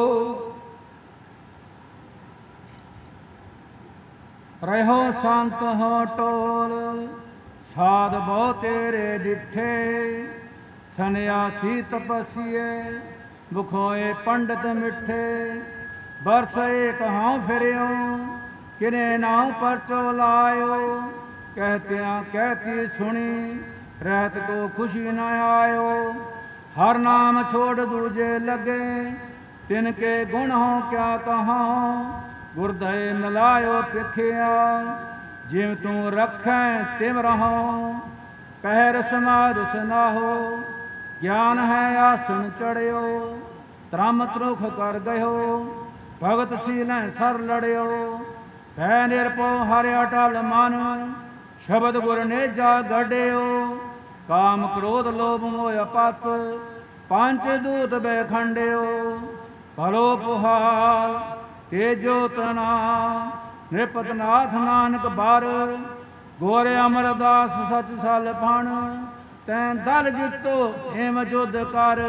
B: ਰਹੋ ਸੰਤ ਹੋ ਟੋਲ ਸਾਧ ਬਹੁ ਤੇਰੇ ਡਿਠੇ ਸੰਨਿਆਸੀ ਤਪਸੀਏ ਬੁਖੋਏ ਪੰਡਤ ਮਿੱਠੇ ਬਰਸੇ ਕਹਾਂ ਫਿਰਿਓ ਕਿਨੇ ਨਾਉ ਪਰਚੋ ਲਾਇਓ ਕਹਿਤਿਆਂ ਕਹਿਤੀ ਸੁਣੀ ਰਹਿਤ ਕੋ ਖੁਸ਼ੀ ਨ ਆਇਓ ਹਰ ਨਾਮ ਛੋੜ ਦੂਜੇ ਲਗੇ ਤਿਨ ਕੇ ਗੁਣ ਹੋ ਕਿਆ ਕਹਾਂ ਗੁਰਦਏ ਮਿਲਾਇਓ ਪਿਖਿਆ ਜਿਵ ਤੂੰ ਰੱਖੈ ਤਿਵ ਰਹੋ ਕਹਿਰ ਸਮਾਦ ਸੁਨਾਹੋ ਗਿਆਨ ਹੈ ਆਸਣ ਚੜਿਓ ਤਰਮ ਤਰੁਖ ਕਰ ਗਇਓ ਭਗਤ ਸੀਲੈ ਸਰ ਲੜਿਓ ਭੈ ਨਿਰਭਉ ਹਰਿ ਅਟਲ ਮਨ ਸ਼ਬਦ ਗੁਰ ਨੇਜਾ ਗੜਿਓ ਕਾਮ ਕ੍ਰੋਧ ਲੋਭ ਮੋਹ ਪਤ ਪੰਚ ਦੂਤ ਬੈਖੰਡਿਓ ਭਲੋ ਪੁਹਾਲ ਤੇਜੋ ਤਨਾ ਨਿਰਪਤ ਨਾਥ ਨਾਨਕ ਬਾਰ ਗੋਰ ਅਮਰਦਾਸ ਸਚ ਸਲ ਫਣ ਤੈਂ ਦਲ ਜਿਤੋ ਏਮ ਜੁਧ ਕਰ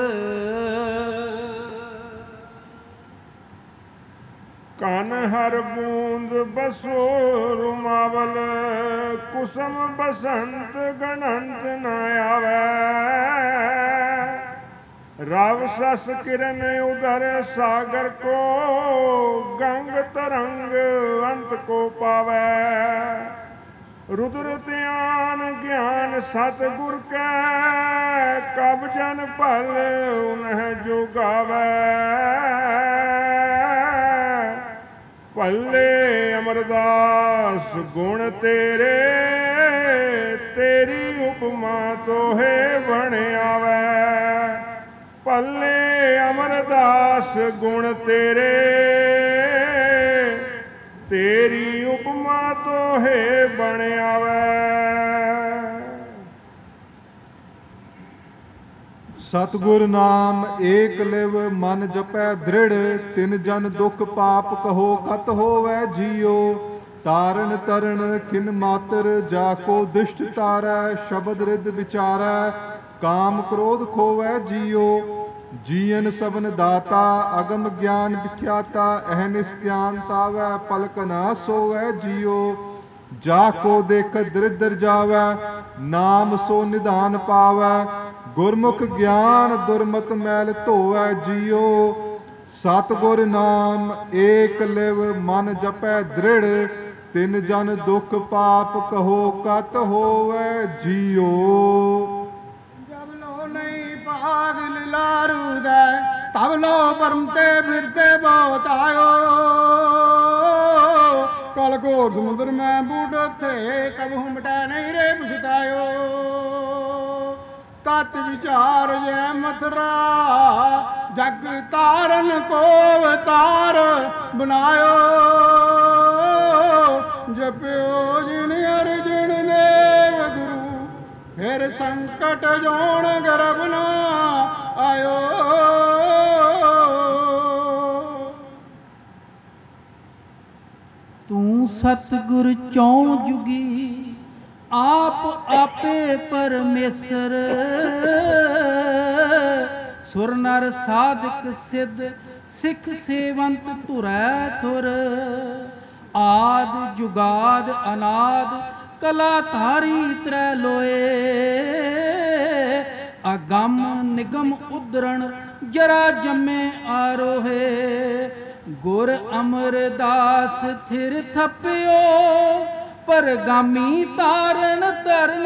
C: ਕਨ ਹਰ ਬੂੰਦ ਬਸੋ ਰੁਮਾਵਲ ਕੁਸਮ ਬਸੰਤ ਗਣੰਤ ਨ ਆਵੈ ਰਵ ਸਸ ਕਿਰਨ ਉਦਰ ਸਾਗਰ ਕੋ ਗੰਗ ਤਰੰਗ ਅੰਤ ਕੋ ਪਾਵੈ ਰੁਦਰ ਧਿਆਨ ਗਿਆਨ ਸਤ ਗੁਰ ਕੈ ਕਬ ਜਨ ਭਲ ਉਨਹਿ ਜੋ ਗਾਵੈ ਭੱਲੇ ਅਮਰਦਾਸ ਗੁਣ ਤੇਰੇ ਤੇਰੀ ਉਪਮਾ ਤੋਹੇ ਬਣ ਆਵੈ ਭੱਲੇ ਅਮਰਦਾਸ ਗੁਣ ਤੇਰੇ ਤੇਰੀ ਉਪਮਾ ਤੋਹੇ ਬਣ ਆਵੈ।
G: ਸਤਿਗੁਰ ਨਾਮ ਏਕ ਲਿਵ ਮਨ ਜਪੈ ਦ੍ਰਿੜ ਤਿਨ ਜਨ ਦੁਖ ਪਾਪ ਕਹੋ ਕਤ ਹੋਵੈ ਜੀਓ ਤਾਰਨ ਤਰਨ ਕਿਨ ਮਾਤਰ ਜਾ ਕੋ ਦਿਸ਼ਟ ਤਾਰੈ ਸ਼ਬਦ ਰਿਦ ਵਿਚਾਰੈ ਕਾਮ ਕ੍ਰੋਧ ਖੋਵੈ ਜੀਓ। ਜੀਵਨ ਸਬਨ ਦਾਤਾ ਅਗਮ ਗਿਆਨ ਵਿਖਿਆਤਾ, ਅਹਨਿਸ ਗਿਆਨ ਤਾਵੈ ਪਲਕ ਨਾ ਸੋਵੈ ਜੀਓ। ਜਾ ਕੋ ਦੇਖ ਦਰਿਦਰ ਜਾਵੈ, ਨਾਮ ਸੋ ਨਿਧਾਨ ਪਾਵੈ। ਗੁਰਮੁਖ ਗਿਆਨ ਦੁਰਮਤ ਮੈਲ ਧੋਵੈ ਜੀਓ। ਸਤਿਗੁਰ ਨਾਮ ਏਕ ਲਿਵ ਮਨ ਜਪੈ ਦ੍ਰਿੜ, ਤਿਨ ਜਨ ਦੁਖ ਪਾਪ ਕਹੋ ਕਤ ਹੋਵੈ ਜੀਓ।
C: ਜਬ ਲੋ ਨਹੀਂ ਭਾਗ ਲਿਲਾਰੂ ਦੈ, ਤਬ ਲੋ ਪਰਮ ਤੇ ਫਿਰਤੇ ਬਹੁਤ ਆਇਓ। ਕਲ ਘੋਰ ਸਮੁੰਦਰ ਮੈਂ ਬੂਢ ਥੇ, ਕਬਹੁ ਮਿਟੈ ਨਹੀਂ ਰੇ ਪਛਤਾਇਓ। ਤਤ ਵਿਚਾਰ ਜੈ ਮਥਰਾ, ਜਗ ਤਾਰਨ ਕੋ ਅਵਤਾਰ ਬਨਾਇਓ। ਜਪਿਓ ਜਿਨ ਅਰਜਨ ਦੇਵ ਗੁਰੂ, ਫਿਰ ਸੰਕਟ ਜੋਣ ਗਰਭ ਨਾ ਆਇਓ।
F: ਤੂੰ ਸਤਿਗੁਰ ਚੌਂ ਜੁਗੀ, ਆਪ ਆਪੇ ਪਰਮੇਸ਼ਰ। ਸੁਰ ਨਰ ਸਾਧਕ ਸਿੱਧ, ਸਿੱਖ ਸੇਵੰਤ ਧੁਰੈ ਧੁਰ। ਆਦ ਜੁਗਾਦ ਅਨਾਦ, ਕਲਾ ਧਾਰੀ ਤ੍ਰੈ ਲੋਏ। ਅਗੰਮ ਨਿਗਮ ਉਦਰਣ, ਜਰਾ ਜੰਮੇ ਆਰੋਹੇ। ਗੁਰ ਅਮਰਦਾਸ ਥਿਰ ਥਪਿਓ, ਪਰਗਾਮੀ ਤਾਰਨ ਤਰਨ।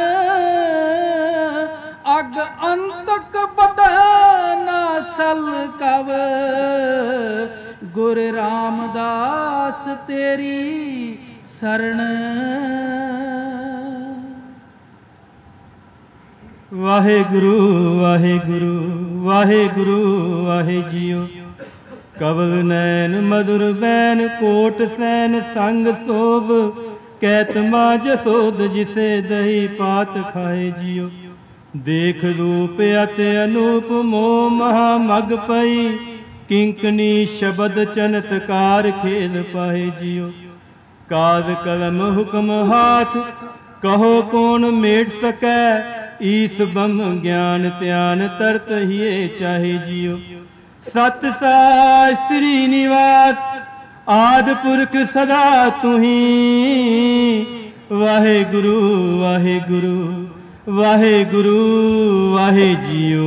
F: ਅਗ ਅੰਤਕ ਬਧੈ ਨਾ ਸਲ ਕਵ, ਗੁਰ ਰਾਮਦਾਸ ਤੇਰੀ ਸਰਣ।
B: ਵਾਹਿਗੁਰੂ ਵਾਹਿਗੁਰੂ ਵਾਹਿਗੁਰੂ ਵਾਹਿ ਜੀਓ। ਕਵਲ ਨੈਣ ਮਧੁਰ ਬੈਨ, ਕੋਟ ਸੈਨ ਸੰਗ ਸੋਭ। ਕੈਤ ਮਾ ਜਸੋਦ ਜਿਸੇ ਦਹੀ ਪਾਤ ਖਾਏ ਜੀਓ। ਦੇਖ ਰੂਪ ਅਤਿ ਅਨੂਪ, ਮੋਹ ਮਹਾ ਮਗ ਪਈ। ਕਿੰਕਨੀ ਸ਼ਬਦ ਚਨਤਕਾਰ ਖੇਲ ਪਾਏ ਜੀਓ। ਕਾਦ ਕਲਮ ਹੁਕਮ ਹਾਥ, ਕਹੋ ਕੌਣ ਮੇਟ ਸਕੈ। ਈਸ ਬ੍ਰਹਮ ਗਿਆਨ ਧਿਆਨ ਤਰਤ ਹੀਏ ਚਾਹੇ ਜੀਓ। ਸਤ ਸਾਜ ਸ੍ਰੀ ਨਿਵਾਸ, ਆਦ ਪੁਰਖ ਸਦਾ ਤੁਹੀ। ਵਾਹਿਗੁਰੂ ਵਾਹਿਗੁਰੂ ਵਾਹਿਗੁਰੂ ਵਾਹਿ ਜੀਓ।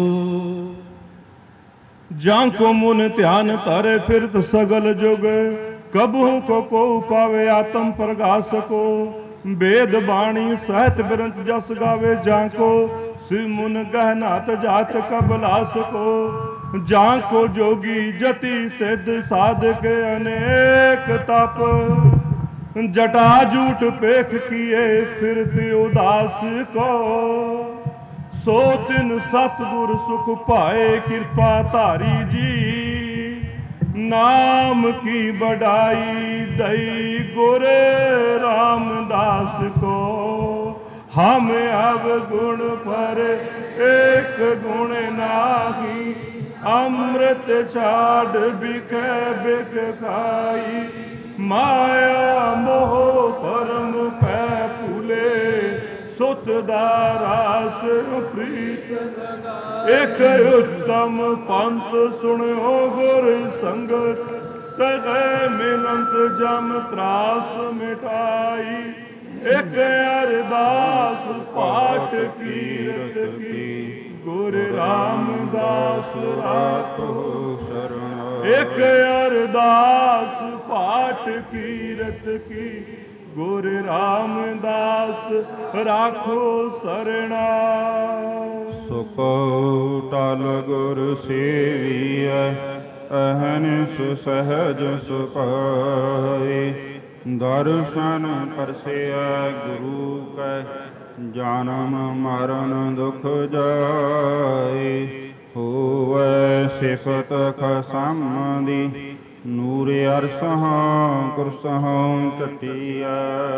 A: ਜਾਂ ਕੋ ਮੁਨ ਧਿਆਨ ਧਰੇ ਫਿਰਤ ਸਗਲ ਜੁਗ, ਕਬਹੂ ਕੋ ਪਾਵੇ ਆਤਮ ਪ੍ਰਗਾਸ ਕੋ। ਵੇਦ ਬਾਣੀ ਸਹਿਤ ਬਿਰੰਚ ਜਸ ਗਾਵੇ, ਜਾਂ ਕੋ ਸਿਵ ਮੁਨ ਗਹਿਨਾਤ ਜਾਤ ਕਬਲਾਸ ਕੋ। ਜਾਂ ਕੋ ਜੋਗੀ ਜਤੀ ਸਿੱਧ ਸਾਧਕ ਅਨੇਕ ਤਪ। ਜਟਾ ਜੂਟ ਪੇਖ ਕੀਏ ਫਿਰਤ ਉਦਾਸ ਕੋ। ਸੋ ਤਿਨ ਸਤਿਗੁਰ ਸੁਖ ਪਾਏ ਕਿਰਪਾ ਧਾਰੀ ਜੀ। ਨਾਮ ਕੀ ਬੜਾਈ ਦਈ ਗੁਰ ਰਾਮਦਾਸ ਕੋ। ਹਮ ਅਵਗੁਣ ਪਰ ਏਕ ਗੁਣ ਨਾਹੀ। ਅੰਮ੍ਰਿਤ ਛਾੜ ਬਿਖੈ ਬਿਖ ਖਾਈ। ਮਾਇਆ ਮੋਹ ਪਰਮ ਪੈ ਭੂਲੇ। ਸੁਤ ਦਾ ਰਾਸ ਪ੍ਰੀਤ ਇਕ ਉਤਮ ਪੰਥ ਸੁਣਿਓ ਗੁਰ ਸੰਗਤ। ਤਗੈ ਮਿਲੰਤ ਜਮ ਤਰਾਸ ਮਿਟਾਈ। ਇਕ ਅਰਦਾਸ ਪਾਠ ਕੀਰਤ ਕੀ। ਗੁਰ ਰਾਮਦਾਸ ਰਾਖੋ ਸ਼ਰਨ। ਇਕ ਅਰਦਾਸ ਪਾਠ ਕੀਰਤ ਕੀ। ਗੁਰ ਰਾਮਦਾਸ ਰਾਖੋ ਸਰਣਾ।
H: ਸੁਖ ਟਲ ਗੁਰ ਸੇਵੀਐ, ਅਹਨਿਸ ਸਹਿਜ ਸੁਖਾਏ। ਦਰਸ਼ਨ ਪਰਸੈ ਗੁਰੂ ਕੈ, ਜਨਮ ਮਰਨ ਦੁਖ ਜਾਏ। ਹੋਵੈ ਸਿਫਤ ਖਸਮ ਦੀ, ਨੂਰ ਅਰਸਹ ਕੁਰਸਹ ਟਟੀਐ।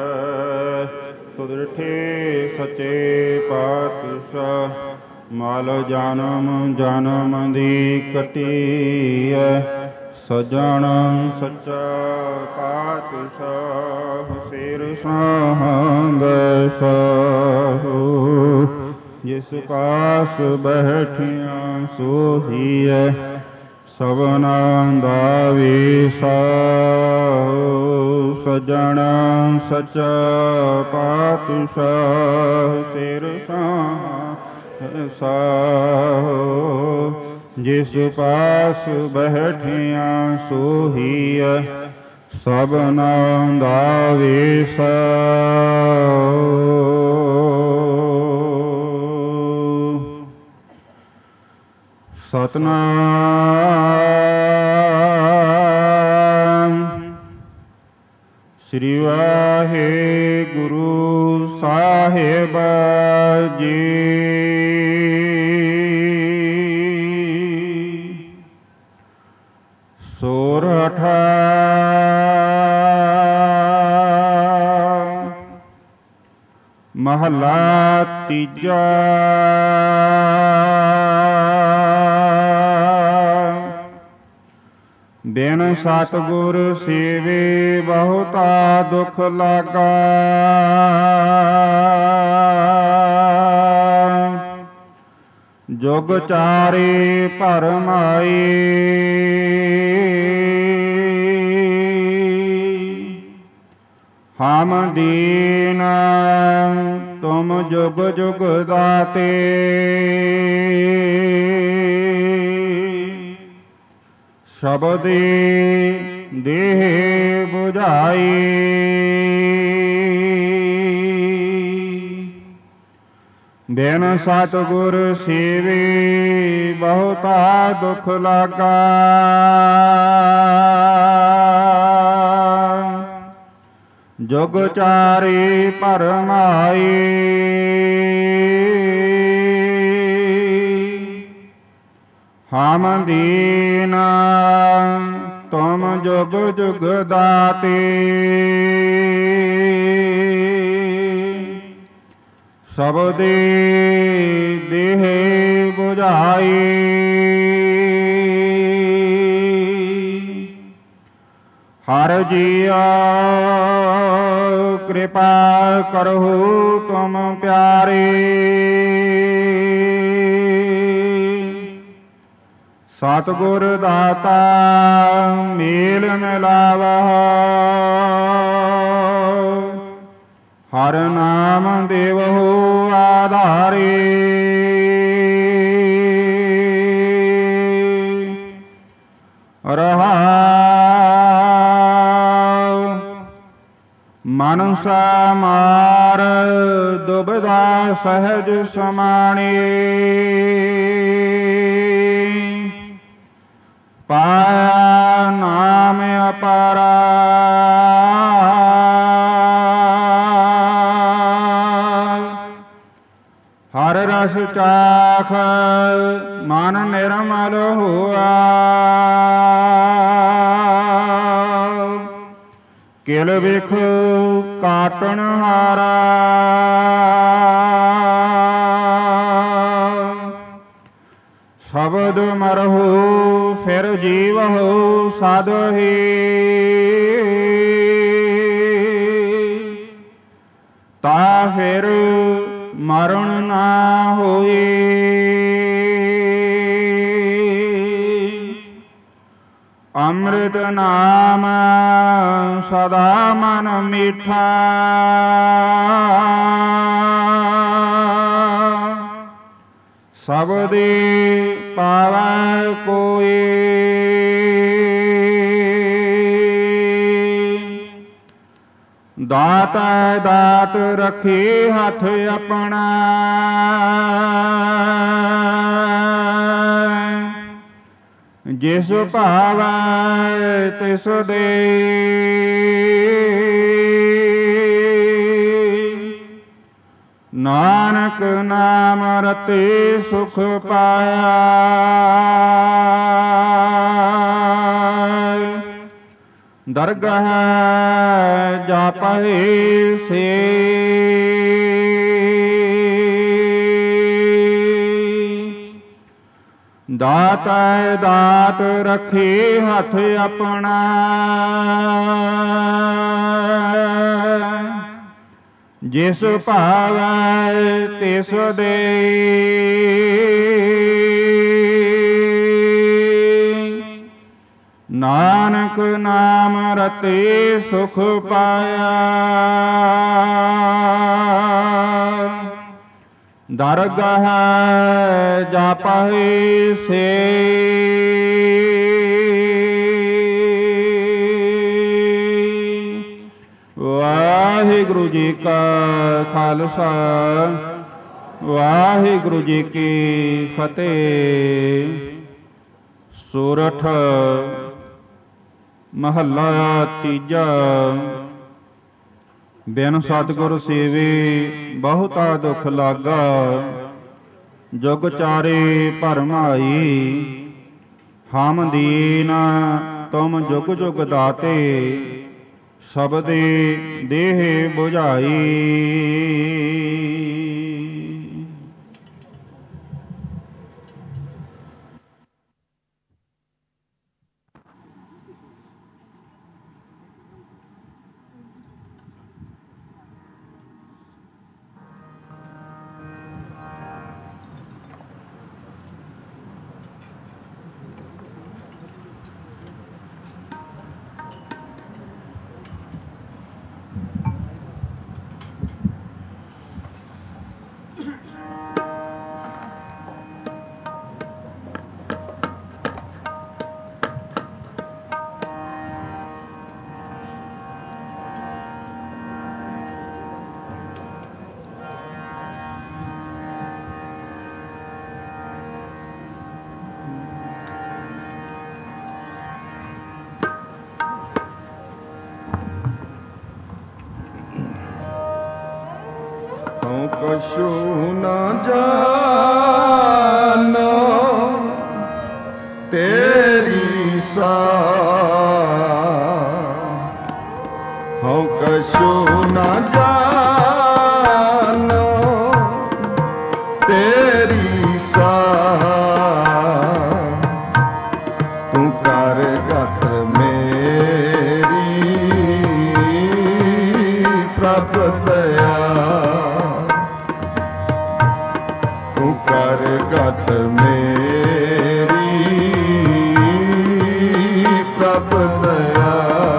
H: ਤੁਧਿਠੇ ਸਚੇ ਪਾਤਸ਼ਾਹ, ਮਲ ਜਨਮ ਜਨਮ ਦੀ ਕਟੀਐ। ਸਜਣ ਸੱਚਾ ਪਾਤਸ਼ਾਹ, ਸਿਰ ਸਾਹੰਗ ਸਾਹੋ। ਜਿਸ ਪਾਸ ਬੈਠਿਆ ਸੋਹੀਐ ਸਭਨਾ ਦਾ ਵੀਸਾ ਸਜਣ ਸੱਚਾ ਪਾਤਸ਼ਾਹ ਸਿਰ ਸਾਹੁ ਜਿਸ ਪਾਸ ਬੈਠਿਆ ਸੋਹੀਐ ਸਭਨਾ ਦਾ ਵੀਸਾ ਸਤਨਾਮ ਸ੍ਰੀ ਵਾਹਿਗੁਰੂ ਸਾਹਿਬ ਜੀ। ਸੋਰਠ ਮਹਲਾ ਤੀਜਾ। ਬਿਨ ਸਤਿਗੁਰ ਸੇਵੇ ਬਹੁਤਾ ਦੁਖ ਲਾਗਾ ਜੁਗ ਚਾਰੇ ਭਰਮਾਈ ਹਮ ਦੀਨ ਤੁਮ ਜੁਗ ਜੁਗ ਦਾਤੇ ਸ਼ਬਦੇ ਦੇਹ ਬੁਝਾਈ ਬਿਨ ਸਤਿਗੁਰ ਸੇਵੇ ਬਹੁਤਾ ਦੁਖ ਲਾਗਾ ਜੁਗ ਚਾਰੇ ਭਰਮਾਈ ਹਮ ਦੀਨ ਤੁਮ ਜੁਗ ਜੁਗ ਦਾਤੇ ਸਬਦੇ ਦੇਹ ਬੁਝਾਈ ਹਰ ਜੀਆ ਕਿਰਪਾ ਕਰਹੁ ਤੁਮ ਪਿਆਰੇ ਸਤਿਗੁਰ ਦਾਤਾ ਮੇਲ ਮਿਲਾਵਹੁ ਹਰ ਨਾਮ ਦੇਵਹੁ ਆਧਾਰੇ ਰਹਾਉ ਮਨਸਾ ਮਾਰ ਦੁਬਿਧਾ ਸਹਿਜ ਸਮਾਣੇ ਪਾਇਆ ਨਾਮ ਅਪਾਰਾ ਹਰ ਰਸ ਚਾਖ ਮਨ ਨਿਰਮਲ ਹੋਆ ਕਿਲ ਵਿਖ ਕਾਟਣ ਹਾਰਾ ਸ਼ਬਦ ਮਰਹੁ ਫਿਰ ਜੀਵਹੁ ਸਾਧੁਹੀ ਤਾ ਫਿਰ ਮਰਨ ਨਾ ਹੋਏ ਅੰਮ੍ਰਿਤ ਨਾਮ ਸਦਾ ਮਨ ਮੀਠਾ ਸਬਦੇ ਪਾਵੈ ਕੋਈ ਦਾਤਾ ਦਾਤ ਰਖੇ ਹੱਥ ਆਪਣਾ ਜਿਸ ਭਾਵੈ ਤਿਸ ਦੇ ਨਾਨਕ ਨਾਮ ਰਤੇ ਸੁਖ ਪਾਇਆ ਦਰਗਹ ਜਾਪਹਿ ਸੇ ਦਾਤਾ ਦਾਤ ਰਖੇ ਹੱਥ ਆਪਣਾ ਜਿਸ ਭਾਵੈ ਤਿਸ ਦੇ ਨਾਨਕ ਨਾਮ ਰਤੇ ਸੁਖ ਪਾਇਆ ਦਰਗਹ ਜਾਪਹਿ ਸੇ ਵਾਹਿਗੁਰੂ ਜੀ ਕਾ ਖਾਲਸਾ ਵਾਹਿਗੁਰੂ ਜੀ ਕੀ ਫਤਿਹ। ਸੋਰਠ ਮਹੱਲਾ ਤੀਜਾ। ਬਿਨ ਸਤਿਗੁਰ ਸੇਵੇ ਬਹੁਤਾ ਦੁਖ ਲਾਗਾ ਜੁਗ ਚਾਰੇ ਭਰਮਾਈ ਹਮ ਦੀਨ ਤੁਮ ਜੁਗ ਜੁਗ ਦਾਤੇ ਸਬਦੇ ਦੇਹ ਬੁਝਾਈ।
A: ਕਛੂ ਨਾ ਜਾਨੋ ਤੇਰੀ ਸਾਹ ਹਉ ਕਛੂ ਨਾ ਜਾਨੋ ਤੇਰੀ ਸਾਹ ਤੂੰ ਕਰ ਗਤ ਮੇਰੀ ਪ੍ਰਭ ਦਇਆ ਗਤ ਮੇਰੀ ਪ੍ਰਭ ਦਇਆ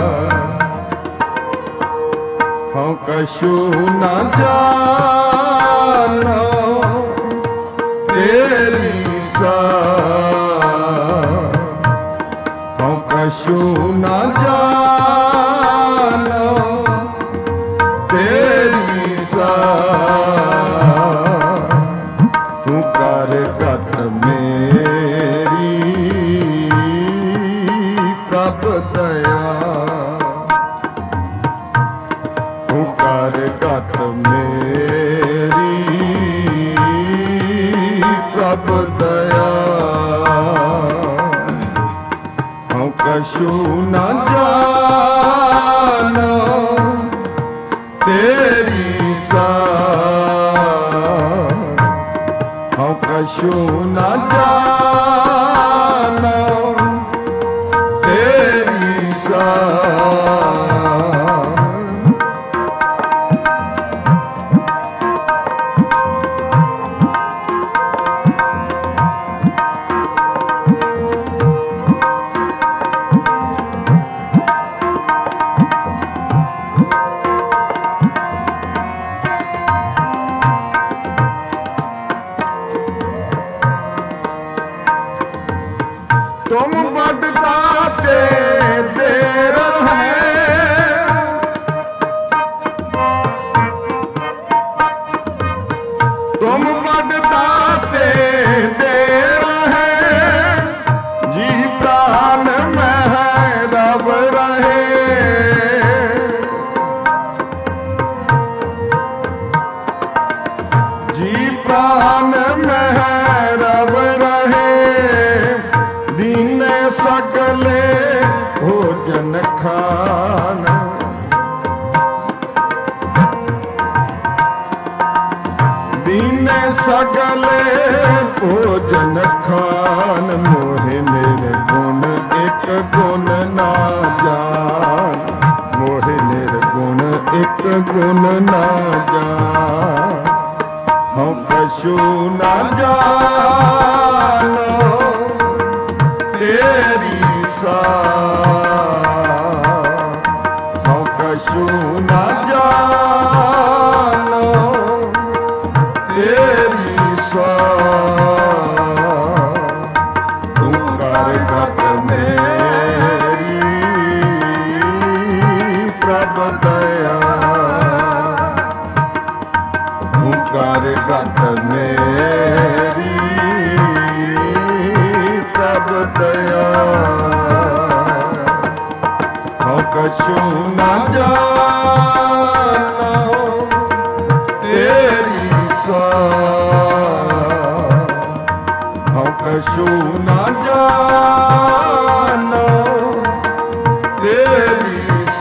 A: ਹਉ ਕਛੂ ਨਾ ਜਾਨੋ ਤੇਰੀ ਸਾਹ ਹਉ ਕਛੂ ਨਾ ਜਾਨੋ ਤੇਰੀ ਸਾਹ ਤੂੰ ਕਰ ਗਤ ਮੇਰੀ ਪ੍ਰਭ ਦਇਆ ਤੂੰ ਕਰ ਗਤ ਮੇਰੀ ਪ੍ਰਭ ਦਇਆ ਹਉ ਕਛੂ ਨਾ ਜਾਨੋ ਤੇਰੀ ਸਾਹ ਹਉ ਕਛੂ ਨਾ ਜਾਨੋ ਤੇਰੀ ਸਾਹ तुम बड़ दाते दे रहे तुम बड़ दाते दे रहे जी प्राण में रब रहे जी प्राण में रब रहे दीने सगले भोजन खान दीने सगले भोजन खान मोहे मेरे गुण एक गुण ना जान मोहे मेरे गुण ਇੱਕ ਗੁਣ ਨਾ ਜਾ ਹਉ ਕਛੂ ਨਾ ਜਾਣੋ ਤੇਰੀ ਹਉ ਕਛੂ ਨਾ ਜਾਣੋ ਤੇਰੀ ਤੂੰ ਕਰ ਗਤ ਮੇਰੀ ਪ੍ਰਭ ਦਇਆ ਤੂੰ ਕਰ ਗਤ ਮੇਰੀ ਪ੍ਰਭ ਦਇਆ ਹਉ ਕਛੂ ਨਾ ਜਾਣੋ ਤੇਰੀ ਹਉ ਕਛੂ ਨਾ ਜਾਣੋ ਤੇਰੀ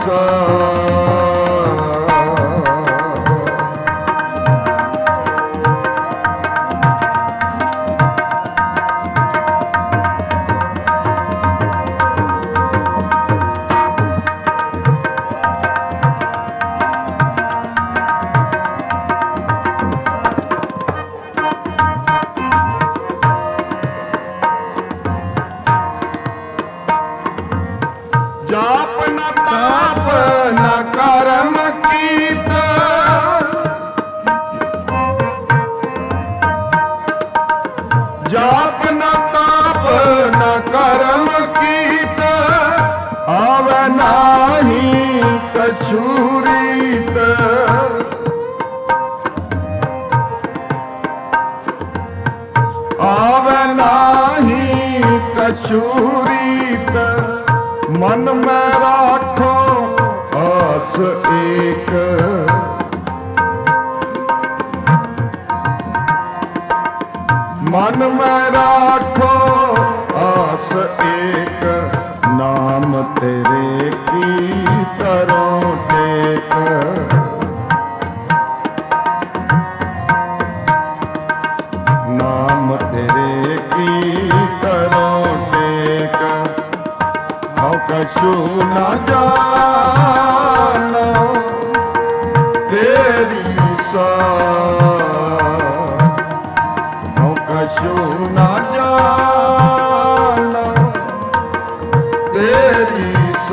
A: ਜਾਪ ਨ ਤਾਪ ਨ ਕਰਮ ਕੀਤ ਜਾਪ ਨ ਤਾਪ ਨ ਕਰਮ ਕੀਤ ਆਵੈ ਨਾਹੀ ਕਛੂ ਰੀਤ ਆਵੈ ਨਾਹੀ ਕਛੂ ਰੀਤ ਮਨ ਮੈਂ ਰਾਖੋ ਆਸ ਏਕ ਮਨ ਮੈਂ ਰਾਖੋ ਆਸ ਏਕ ਨਾਮ ਤੇਰੇ ਕੀ ਤਰੋਂ ਟੇਕ ਨਾਮ ਤੇਰੇ ਕੀ ਤਰੋਂ ਟੇਕ ਹਉ ਕਛੂ ਨਾ ਜਾਣੋ ਤੇਰੀ ਹਉ ਕਛੂ ਨਾ ਜਾਣੋ ਤੇਰੀ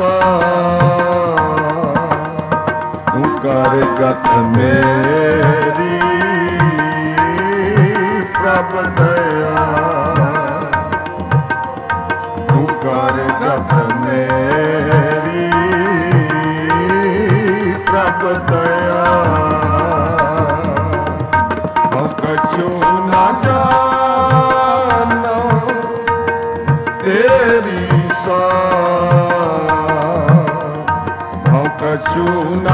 A: ਤੂੰ ਕਰ ਗਤ ਮੇਰੀ ਪ੍ਰਭ ਦਇਆ ਤੂੰ ਕਰ ਗਤ ਮੇਰੀ ਪ੍ਰਭ ਦਇਆ ਹਉ ਕਛੂ ਨਾ ਜਾਣੋ ਤੇਰੀ ਹਉ ਕਛੂ ਨਾ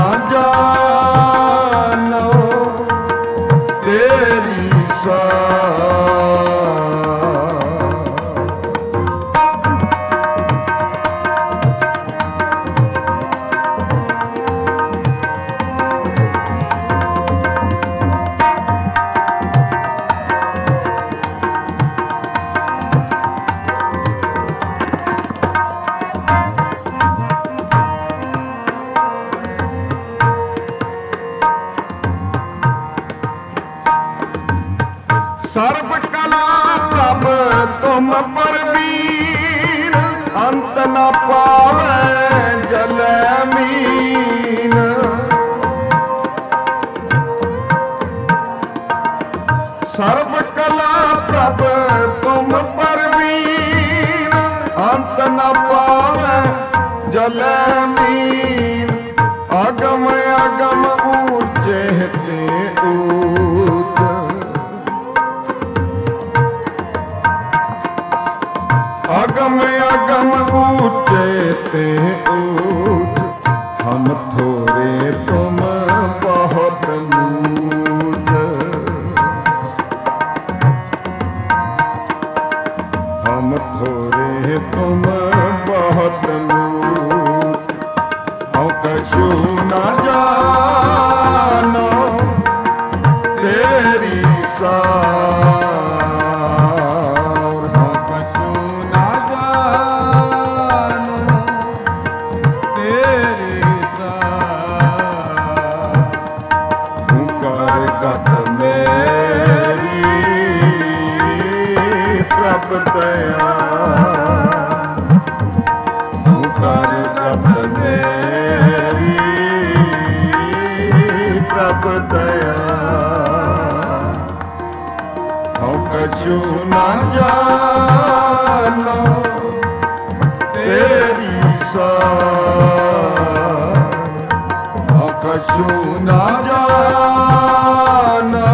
A: ਜਾਣੋ ਤੇਰੀ ਸਰਬ ਕਲਾ ਪ੍ਰਭ ਤੁਮ ਪਰਵੀਨ ਅੰਤ ਨ ਪਾਵੈ ਜਲੈ ਮੀਨ ਸਰਬ ਕਲਾ ਪ੍ਰਭ ਤੁਮ ਪਰਵੀਨ ਅੰਤ ਨ ਪਾਵੈ ਜਲੈ ਮੀਨ ਅਗਮ ਅਗਮ ਊਚੇ ਤੇ ਊਚ ਅਗਮ ਅਗਮ ਊਚੇ ਤੇ ਊਚ ਹਮ ਥੋਰੇ ਤੁਮ ਬਹੁਤ ਮੂਚ ਹਮ ਥੋਰੇ ਤੁਮ ਬਹੁਤ ਮੂਚ ਹਉ ਕਛੂ ਨਾ ਜਾਣੋ ਤੇਰੀ ਦਇਆ ਤੂੰ ਕਰ ਰੱਬ ਮੇਰੀ ਪ੍ਰਭ ਦਇਆ ਹਉ ਕਛੂ ਨਾ ਜਾਣੋ ਤੇਰੀ ਸਾਰ ਹਉ ਕਛੂ ਨਾ ਜਾਣੋ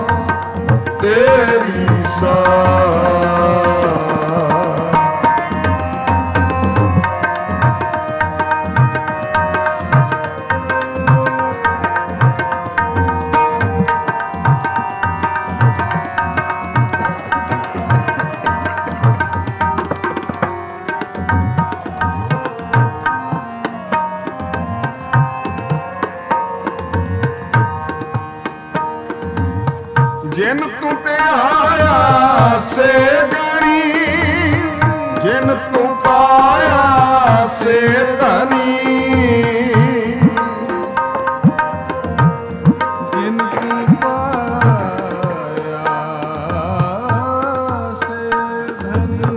A: ਤੇਰੀ ਸਾਰ ਜਿਨ ਤੂੰ ਤੇ ਆਇਆ ਸੇ ਗਣੀ ਜਿਨ ਤੂੰ ਪਾਇਆ ਸੇ ਧਨੀ
C: ਜਿਨ ਤੂੰ ਪਾਇਆ ਸੇ ਧਨੀ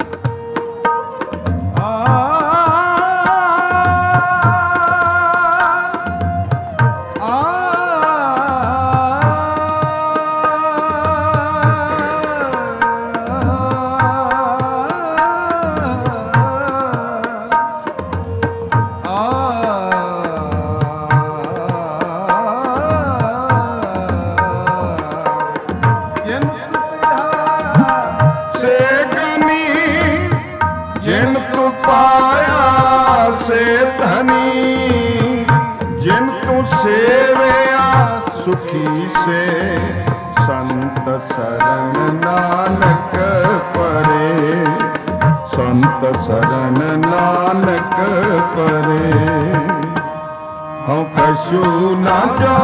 A: ਸੇ ਗਨੀ ਜਿਨ ਤੂੰ ਪਾਇਆ ਸੇ ਧਨੀ ਜਿਨ ਤੂੰ ਸੇਵਿਆ ਸੁਖੀ ਸੇ ਸੰਤ ਸਰਣ ਨਾਨਕ ਪਰੇ ਸੰਤ ਸਰਣ ਨਾਨਕ ਪਰੇ ਹਉ ਕਛੂ ਨਾ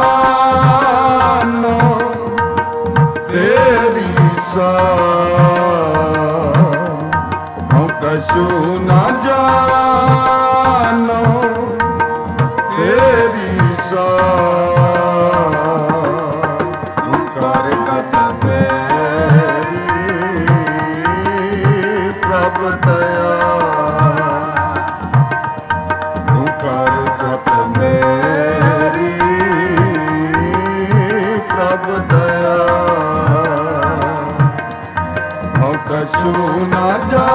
A: ਜਾਣੋ ਤੇਰੀ ਸਾਰ ਹਉ ਕਛੂ ਨਾ ਜਾਣੋ ਤੇਰੀ ਸਾਰ ਤੂੰ ਕਰ ਕਤ ਮੇਰੀ ਪ੍ਰਭ ਦਇਆ ਤੂੰ ਕਰ ਕਤ ਮੇਰੀ ਪ੍ਰਭ ਦਇਆ ਹਉ ਕਛੂ ਨਾ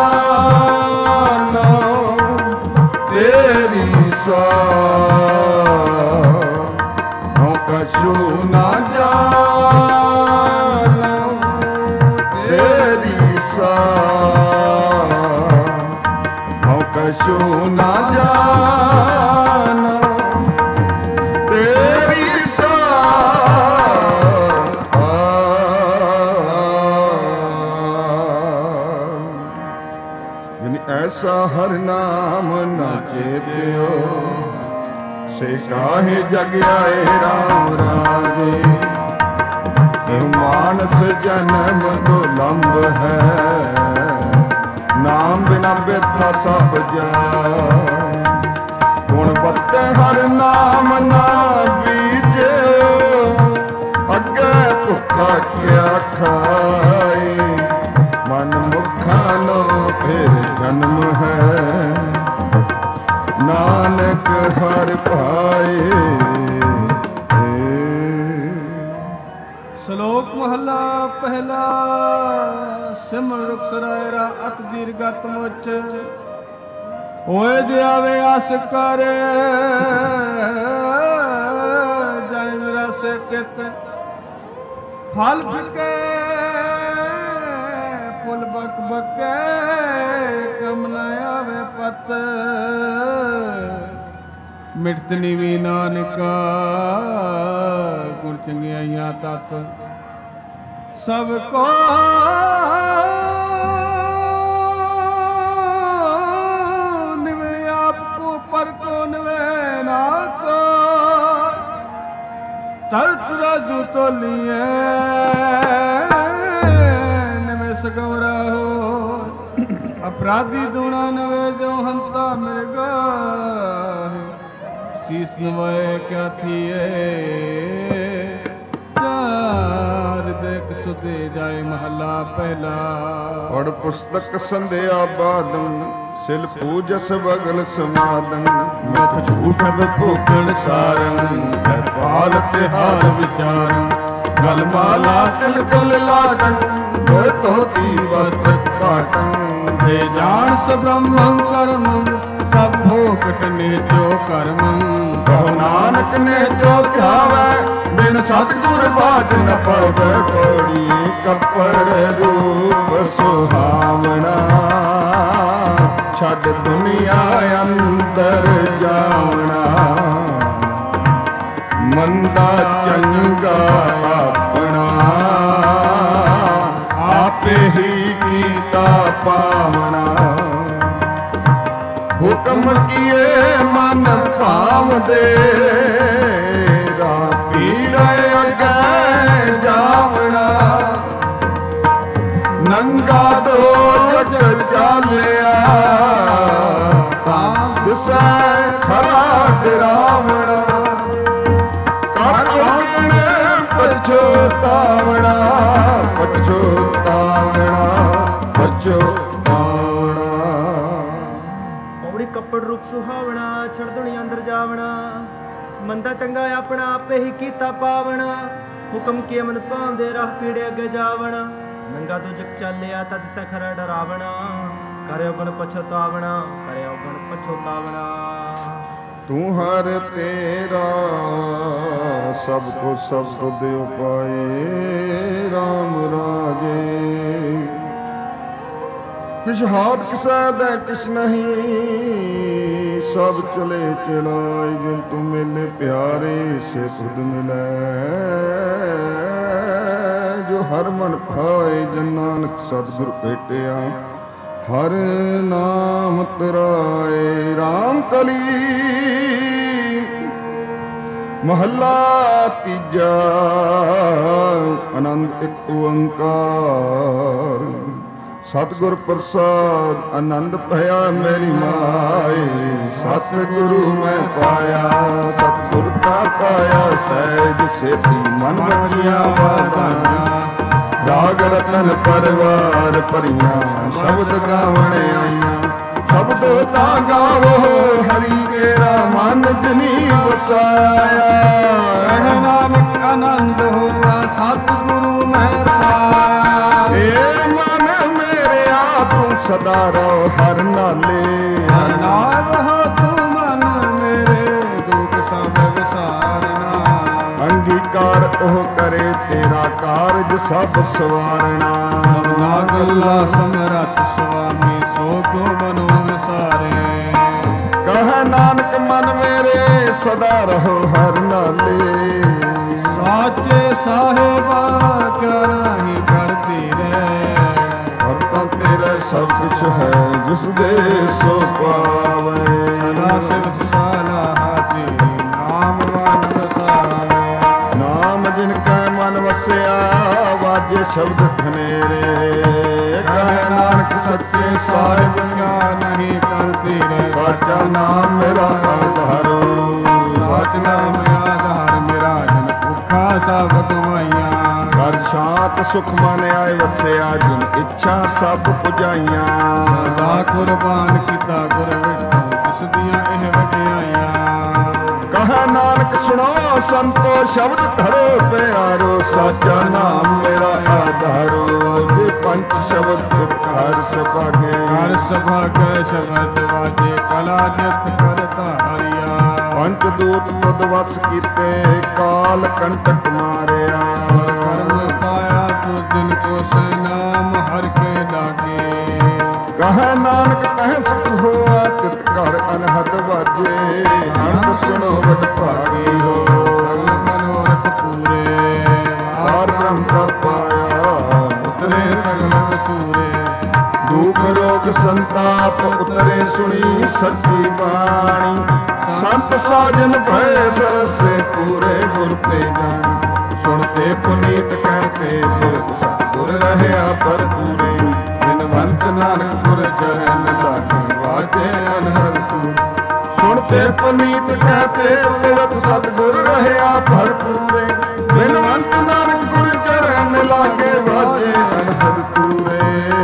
A: ਜਾਣੋ ਤੇਰੀ ਸਾਰ ਹਉ ਕਛੂ ਨਾ ਜਾਣੋ ਤੇਰੀ ਸਾਰ ਹਉ ਕਛੂ ਨਾ ਜਾਣੋ ਤੇਰੀ ऐसा हर नाम न चेत्यो से काहे जग आए राम राजे मानस जन्म दुलंब है नाम बिना बेथा सफ जाए गुण बत्ते हर नाम ना बीजे अगे भुखा क्या खाए मन मुखा नो फिर जन्म है नानक हर पाए।
C: ਸ਼ਲੋਕ ਮਹਲਾ ਪਹਿਲਾ ਸਿਮਰ ਰੁਖ ਸਰਾਇਰਾ ਅਤ ਦੀਰਗਤ ਮੁਚ ਹੋਏ ਜਿਆਵੇ ਆਸ ਕਰ ਜਾਇ ਮੇਰਾ ਸੇ ਕਿਤ ਫਲ ਫਿਕੇ ਫੁੱਲ ਬਕ ਬਕੇ ਕਮ ਨ ਆਵੇ ਪਤ ਮਿਟਤ ਨੀਵੀ ਨਾਨਕਾ ਗੁਣ ਚੰਗਿਆਈਆਂ ਤਤ ਸਭ ਕੋ ਨਿਵੇ ਆਪ ਕੋ ਪਰ ਕੋ ਨਿਵੇ ਨਾ ਕੋ ਤਰਤ ਰਾਜੂ ਤੋਲੀਏ ਨਿਵੇ ਸਗਵਰਾ ਹੋ अपराधी दूना नवे जो हंता मिर्गा शीस नवाए क्या थी चार देख ਸੁਤੇ ਜਾਏ ਮਹੱਲਾ ਪਹਿਲਾ।
A: ਪੜ ਪੁਸਤਕ ਸੰਧਿਆ ਬਾਦੰ ਸਿਲ ਪੂਜਸ ਬਗਲ ਸਮਾਦੰ
C: ਮੁਖ ਝੂਠਬ ਭੋਗਣ ਸਾਰੰ ਕਹਿ ਪਾਲ ਤੇ ਹਾਲ ਵਿਚਾਰੰ ਗਲ ਮਾਲਾ ਤਿਲ ਕਲ ਲਾਟੰ ਹੋਇ ਤੋਤੀ ਵਸਤਰ ਪਾਟੰ ਦੇ ਜਾਣ ਸਬ੍ਰਹਮੰ ਕਰਮੰ ਸਭ ਭੋਗਟ ਨੇ ਜੋ ਕਰਮੰ
A: ਕਹੋ ਨਾਨਕ ਨੇ ਜੋ ਧਿਆਵੈ ਬਿਨ ਸਤਿਗੁਰ ਬਾਟ ਨ ਪਵੈ ਕੋੜੀ ਕੱਪੜ ਰੂਪ ਸੁਹਾਵਣਾ ਛੱਡ ਦੁਨੀਆ ਅੰਦਰ ਜਾਵਣਾ ਮੰਦਾ ਚੰਗਾ ਆਪਣਾ ਆਪੇ ਹੀ ਕੀਤਾ ਪਾਵਣਾ ਹੁਕਮ ਕੀਏ ਮਨ ਭਾਵਦੇ ਰਾਹ ਪੀੜ ਅੱਗੇ ਜਾਵਣਾ ਨੰਗਾ ਦੋ ਜਗ ਚਾਲਿਆ ਤਾਂ ਦਿਸੈ ਖਰਾ ਡਰਾਵਣਾ ਕਰ ਉਗਣ ਪਛੋਤਾਵਣਾ ਪਛੋਤਾਵਣਾ ਪਛੋਤਾਵਣਾ
B: ਪੌੜੀ ਕੱਪੜ ਰੂਪ ਸੁਹਾਵਣਾ ਛੜ ਦੁਨੀਆ ਅੰਦਰ ਜਾਵਣਾ ਮੰਦਾ ਚੰਗਾ ਆਪਣਾ ਆਪੇ ਹੀ ਕੀਤਾ ਪਾਵਣਾ ਹੁਕਮ ਕੀ ਮਨ ਭਾਉਂਦੇ ਰਾਹ ਪੀੜੇ ਅੱਗੇ ਜਾਵਣਾ ਨੰਗਾ ਤੋਂ ਜਗ ਚਾਲਿਆ ਤਦ ਸਖਰਾ ਡਰਾਵਣਾ ਕਰਿਓ ਗੁਣ ਪਛਤਾਵਣਾ ਕਰਿਓ ਗੁਣ ਪਛਤਾਵਣਾ
A: ਤੂੰ ਹਰ ਤੇਰਾ ਸਭ ਕੋ ਸਭ ਸੁਧ ਉਪਾਏ RAM ਰਾਜੇ ਕਿਛ ਹਾਥ ਕਿਸੈ ਦੈ ਕਿਛ ਨਹੀਂ ਸਭ ਚਲੇ ਚਲਾਈ ਜਿਨ ਤੂੰ ਮਿਲੇ ਪਿਆਰੇ ਸੇ ਸੁਧ ਮਿਲੈ ਜੋ ਹਰ ਮਨ ਭਾਏ ਜਨ ਨਾਨਕ ਸਤਿਗੁਰ ਭੇਟਿਆ ਹਰ ਨਾਮ ਤਰਾਏ RAM ਕਲੀ ਮਹੱਲਾ ਤੀਜਾ ਆਨੰਦ ਇੱਕ ਓੰਕਾਰ ਸਤਿਗੁਰ ਪ੍ਰਸਾਦ ਆਨੰਦ ਭਇਆ ਮੇਰੀ ਮਾਏ ਸਤਿਗੁਰੂ ਮੈਂ ਪਾਇਆ ਸਤਿਗੁਰ ਤਾ ਪਾਇਆ ਸਹਿਜ ਸੇਤੀ ਮਨ ਵਜੀਆਂ ਬਾਤਾਂ ਰਾਗ ਰਤਨ ਪਰਵਾਰ ਭਰੀਆਂ ਸ਼ਬਦ ਗਾਵਣ ਆਈਆਂ ਸ਼ਬਦ ਤਾਂ ਗਾਵੋ ਹਰੀ ਕੇਰਾ ਮਨ ਜਨੀ ਵਸਾਇਆ
C: ਕਹਿ ਨਾਨਕ ਆਨੰਦ ਹੋਆ ਸਤਿਗੁਰੂ ਮੈਂ ਪਾਇਆ
A: ਏ ਮਨ ਮੇਰਿਆ ਤੂੰ ਸਦਾ ਰਹੋ ਹਰ ਨਾਲੇ
C: ਹਰ ਨਾਲ ਰਹੋ ਤੂੰ ਮਨ ਮੇਰੇ ਦੁਖ ਸਭ ਵਿਸਾਰਨਾ
A: ਅੰਗੀਕਾਰ ਉਹ ਕਰੇ ਤੇਰਾ ਕਾਰਜ ਸਭ ਸਵਾਰਣਾ
C: ਸਭਨਾ ਗੱਲਾ ਸਮਰੱਥ ਸੁਆਮੀ ਸੋ ਕੋ ਮਨੋ ਵਿਸਾਰੇ
A: ਕਹੈ ਨਾਨਕ ਮਨ ਮੇਰੇ ਸਦਾ ਰਹੋ ਹਰ ਨਾਲੇ
C: ਸਾਚੇ ਸਾਹਿਬਾ ਕਿਆ ਨਹੀਂ ਕਰਤੀ ਰਹਿ
A: ਭਗਤਾਂ ਤੇਰਾ ਸਭ ਕੁਛ ਹੈ ਜਿਸ ਦੇ ਸੋ ਪਾਵੇ
C: ਸਦਾ ਸਿਵ ਸਾਲਾ ਹਾਥੀ ਨਾਮ ਵਨ ਵਸਾਵੇ
A: ਨਾਮ ਜਿਨ ਕੈ ਮਨ ਵਸਿਆ ਵਾਜੇ ਸ਼ਬਦ ਧਨੇਰੇ ਕਹੈ ਨਾਨਕ ਸੱਚੇ ਸਾਹਿਬ
C: ਕਿਆ ਨਹੀਂ ਕਰਤੀ ਰਹਿ
A: ਸਾਚਾ ਨਾਮ ਮੇਰਾ ਆਧਾਰੋ
C: ਸਚ ਨਾਮ ਆਧਾਰ ਮੇਰਾ ਜਨ ਭੁੱਖਾ ਸਭ ਕਮਾਈਆਂ
A: ਘਰ ਸ਼ਾਂਤ ਸੁਖ ਮਨ ਆਏ ਵਸਿਆ ਜਿਨ ਇੱਛਾ ਸਭ ਪੁਜਾਈਆਂ
C: ਸਦਾ ਕੁਰਬਾਨ ਕੀਤਾ ਗੁਰ ਵਿਟੂ ਜਿਸ ਦੀਆਂ ਇਹ ਵਡਿਆਈਆਂ
A: ਕਹੈ ਨਾਨਕ ਸੁਣੋ ਸੰਤੋ ਸ਼ਬਦ ਧਰੋ ਪਿਆਰੋ ਸਾਚਾ ਨਾਮ ਮੇਰਾ ਆਧਾਰੋ ਜੇ ਪੰਜ ਸ਼ਬਦ ਘਰ ਸਭਾਗੇ
C: ਹਰ ਸਭਾ ਕੈ ਸ਼ਬਦ ਵਾਜੇ ਕਲਾ ਨਿਤ ਕਰਤਾ ਹਰੀਆ
A: ਪੰਜ ਦੂਤ ਤੁਧ ਵਸ ਕੀਤੇ ਕਾਲ ਕੰਟਕ ਮਾਰਿਆ
C: ਕਰਮ ਪਾਇਆ ਤੋ ਦਿਨ ਕੋ ਸੇ ਨਾਮ ਹਰ ਕੇ ਲਾਗੇ
A: ਕਹੈ ਨਾਨਕ ਤਹਿ ਸੁਖ ਹੋਆ ਤਿਤ ਘਰ ਅਨਹਦ ਵਾਜੇ ਅਨੰਦ ਸੁਣੋ ਵਡ ਭਾਗੀ ਹੋ
C: ਸਗਲ ਮਨੋਰਥ ਪੂਰੇ
A: ਆਰ ਬ੍ਰਹਮ ਕਰ ਪਾਇਆ
C: ਉਤਰੇ ਸਗਲ ਵਸੂਰੇ
A: ਦੁਖ ਰੋਗ ਸੰਤਾਪ ਉਤਰੇ ਸੁਣੀ ਸੱਚੀ ਬਾਣੀ ਸੰਤ ਸਾਜਨ ਭੈ ਸਰਸੇ ਪੂਰੇ ਗੁਰ ਤੇ ਜਾਣੀ ਸੁਣਤੇ ਪੁਨੀਤ ਕਹਿਤੇ ਪੁਰਖ ਸਤਿਗੁਰ ਰਹਿਆ ਪਰ ਪੂਰੇ ਬਿਨਵੰਤ ਨਾਨਕ ਗੁਰ ਚਰਨ ਲਾਗੇ ਵਾਜੇ ਅਨਹਦ ਤੂੰ ਸੁਣਤੇ ਪੁਨੀਤ ਕਹਿਤੇ ਪੁਰਖ ਸਤਿਗੁਰ ਰਹਿਆ ਪਰ ਪੂਰੇ ਬਿਨਵੰਤ ਨਾਨਕ ਗੁਰ ਚਰਨ ਮਿਲਾ ਕੇ ਵਾਜੇ ਅਨਹਦ ਤੂਰੇ।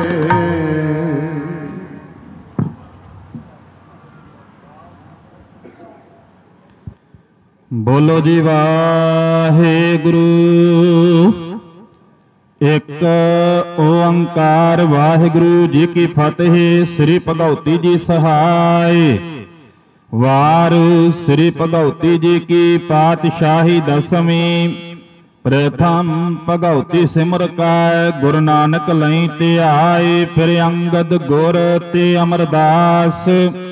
H: ਬੋਲੋ ਜੀ ਵਾਹਿਗੁਰੂ। ਇੱਕ ਓੰਕਾਰ ਵਾਹਿਗੁਰੂ ਜੀ ਕੀ ਫਤਿਹ। ਸ੍ਰੀ ਭਗਉਤੀ ਜੀ ਸਹਾਇ। ਵਾਰ ਸ੍ਰੀ ਭਗਉਤੀ ਜੀ ਕੀ ਪਾਤਸ਼ਾਹੀ ਦਸਵੀਂ। ਪ੍ਰਥਮ ਭਗਉਤੀ ਸਿਮਰ ਕੈ ਗੁਰੂ ਨਾਨਕ ਲਈ ਧਿਆਏ। ਫਿਰ ਅੰਗਦ ਗੁਰ ਤੇ ਅਮਰਦਾਸ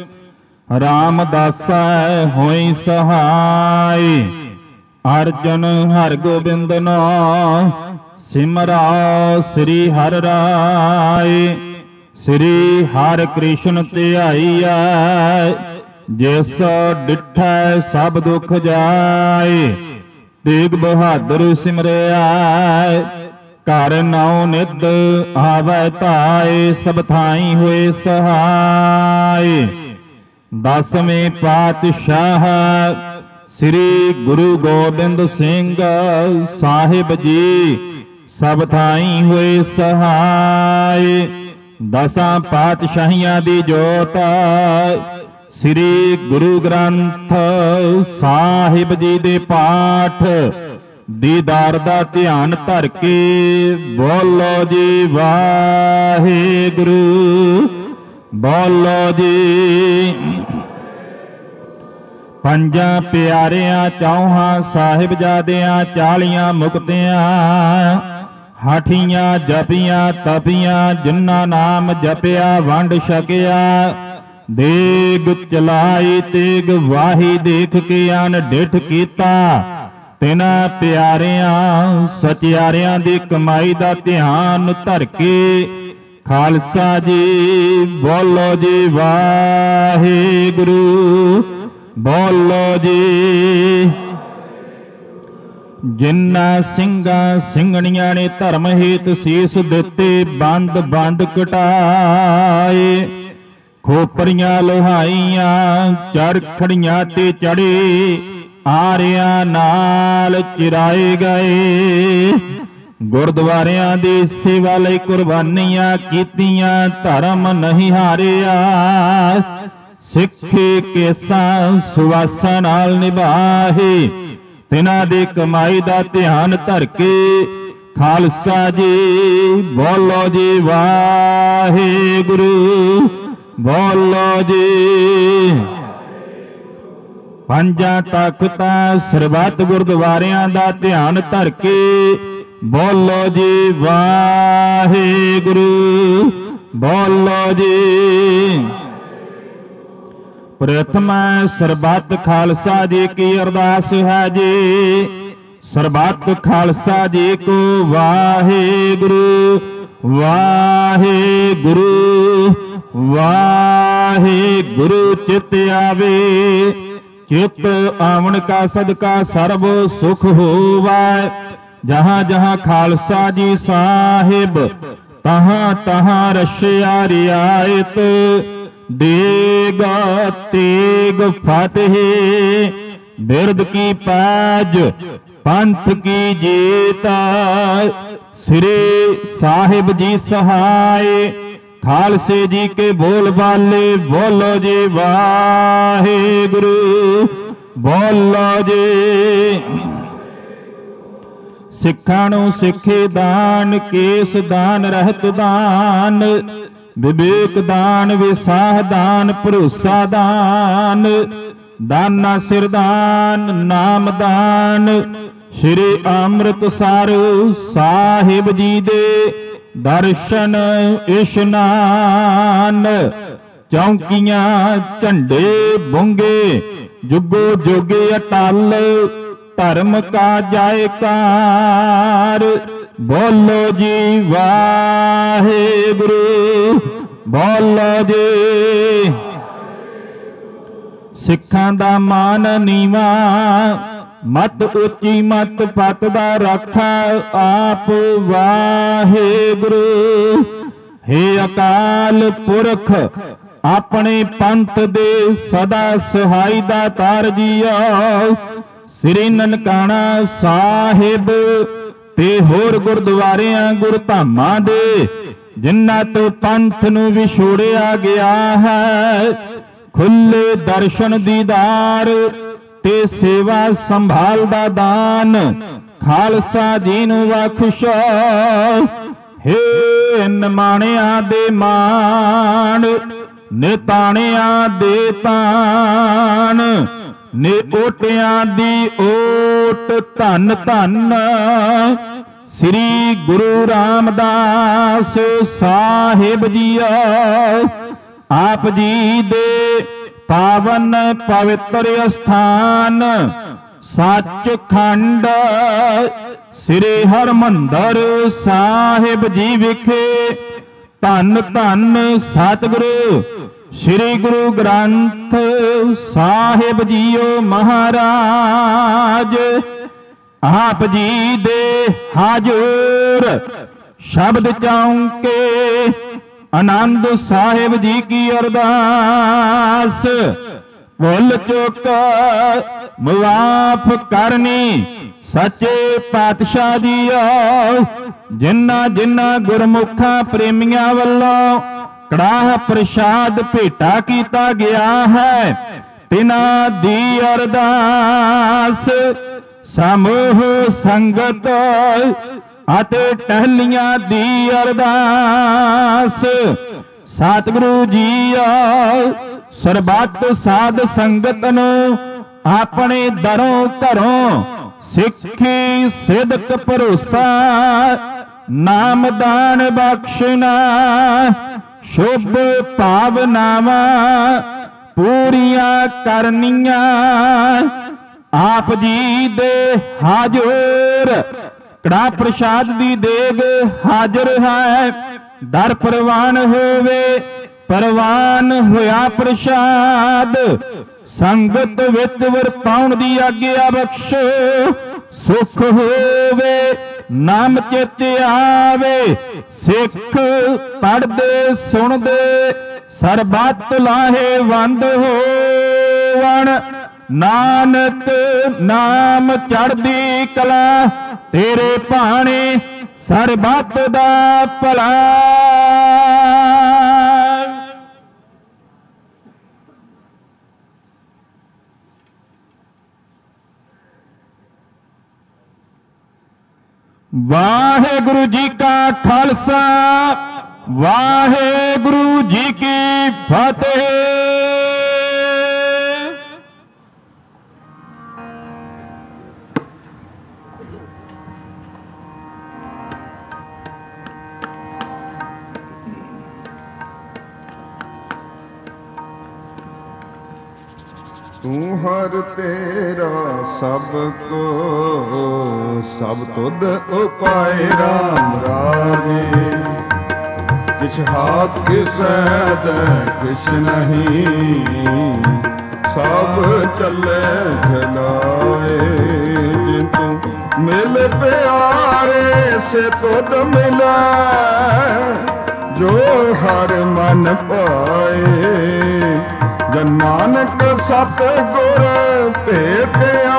H: ਰਾਮਦਾਸੈ ਹੋਈ ਸਹਾਇ। ਅਰਜਨ ਹਰਿ ਗੋਬਿੰਦ ਨਾਮ ਸਿਮਰਾ ਸ੍ਰੀ ਹਰਿ ਰਾਇ। ਸ੍ਰੀ ਹਰਿ ਕ੍ਰਿਸ਼ਨ ਧਿਆਈਐ ਜਿਸ ਡਿਠੈ ਸਭ ਦੁਖ ਜਾਏ। ਤੇਗ ਬਹਾਦਰ ਸਿਮਰਿਆ ਘਰ ਨੌ ਨਿਧ ਆਵੈ ਧਾਇ। ਸਭ ਥਾਈ ਹੋਏ ਸਹਾਇ। ਦਸਵੇਂ ਪਾਤਸ਼ਾਹ ਸ੍ਰੀ ਗੁਰੂ ਗੋਬਿੰਦ ਸਿੰਘ ਸਾਹਿਬ ਜੀ ਸਭ ਥਾਈ ਹੋਏ ਸਹਾਇ। ਦਸਾਂ ਪਾਤਸ਼ਾਹੀਆਂ ਦੀ ਜੋਤ ਸ੍ਰੀ ਗੁਰੂ ਗ੍ਰੰਥ ਸਾਹਿਬ ਜੀ ਦੇ ਪਾਠ ਦੀਦਾਰ ਦਾ ਧਿਆਨ ਧਰ ਕੇ ਬੋਲੋ ਜੀ ਵਾਹਿਗੁਰੂ। ਬੋਲੋ ਜੀ। ਪੰਜਾਂ ਪਿਆਰਿਆਂ ਚੌਹਾਂ ਸਾਹਿਬਜ਼ਾਦਿਆਂ 40 ਮੁਕਤਿਆਂ ਹਾਠੀਆਂ ਜਪੀਆਂ ਤਪੀਆਂ ਜਿਨ੍ਹਾਂ ਨਾਮ ਜਪਿਆ ਵੰਡ ਛਕਿਆ। ਦੇਗ ਚਲਾਈ ਤੇਗ ਵਾਹੀ ਦੇਖ ਕੇ ਅਨ ਡਿਠ ਕੀਤਾ। ਤਿਨਾਂ ਪਿਆਰਿਆਂ ਸਚਿਆਰਿਆਂ ਦੀ ਕਮਾਈ ਦਾ ਧਿਆਨ ਧਰ ਕੇ ਖਾਲਸਾ ਜੀ ਬੋਲੋ ਜੀ ਵਾਹਿਗੁਰੂ। ਬੋਲੋ ਜੀ। ਜਿਨ੍ਹਾਂ ਸਿੰਘਾਂ ਸਿੰਘਣੀਆਂ ਨੇ ਧਰਮ ਹੇਤ ਸੀਸ ਦਿੱਤੇ ਬੰਦ ਬੰਦ ਕਟਾਏ। ਖੋਪਰੀਆਂ ਲੋਹਾਈਆਂ ਚਰਖੜੀਆਂ ਤੇ ਚੜੇ ਆਰਿਆਂ ਨਾਲ ਚਿਰਾਏ ਗਏ। ਗੁਰਦੁਆਰਿਆਂ ਦੀ ਸੇਵਾ ਲਈ ਕੁਰਬਾਨੀਆਂ ਕੀਤੀਆਂ ਧਰਮ ਨਹੀਂ ਹਾਰਿਆ। ਸਿੱਖੀ ਕੇਸਾਂ ਸੁਵਾਸਾਂ ਨਾਲ ਨਿਭਾਹੇ। ਤਿਨਾਂ ਦੀ ਕਮਾਈ ਦਾ ਧਿਆਨ ਧਰ ਕੇ ਖਾਲਸਾ ਜੀ ਬੋਲੋ ਜੀ ਵਾਹਿਗੁਰੂ। ਬੋਲੋ ਜੀ। ਪੰਜਾਂ ਤਖਤਾਂ ਸਰਬੱਤ ਗੁਰਦੁਆਰਿਆਂ ਦਾ ਧਿਆਨ ਧਰ ਕੇ ਬੋਲੋ ਜੀ ਵਾਹਿਗੁਰੂ। ਬੋਲੋ ਜੀ। ਪ੍ਰਥਮ ਸਰਬੱਤ ਖਾਲਸਾ ਜੀ ਕੀ ਅਰਦਾਸ ਹੈ ਜੀ। ਸਰਬੱਤ ਖਾਲਸਾ ਜੀ ਕੋ ਵਾਹਿਗੁਰੂ ਵਾਹਿਗੁਰੂ ਵਾਹਿਗੁਰੂ। ਚਿਤ ਆਵੇ ਚਿਤ ਆਵਣ ਕਾ ਸਦਕਾ ਸਰਬ ਸੁਖ ਹੋਵੈ। ਜਹਾਂ ਜਹਾਂ ਖਾਲਸਾ ਜੀ ਸਾਹਿਬ ਤਹਾਂ ਤਹਾਂ ਰਸ਼ਿਆ ਰਿਆਇਤ। ਦੇਗ ਤੇਗ ਫਤਿਹ ਬਿਰਦ ਕੀ ਪੈਜ ਪੰਥ ਕੀ ਜੀਤ। ਸ੍ਰੀ ਸਾਹਿਬ ਜੀ ਸਹਾਇ ਖਾਲਸੇ ਜੀ ਕੇ ਬੋਲ ਬਾਲੇ ਬੋਲੋ ਜੀ ਵਾਹਿਗੁਰੂ। ਬੋਲੋ ਜੀ। ਸਿੱਖਾਂ ਨੂੰ ਸਿੱਖੇ ਦਾਨ ਕੇਸ ਦਾਨ ਰਹਿਤ ਦਾਨ ਵਿਵੇਕ ਦਾਨ ਵਿਸਾਹ ਦਾਨ ਭਰੋਸਾ ਦਾਨ ਦਾਨਾ ਸਿਰ ਦਾਨ ਨਾਮ ਦਾਨ। ਸ੍ਰੀ ਅੰਮ੍ਰਿਤਸਰ ਸਾਹਿਬ ਜੀ ਦੇ ਦਰਸ਼ਨ ਇਸ਼ਨਾਨ। ਚੌਂਕੀਆਂ ਝੰਡੇ ਬੁੰਗੇ ਜੁਗੋ ਜੋਗੇ ਅਟਲ ਧਰਮ ਕਾ ਜੈਕਾਰ। ਬੋਲੋ ਜੀ ਵਾਹਿਗੁਰੂ। ਬੋਲੋ ਜੀ। ਸਿੱਖਾਂ ਦਾ ਮਾਨ ਨੀਵਾ ਮਤ ਉੱਚੀ ਮਤ ਪਤ ਦਾ ਰਾਖਾ ਆਪ ਵਾਹਿਗੁਰੂ। ਹੇ ਅਕਾਲ ਪੁਰਖ ਆਪਣੇ ਪੰਥ ਦੇ ਸਦਾ ਸਹਾਈ ਦਾਤਾਰ ਜੀਓ। ਸ੍ਰੀ ਨਨਕਾਣਾ ਸਾਹਿਬ ਤੇ ਹੋਰ ਗੁਰਦੁਆਰਿਆਂ ਗੁਰਧਾਮਾਂ ਦੇ ਜਿਨ੍ਹਾਂ ਤੋਂ ਪੰਥ ਨੂੰ ਵਿਛੋੜਿਆ ਗਿਆ ਹੈ। ਖੁੱਲੇ ਦਰਸ਼ਨ ਦੀਦਾਰ ਤੇ ਸੇਵਾ ਸੰਭਾਲ ਦਾ ਦਾਨ ਖਾਲਸਾ ਜੀ ਨੂੰ ਬਖਸ਼ੋ। ਹੇ ਨਿਮਾਣਿਆਂ ਦੇ ਮਾਣ, ਨਿਤਾਣਿਆਂ ਦੇ ਤਾਣ, ਨੇ ਓਟਿਆਂ ਦੀ ਓਟ ਧੰਨ ਧੰਨ ਸ੍ਰੀ ਗੁਰੂ ਰਾਮਦਾਸ ਸਾਹਿਬ ਜੀਓ। ਆਪ ਜੀ ਦੇ ਪਾਵਨ ਪਵਿੱਤਰ ਅਸਥਾਨ ਸੱਚਖੰਡ ਸ੍ਰੀ ਹਰਿਮੰਦਰ ਸਾਹਿਬ ਜੀ ਵਿਖੇ ਧੰਨ ਧੰਨ ਸਤਿਗੁਰੂ ਸ੍ਰੀ ਗੁਰੂ ਗ੍ਰੰਥ ਸਾਹਿਬ ਜੀਓ ਮਹਾਰਾਜ ਆਪ ਜੀ ਦੇ ਹਾਜ਼ਰ ਸ਼ਬਦ ਚੌਂਕੇ ਆਨੰਦ ਸਾਹਿਬ ਜੀ ਕੀ ਅਰਦਾਸ ਭੁੱਲ ਚੁੱਕ ਮੁਆਫ ਕਰਨੀ ਸੱਚੇ ਪਾਤਸ਼ਾਹ ਜੀਓ। ਜਿਨ੍ਹਾਂ ਜਿਨ੍ਹਾਂ ਗੁਰਮੁਖਾਂ ਪ੍ਰੇਮੀਆਂ ਵੱਲੋਂ ਕੜਾਹ ਪ੍ਰਸ਼ਾਦ ਭੇਟਾ ਕੀਤਾ ਗਿਆ ਹੈ ਤਿਨਾਂ ਦੀ ਅਰਦਾਸ ਸਮੂਹ ਸੰਗਤ ਅਤੇ ਟਹਿਲੀਆਂ ਦੀ ਅਰਦਾਸ ਸਤਿਗੁਰੂ ਜੀਓ ਸਰਬੱਤ ਸਾਧ ਸੰਗਤ ਨੂੰ ਆਪਣੇ ਦਰੋਂ ਘਰੋਂ ਸਿੱਖੀ ਸਿਦਕ ਭਰੋਸਾ ਨਾਮਦਾਨ ਬਖਸ਼ਣਾ ਸ਼ੁਭ ਭਾਵਨਾਵਾਂ ਪੂਰੀਆਂ ਕਰਨੀਆਂ। ਆਪ ਜੀ ਦੇ ਹਾਜ਼ਰ ਕੜਾ ਪ੍ਰਸ਼ਾਦ ਦੀ ਦੇਗ ਹਾਜ਼ਰ ਹੈ। ਦਰ ਪ੍ਰਵਾਨ ਹੋਵੇ ਪ੍ਰਵਾਨ ਹੋਇਆ ਪ੍ਰਸ਼ਾਦ ਸੰਗਤ ਵਿੱਚ ਵਰਤਾਉਣ ਦੀ ਆਗਿਆ ਬਖਸ਼ੋ। ਸੁਖ ਹੋਵੇ ਨਾਮ ਚਿਤ ਆਵੇ ਸਿੱਖ ਪੜ੍ਹਦੇ ਸੁਣਦੇ ਸਰਬੱਤ ਲਾਹੇਵੰਦ ਹੋਵਣ। ਨਾਨਕ ਨਾਮ ਚੜ੍ਹਦੀ ਕਲਾ ਤੇਰੇ ਭਾਣੇ ਸਰਬੱਤ ਦਾ ਭਲਾ। ਵਾਹਿਗੁਰੂ ਜੀ ਕਾ ਖਾਲਸਾ ਵਾਹਿਗੁਰੂ ਜੀ ਕੀ ਫਤਿਹ।
A: ਤੂੰ ਹਰ ਤੇਰਾ ਸਭ ਕੋ ਸਭ ਤੁਧ ਉਪਾਇ ਰਾਮ ਰਾਜੇ। ਕਿਛ ਹਾਥ ਕਿਸੈ ਦੈ ਕਿਛ ਨਹੀਂ ਸਭ ਚੱਲੇ ਚਲਾਏ। ਜਿਨ ਤੂੰ ਮਿਲ ਪਿਆਰੇ ਸੇ ਤੁਧ ਮਿਲੈ ਜੋ ਹਰ ਮਨ ਪਾਏ। ਜਨ ਨਾਨਕ ਸਤ ਗੁਰ ਭੇਟਿਆ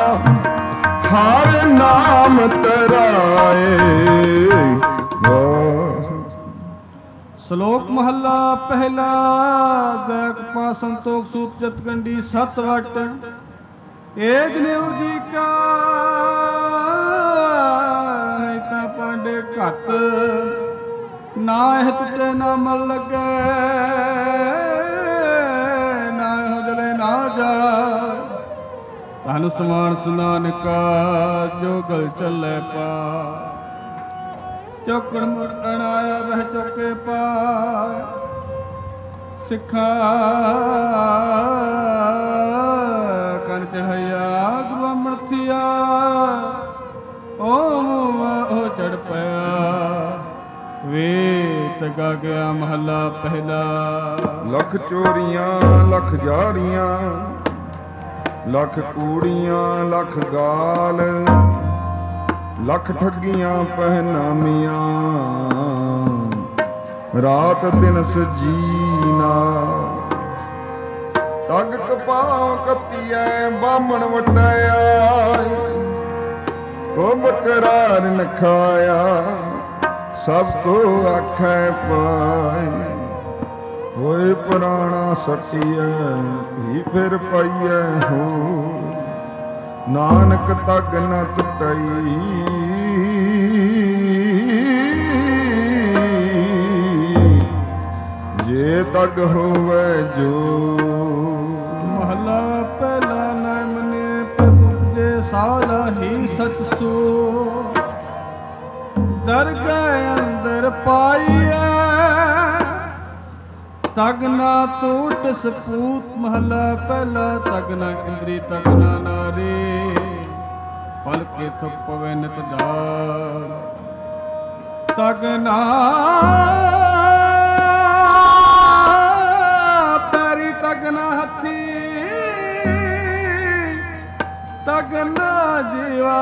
A: ਹਰ ਨਾਮ ਤਰਾਏ।
C: ਸ਼ਲੋਕ ਮਹੱਲਾ ਪਹਿਲਾ ਦੈਕ ਪਾ ਸੰਤੋਖ ਸੂਤ ਜਤਕੰਡੀ ਸਤ ਵਟ। ਏਕ ਨਿਉ ਜੀ ਕਾ ਹੈ ਤਾਂ ਪਾਂਡੇ ਘਤ ਨਾ ਇਹ ਤੁਤੇ ਨਾ ਮਲ ਲਗੇ ਧਨ ਸਮਾਨ ਸੁਨਾਨਕਾ ਜੋ ਗਲ ਚੱਲੇ ਪਾ। ਚੌਕੜ ਮੁੜਨ ਆਇਆ ਵਹਿ ਚੌਕੇ ਪਾ। ਸਿੱਖਾ ਕਨ ਚੜਾਇਆ ਗੁਰੂ ਅਮਰਥਿਆ ਉਹ ਚੜ ਪਿਆ। ਵੇ ਤਗਾ ਗਿਆ ਮਹੱਲਾ ਪਹਿਲਾ।
A: ਲੱਖ ਚੋਰੀਆਂ ਲੱਖ ਜਾਰੀਆਂ ਲੱਖ ਕੂੜੀਆਂ ਲੱਖ ਗਾਲ ਲੱਖ ਠੱਗੀਆਂ ਪਹਿਨਾਮੀਆਂ ਰਾਤ ਦਿਨ ਸਜੀਨਾ। ਤਗ ਕਪਾਂ ਕੱਤੀਐ ਬਾਹਮਣ ਵਟਾਇਆ ਕੋ ਬਕਰਾਰ ਨ ਖਾਇਆ, ਸਭ ਕੋ ਆਖੈ ਪਾਈ। ਹੋਏ ਪੁਰਾਣਾ ਸਟੀਐ ਹੀ ਫਿਰ ਪਾਈਐ ਹੋ, ਨਾਨਕ ਤਗ ਨ ਟੁੱਟਈ। ਜੇ ਤਗ ਹੋਵੇ ਜੋ।
C: ਮਹਲਾ ਪਹਿਲਾ ਨਾ ਮਨੇ ਪਤੁਜੇ ਸਾਲਾ ਹੀ ਸਚ ਸੋ, ਦਰਗਹਿ ਅੰਦਰ ਪਾਈਐ ਤਗ ਨਾ ਟੂਟ ਸਪੂਤ। ਮਹਲਾ ਪਹਿਲਾ ਤਗ ਨਾ ਇੰਦਰੀ ਤਗ ਨਾ ਨਾਰੀ, ਪਲ ਕੇ ਥੁਪ ਪਵੇ ਨਿਤ ਦਾਰ। ਤਗ ਨਾ ਪੈਰੀ ਤਗ ਨਾ ਹੱਥੀ, ਤਗ ਨਾ ਜੀਵਾ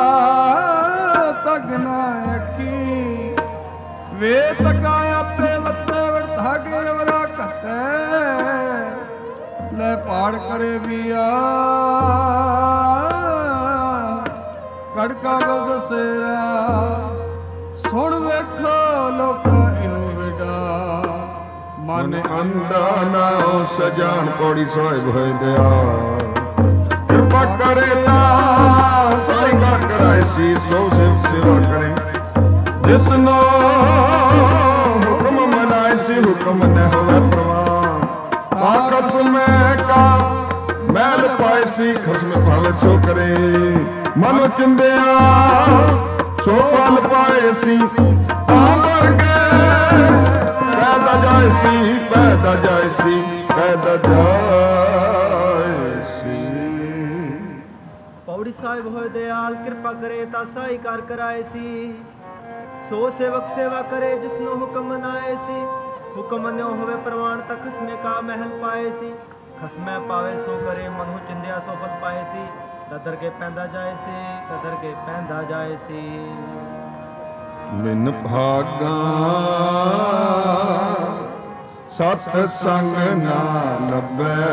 C: ਤਗ ਨਾ ਅੱਖੀ। ਵੇ ਤਗਾ ਆਪੇ ਮੱਤੇ ਵਰਤਾਗੇ ਵਰਾ ਘਸੈ, ਲੈ ਪਾੜ ਕਰੇ ਵੀਆ ਕੜਕਾ ਗਲ ਸੇਰਾ। ਸੁਣ ਵੇਖੋ ਲੋਕਾਂ ਇਹੋ ਵਿਡਾ, ਮਨ
A: ਅੰਧਾ ਨਾ ਹੋ ਸਜਾਨ। ਪੌੜੀ ਸਾਹਿਬ ਹੋਏ ਦਿਆ ਕਿਰਪਾ ਕਰੇ ਤਾਂ ਸਾਰੀ ਗਾ ਕਰਾਏ ਸੀ। ਸੋ ਸੇਵਾ ਕਰੇ ਜਿਸਨੋ ਹੁਕਮ ਮਨਾਏ ਸੀ, ਹੁਕਮ ਨ ਹੋਵੇ ਪ੍ਰਵਾਨ। ਖਸਮੇ ਕਾ ਮੈਲ ਪਾਏ ਸੀ, ਖਸਮ ਭਾਵੇਂ ਸੋ ਕਰੇ। ਮਨ ਚਿੰਦਿਆ ਸੋ ਫਲ ਪਾਏ ਸੀ, ਤਾਂ ਵਰਗੇ ਪੈਦਾ ਜਾਏ ਸੀ, ਪੈਦਾ ਜਾਏ ਸੀ, ਪੈਦਾ ਜਾਏ ਸੀ।
B: ਪੌੜੀ ਸਾਹਿਬ ਹੋਏ ਦਿਆਲ ਕਿਰਪਾ ਕਰੇ ਤਾਂ ਸਾਈ ਕਰ ਕਰਾਏ ਸੀ। ਸੋ ਸੇਵਕ ਸੇਵਾ ਕਰੇ ਜਿਸਨੂੰ ਹੁਕਮ ਮਨਾਏ ਸੀ। ਹੁਕਮ ਮੰਨਿਓ ਹੋਵੇ ਪ੍ਰਵਾਨ ਤਾਂ ਖਸਮੇ ਕਾ ਮਹਿਲ ਪਾਏ ਸੀ। ਖਸਮੈ ਪਾਵੇ ਸੋ ਕਰੇ, ਮਨੁ ਚਿੰਦਿਆ ਸੋ ਫਲ ਪਾਏ ਸੀ। ਦਦਰ ਕੇ ਪੈਂਦਾ ਜਾਏ ਸੀ, ਦਦਰ ਕੇ ਪੈਂਦਾ ਜਾਏ ਸੀ।
A: ਬਿਨ ਭਾਗਾ ਸਤ ਸੰਗ ਨਾ ਲੱਭੈ,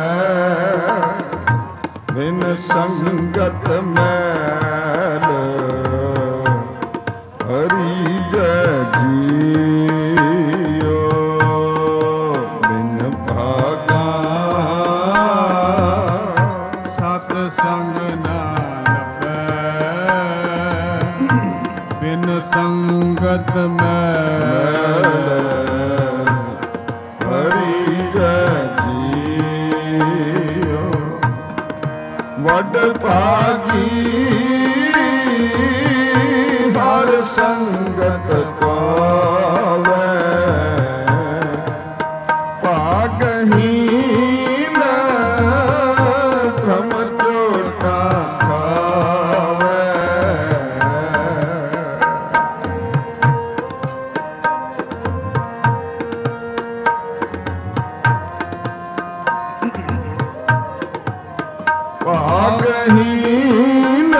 A: ਬਿਨ ਸੰਗਤ ਮੈਲ ਹਰੀ ਜੈ ਜੀਓ। ਬਿਨ ਭਾਗਾ
C: ਸਤ ਸੰਗ ਨਾ ਲੱਭੈ, ਬਿਨ ਸੰਗਤ ਮੈਲ
A: ਹਰੀ ਜੈ ਜੀਓ। ਵੱਡ ਭਾਗੀ ਹਰ ਸੰਗਤ ਪਾਵੈ, ਭਾਗਹੀਨ ਭ੍ਰਮ ਝੋਟਾ ਖਾਵੈ। ਭਾਗਹੀਨ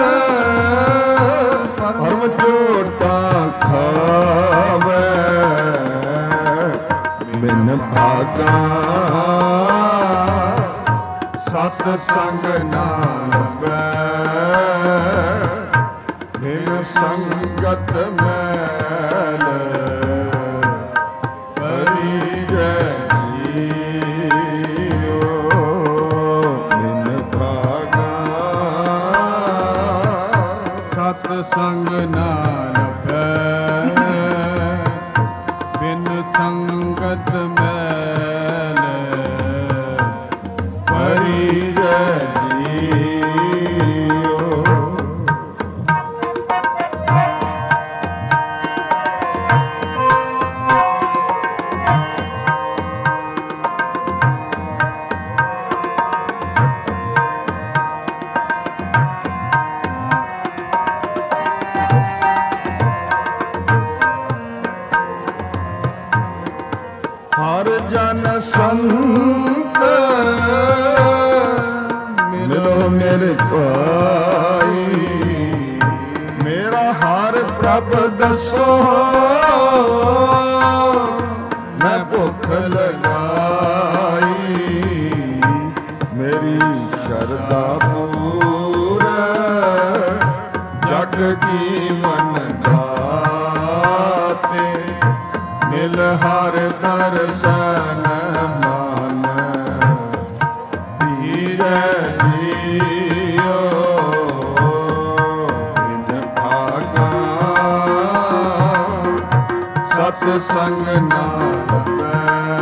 A: ਭਰਮ ਝੋਟਾ ਖਾਵੈ, ਬਿਨ ਭਾਗਾ ਸਤ ਸੰਗ ਨਾ ਲੱਭੈ, ਬਿਨ ਸੰਗਤ ਮੈਲ ਹਰੀ ਜੈ ਜੀਓ। ਬਿਨ ਭਾਗਾ
C: ਸਤ ਸੰਗ ਨਾ ਲੱਭੈ, ਬਿਨ ਸੰਗਤ ਮੈਲ
A: ਹਰੀ ਜੈ ਜੀਓ। ਹਰ ਜਨ ਸੰਤ ਮਿਲੋ ਮੇਰੇ ਭਾਈ, ਮੇਰਾ ਹਰ ਪ੍ਰਭ ਦੱਸੋ ਮੈਂ ਭੁੱਖ ਲਗਾਈ। ਮੇਰੀ ਸ਼ਰਧਾ ਪੂਰ ਜਗ ਜਗ ਜੀਵਨ ਦਾਤੇ ਮਿਲ ਹਰ ਦਰਸ਼ਨ ਮਨ ਦੀਜੈ ਜੀਓ ਬਿਨ ਭਾਗਾ ਸਤ ਸੰਗ ਨਾ ਲੱਭੈ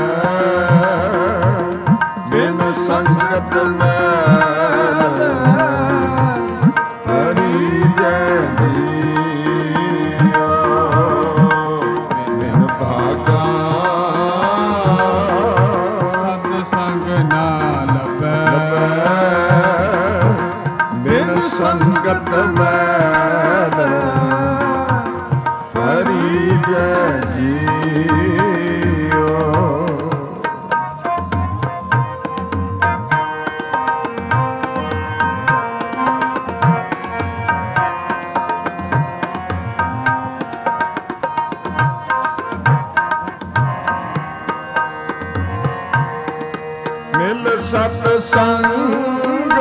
A: ਬਿਨ ਸੰਗਤ ਮੈਲ ਹਰੀ ਜੈ ਜੀਓ ਬਿਨ ਭਾਗਾ
C: ਸਤ ਸੰਗ ਨਾ ਲੱਭੈ
A: ਬਿਨ ਸੰਗਤ ਮੈਲ ਹਰੀ ਜੈ ਜੀਓ। ਮਿਲ ਸਤ ਸੰਗ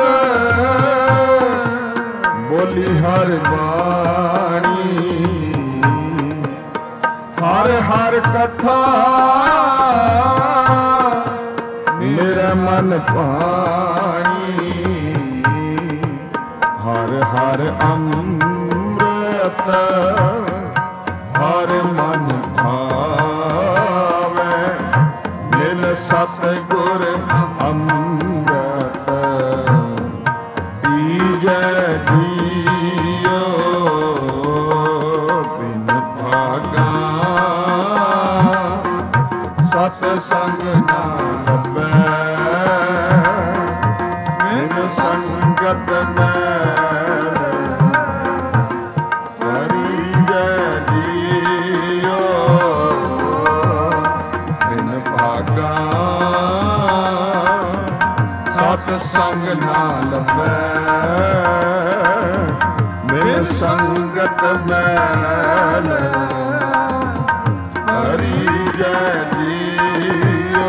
A: ਬੋਲੀ ਹਰ ਬਾਣੀ ਹਰ ਹਰ ਕਥਾ ਮੇਰੇ ਮਨ ਭਾਣੀ ਹਰ ਹਰ ਅੰਮ੍ਰਿਤ ਹਰ ਮਨ ਭਾਵੈ ਮਿਲ ਸਤ ਗੁਰ ਅੰਮ੍ਰਿਤ ਪੀਜੈ ਜੀਓ ਬਿਨ ਭਾਗਾ ਸਤ ਸੰਗ ਨਾ ਲੱਭੈ ਬਿਨ ਸੰਗਤ ਮੈਲ ਹਰੀ ਜੈ ਜੀਓ ਬਿਨ ਭਾਗਾ ਸਤ ਸੰਗ ਨਾ ਲੱਭੈ ਬਿਨ ਸੰਗਤ ਮੈਲ ਹਰੀ ਜੈ ਜੀਓ।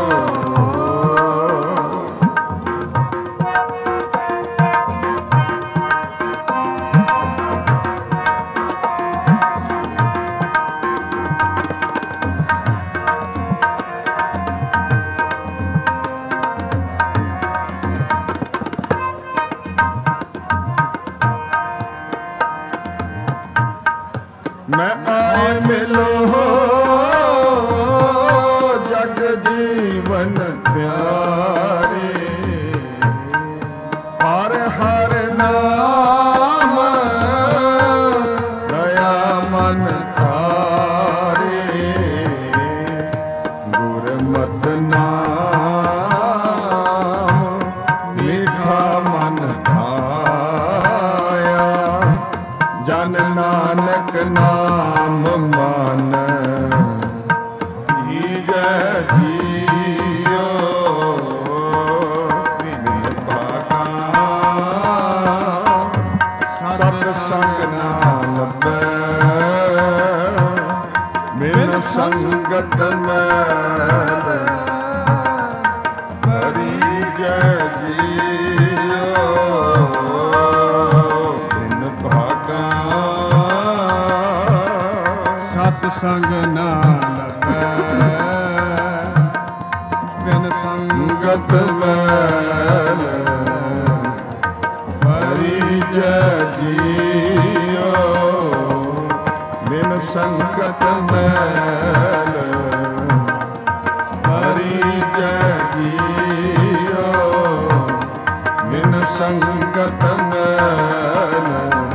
A: ਮੈਂ ਆਏ ਮਿਲੋ ਜਗ ਜੀਵਨ ਪਿਆਰੇ ਹਰ ਹਰ ਨਾਮ ਦਇਆ ਮਨ ਧਾਰੇ ਗੁਰਮਤਿ ਨਾਮ ਮੀਠਾ ਮਨ ਭਾਇਆ ਜਨ ਨਾਨਕ ਨਾਮ ਮਨ ਜੀਜੈ ਜੀਓ ਬਿਨ ਭਾਗਾ ਸਤ ਸੰਗ ਨਾ ਲੱਭੈ ਬਿਨ ਸੰਗਤ ਮੈਲ ਹਰੀ ਜੈ ਜੀਓ ਬਿਨ ਭਾਗਾ
C: ਸਤ ਸੰਗ ਨਾ ਲੱਭੈ ਬਿਨ ਸੰਗਤ
A: ਸੰਗਤ ਮੈਲ ਹਰੀ ਜੈ ਜੀਓ ਬਿਨ ਸੰਗਤ ਮੈਲ ਹਰੀ ਜੈ ਜੀਓ ਬਿਨ ਸੰਗਤ ਮੈਲ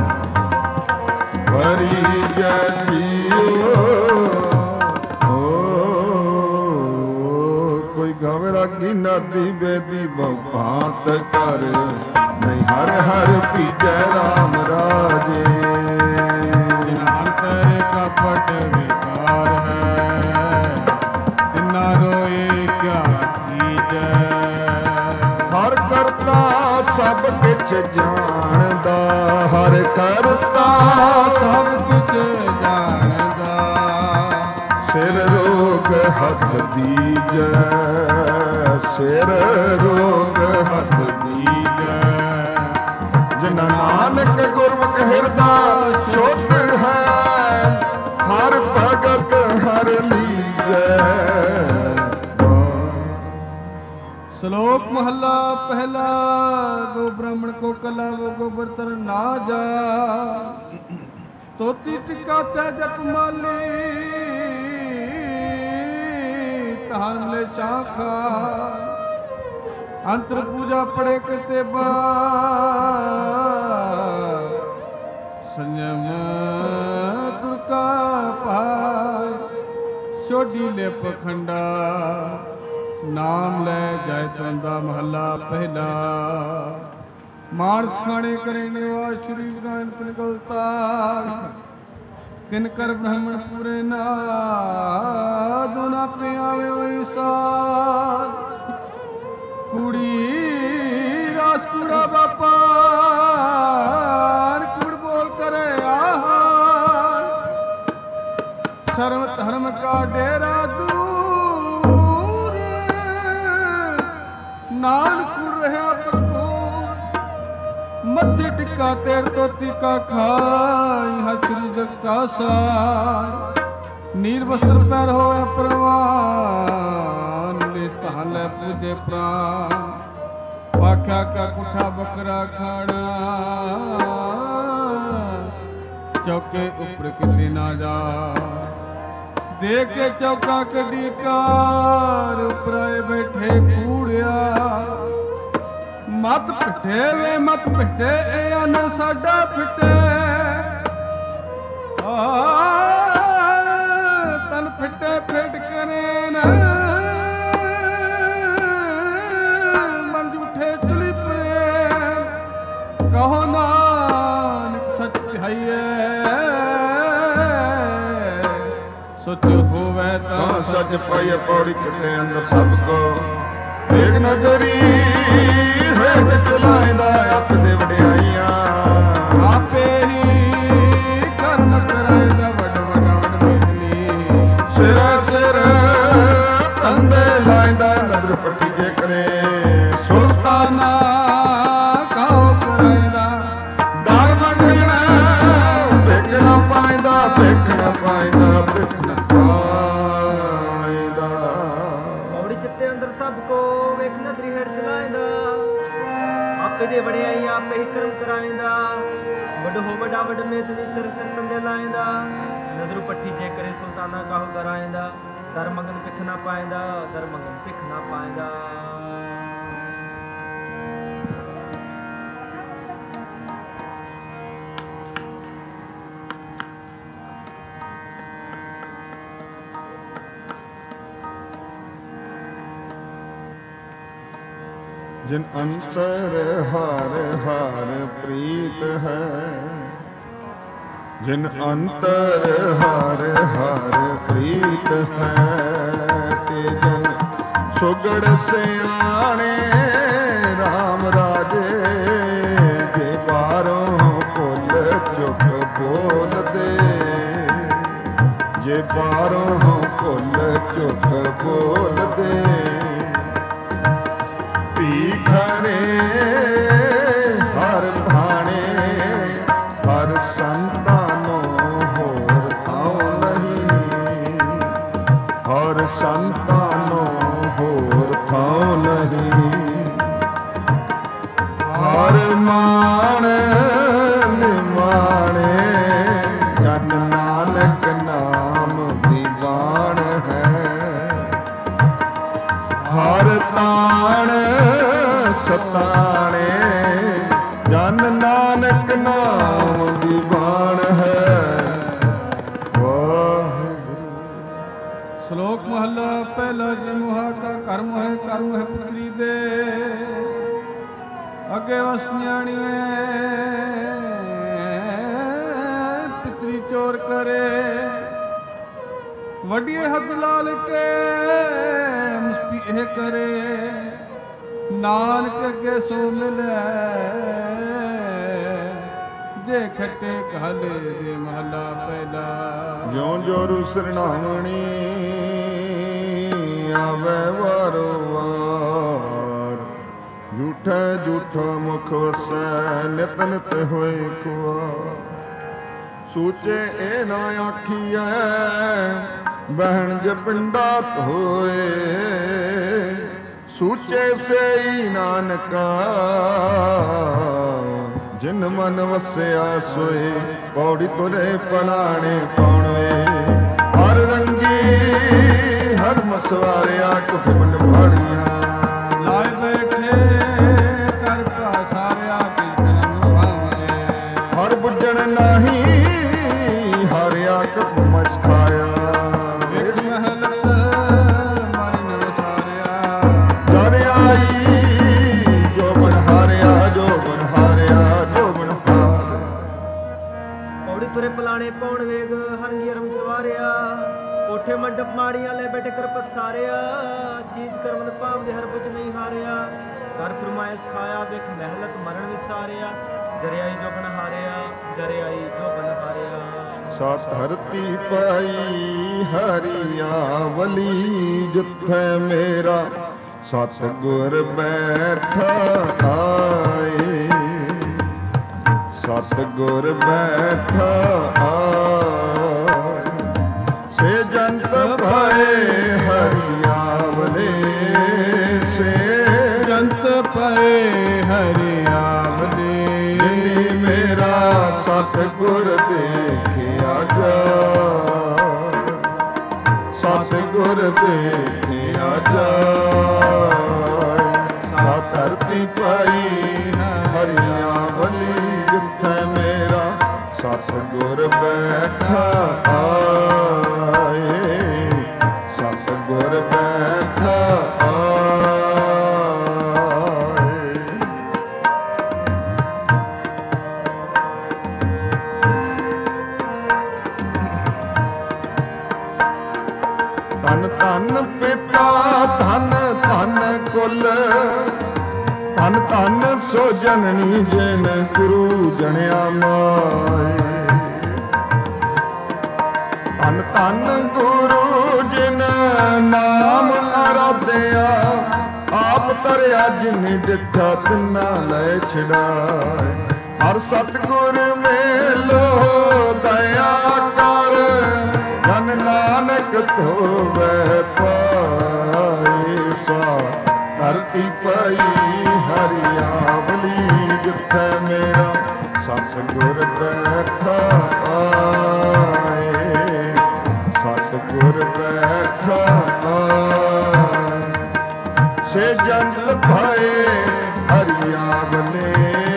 A: ਹਰੀ ਜੈ ਜੀਓ। ਕੋਈ ਗਾਵੇ ਰਾਗੀ ਨਾਦੀ ਬੇਦੀ ਬਹੁ ਭਾਂਤ ਕਰ ਨਹੀਂ ਹਰ ਹਰ ਪੀਜੈ ਰਾਮ ਰਾਜੇ
C: ਜਿਨ ਅੰਤਰ ਕਪਟ ਵਿਕਾਰ ਹੈ ਤਿਨਾ ਰੋਏ ਕਿਆ ਕੀਜੈ
A: ਹਰ ਕਰਤਾ ਸਭ ਕਿਛ ਜਾਣਦਾ ਹਰ ਕਰਤਾ
C: ਸਭ ਕੁਝ ਜਾਣਦਾ
A: ਸਿਰ ਰੋਗ ਹੱਥ ਦੀਜੈ ਸਿਰ ਰੋਗ ਹੱਥ ਦੀਜੈ ਜਿਨ ਨਾਨਕ ਗੁਰਮੁਖ ਹਿਰਦਾ
C: पहला गो ब्राह्मण को कला वो गोबर तर ना जा तोती टिका त्या जप माली तहार ले शाखा अंतर पूजा पड़े करते बा संयम तुरका पाय छोड़ी ले पखंडा नाम ले जाए तंदा महला पहला मानस खाने करे निवास श्री विधान निकलता किनकर ब्राह्मण पूरे ना दोना पे आवे वैसा कुड़ी राजपुरा बापा कुड़ बोल करे आहार सर्व धर्म का डेरा दूर नानपुर रहा मध्य टिक्का तेर तोती का खाई हथरी जग का सार नीर वस्त्र पैर हो प्रवान निस्ताल पूजे प्राण पाख्या का कुठा बकरा खाना चौके ऊपर किसी ना जा देखे चौका कड़ी कार ऊपर बैठे कूड़िया मत पिटे वे मत पिटे अन साडा पिटे तन पिटे फेट करे न मन जूठे चली प्रेम कहो नानक सच है सच होवे ता
A: सच पाइए पौड़ी चटे अंदर सबको एक नजरी हेठ चलाइंदा अपने वड्याइयां
C: आपे ही कर्म कराइंदा वड वड वड मेली
A: सिरा सिर तंदे लाइंदा नजर पट्टी जे करे सुल्ताना
C: काओ कराइंदा
A: दार मंगना भिखना पाइंदा भिखना पाइंदा भिखना पाइंदा
B: पौड़ी चिट्टे अंदर सबको वेख नजरी हेठ चलाइंदा आपे दे बड़े आई आपे ही कर्म कराइंदा वड हो वडा वड मेदनी सिर सिर तंदे लाइंदा नजरू पट्टी जे करे सुल्ताना काहू कराइंदा दर मंगन भिख ना पाइंदा दर मंगन भिख ना पाइंदा
A: जिन अंतर हर हर प्रीत है जिन अंतर हर हर प्रीत है ते जन सुगड़ सियाणे राम राजे जे बारों फुल चुक बोल दे जे बारों फुल चुक बोल दे भीखरे हर भाणे हर संतानो होर थाओ नहीं हर संतानो होर थाओ नहीं हर मान निमाणे जन नानक नाम दीवान है हर ताण सताणे जन नानक नाम दीवान है वाहिगुरु।
C: श्लोक महला पहला जी मुहा का कर्म है पुत्री दे अगे वसन्याणीए पितरी चोर करे वडिए हद लाल के मुस्पी एह करे नानक अगे सो मिले जे खटे कहले दे महला पहला
A: ज्यों जोरू सरनावणी आवे वारो वार झूठा झूठा मुख वसै नित नित होए कुआर सूचे ए ना आखिए बहन जे पिंडात होए ਸੂਚੇ ਸਈ ਨਾਨਕਾ ਜਿਨ ਮਨ ਵਸਿਆ ਸੋਏ ਪੌੜੀ ਤੁਰੇ ਪਲਾਣੇ ਪਾਉਣਵੇ ਹਰ ਰੰਗੀ ਹਰ ਮਸਵਾਰਿਆ ਕੁਟੁੰਬ ਫਾੜੀਆਂ
C: ਲਾਇ ਬੈਠੇ ਕਰ ਪਾਸਾਰਿਆ ਕੀ ਜਨਮ ਭਾਵੇਂ
A: ਹਰ ਬੁੱਝਣ ਨਾਹੀ ਹਰਿਆ ਕਪ ਮਸ ਖਾਇਆ
C: ਵੇਖ ਮਹਲਤ ਮਨ ਨਵਸਾਰਿਆ
A: ਦਰ ਆਈ ਜੋ ਬਣ ਹਾਰਿਆ ਜੋ ਬਣ ਹਾਰਿਆ ਜੋ ਬਣ ਹਾਰਿਆ
B: ਪੌੜੀ ਤੁਰੇ ਪਲਾਣੇ ਪਾਉਣ ਵੇਗ ਹਰੰਗੀ ਰਮ ਸਵਾਰਿਆ ਕੋਠੇ ਮੰਡਪ ਮਾੜੀਆਂ ਲੈ ਬੈਠੇ ਕਰ ਪਸਾਰਿਆ ਚੀਜ਼ ਕਰਮਨ ਭਾਵ ਦੇ ਹਰ ਬੁਝ ਨਹੀਂ ਹਾਰਿਆ ਕਰ ਫਰਮਾਇਸ਼ ਖਾਇਆ ਵੇਖ ਮਹਿਲਤ ਮਰਨ ਵਿਸਾਰਿਆ ਜਰਿਆਈ ਜੋ ਬਣ ਹਾਰਿਆ ਜਰਿਆਈ ਜੋ ਬਣ ਹਾਰਿਆ
A: ਸਤ ਧਰਤੀ ਪਾਈ ਹਰੀਆਵਲੀ ਜਿੱਥੇ ਮੇਰਾ ਸਤਿਗੁਰ ਬੈਠਾ ਆਏ ਸਤਿਗੁਰ ਬੈਠਾ ਆਏ ਸੇ ਜੰਤ ਭਏ ਹਰੀਆਵਲੇ ਸੇ
C: ਜੰਤ ਪਏ ਹਰਿਆਵਲੇ
A: ਜਿਨੀ ਮੇਰਾ ਸਤਿਗੁਰ ਦੇਖਿਆ ਜਾ ਸਤਿਗੁਰ ਦੇਖਿਆ ਜਾ ਸਾ ਧਰਤੀ ਪਾਈ ਹਰੀਆਵਲੀ ਜਿੱਥੇ ਮੇਰਾ ਸਤਿਗੁਰ ਬੈਠਾ ਆਏ ਸਤਿਗੁਰ ਬੈਠਾ ਆਏ ਧਨ ਧਨ ਪਿਤਾ ਧਨ ਧਨ ਕੁਲ ਧਨ ਧਨ ਸੋ ਜਨਨੀ ਜਿਨ ਗੁਰੂ ਜਣਿਆ ਮਾਏ ਧਨ ਧਨ ਗੁਰੂ ਜਿਨ ਨਾਮ ਆਰਾਧਿਆ ਆਪ ਤਰਿਆ ਜਿਨ ਡਿਠਾ ਤਿਨਾ ਲੈ ਛਡਾਏ ਹਰ ਸਤਿਗੁਰ ਮੇਲੋ ਦਇਆ ਕਰ ਜਨ ਨਾਨਕ ਧੋਵੈ ਪਾਏ ਸਾ ਧਰਤੀ ਪਈ ਹਰੀਆਵਲੀ ਜਿੱਥੇ ਮੇਰਾ ਸਤਿਗੁਰ ਬੈਠਾ ਆਏ ਸਤਿਗੁਰ ਬੈਠਾ ਆਏ ਸੇ ਜੰਤ ਭਏ ਹਰੀਆਵਲੇ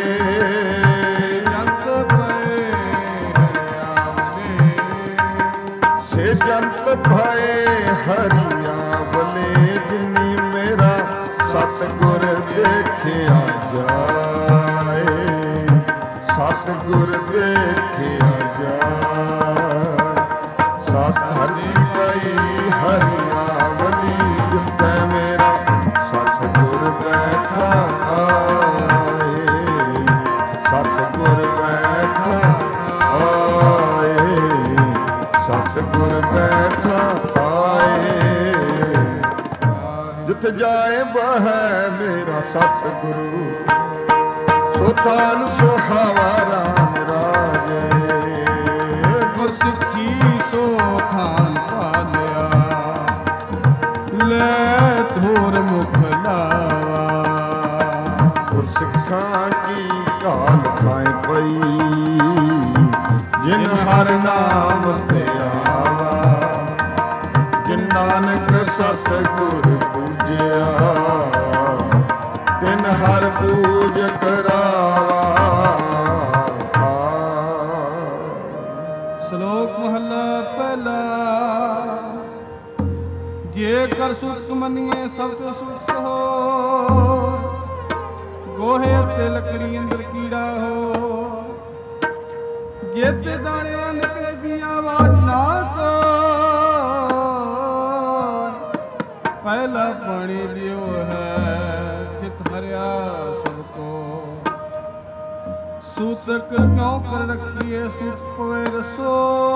C: ਜੰਤ ਪਏ ਹਰਿਆਵਲੇ
A: ਸੇ ਜੰਤ ਭਏ ਹਰੀਆਵਲੇ ਜਿਨੀ ਮੇਰਾ ਸਤਿਗੁਰ ਦੇਖਿਆ ਜਾਏ ਸਤਿਗੁਰ ਦੇਖਿਆ ਜਾਏ ਸਤ ਧਰਤੀ ਪਈ ਹਰੀਆਵਲੀ ਜਿੱਥੇ ਮੇਰਾ ਸਤਿਗੁਰ ਬੈਠਾ ਆਏ ਸਤਿਗੁਰ ਬੈਠਾ ਆਏ ਸਤਿਗੁਰ ਬੈਠਾ ਆਏ ਜਿੱਥੇ ਜਾਏ ਬਹਿ ਮੇਰਾ ਸਤਿਗੁਰੂ ਸੋ ਥਾਨ ਸੁਹਾਵਾ ਰਾਮ ਰਾਜੇ
C: ਗੁਰ ਸਿੱਖੀ ਸੋ ਥਾਨ ਪਾਲਿਆ ਲੈ ਧੋਰ ਮੁਖ ਲਾਵਾ
A: ਗੁਰਸਿੱਖਾਂ ਕੀ ਕਾਲ ਖਾਏ ਪਈ ਜਿਨ ਹਰ ਨਾਮ ਤੇ ਆਵਾ ਜਿਨ ਨਾਨਕ ਸਤਿਗੁਰ ਪੂਜਿਆ ਤਿਨ ਹਰ ਪੂਜ ਕਰਾਵਾ
C: ਸ਼ਲੋਕ ਮਹੱਲਾ ਪਹਿਲਾ ਜੇ ਕਰ ਸੁਖ ਮੰਨੀਏ ਸਭ ਤੋਂ ਸੁਖ ਹੋ ਗੋਹੇ ਤੇ ਲੱਕੜੀ ਅੰਦਰ ਕੀੜਾ ਹੋ ਜੇਤੇ ਦਾਣਿਆਂ ਨਿਕਲੇ ਦੀ ਆਵਾਜ਼ ਨਾ ਕੋ ਪਹਿਲਾ ਪਾਣੀ ਦਿਓ ਹੈ ਚਿਤ ਹਰਿਆ ਸਭ ਕੋ ਸੂਤਕ ਕਿਉਂ ਕਰ ਰੱਖੀਏ ਸੁਖ ਪਵੇ ਰਸੋ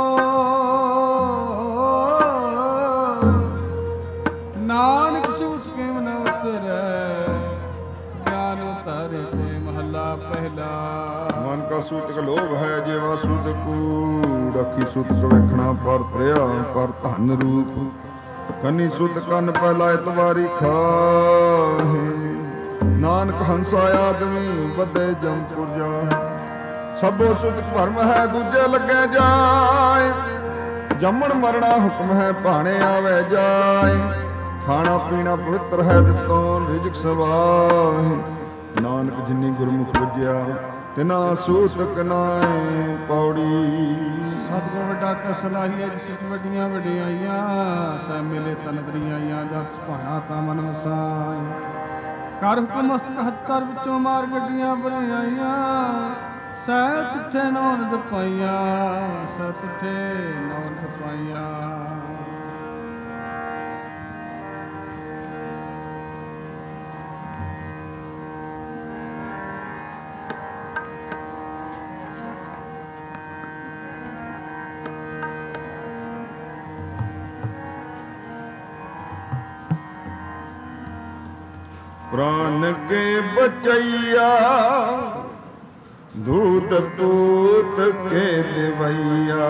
C: ਨਾਨਕ ਸੂਸ ਕਿਮ ਨ ਉਤਰੈ ਗਿਆਨ ਉਤਾਰੇ ਤੇ ਮਹੱਲਾ ਪਹਿਲਾ
A: ਮਨ ਕਾ ਸੂਤਕ ਲੋਭ ਹੈ ਜੇਵਾ ਸੂਤਕ ਕੂੜ ਅੱਖੀ ਸੁਤ ਸਵੇਖਣਾ ਪਰ ਪ੍ਰਿਆ ਪਰ ਧਨ ਰੂਪ कनी सुत कन पहला इतवारी खाहे। नानक हंसा आदमी बदे जमपुर जाए। सबो सुत भरम है दूजे लगे जाए। जमण मरना हुक्म है भाणे आवे जाए। खाना पीना पवित्र है दितो रिजक सवाहे। नानक जिन्नी गुरमुख बुझिया तिना सूत कनाए पौड़ी।
C: सतगुर वड्डा कस लाहीए जिस वड्डियां वड्डियाइयां सै मिले तन बरियाइयां जस भाणा ता मन वसाए। कर हुक्म मस्तक हत्तर विचों मार गड्डियां बरियाइयां सै तुठे नौन दपाइयां सै तुठे नौन दपाइयां।
A: प्राण के बचैया दूध पूत के दिवैया।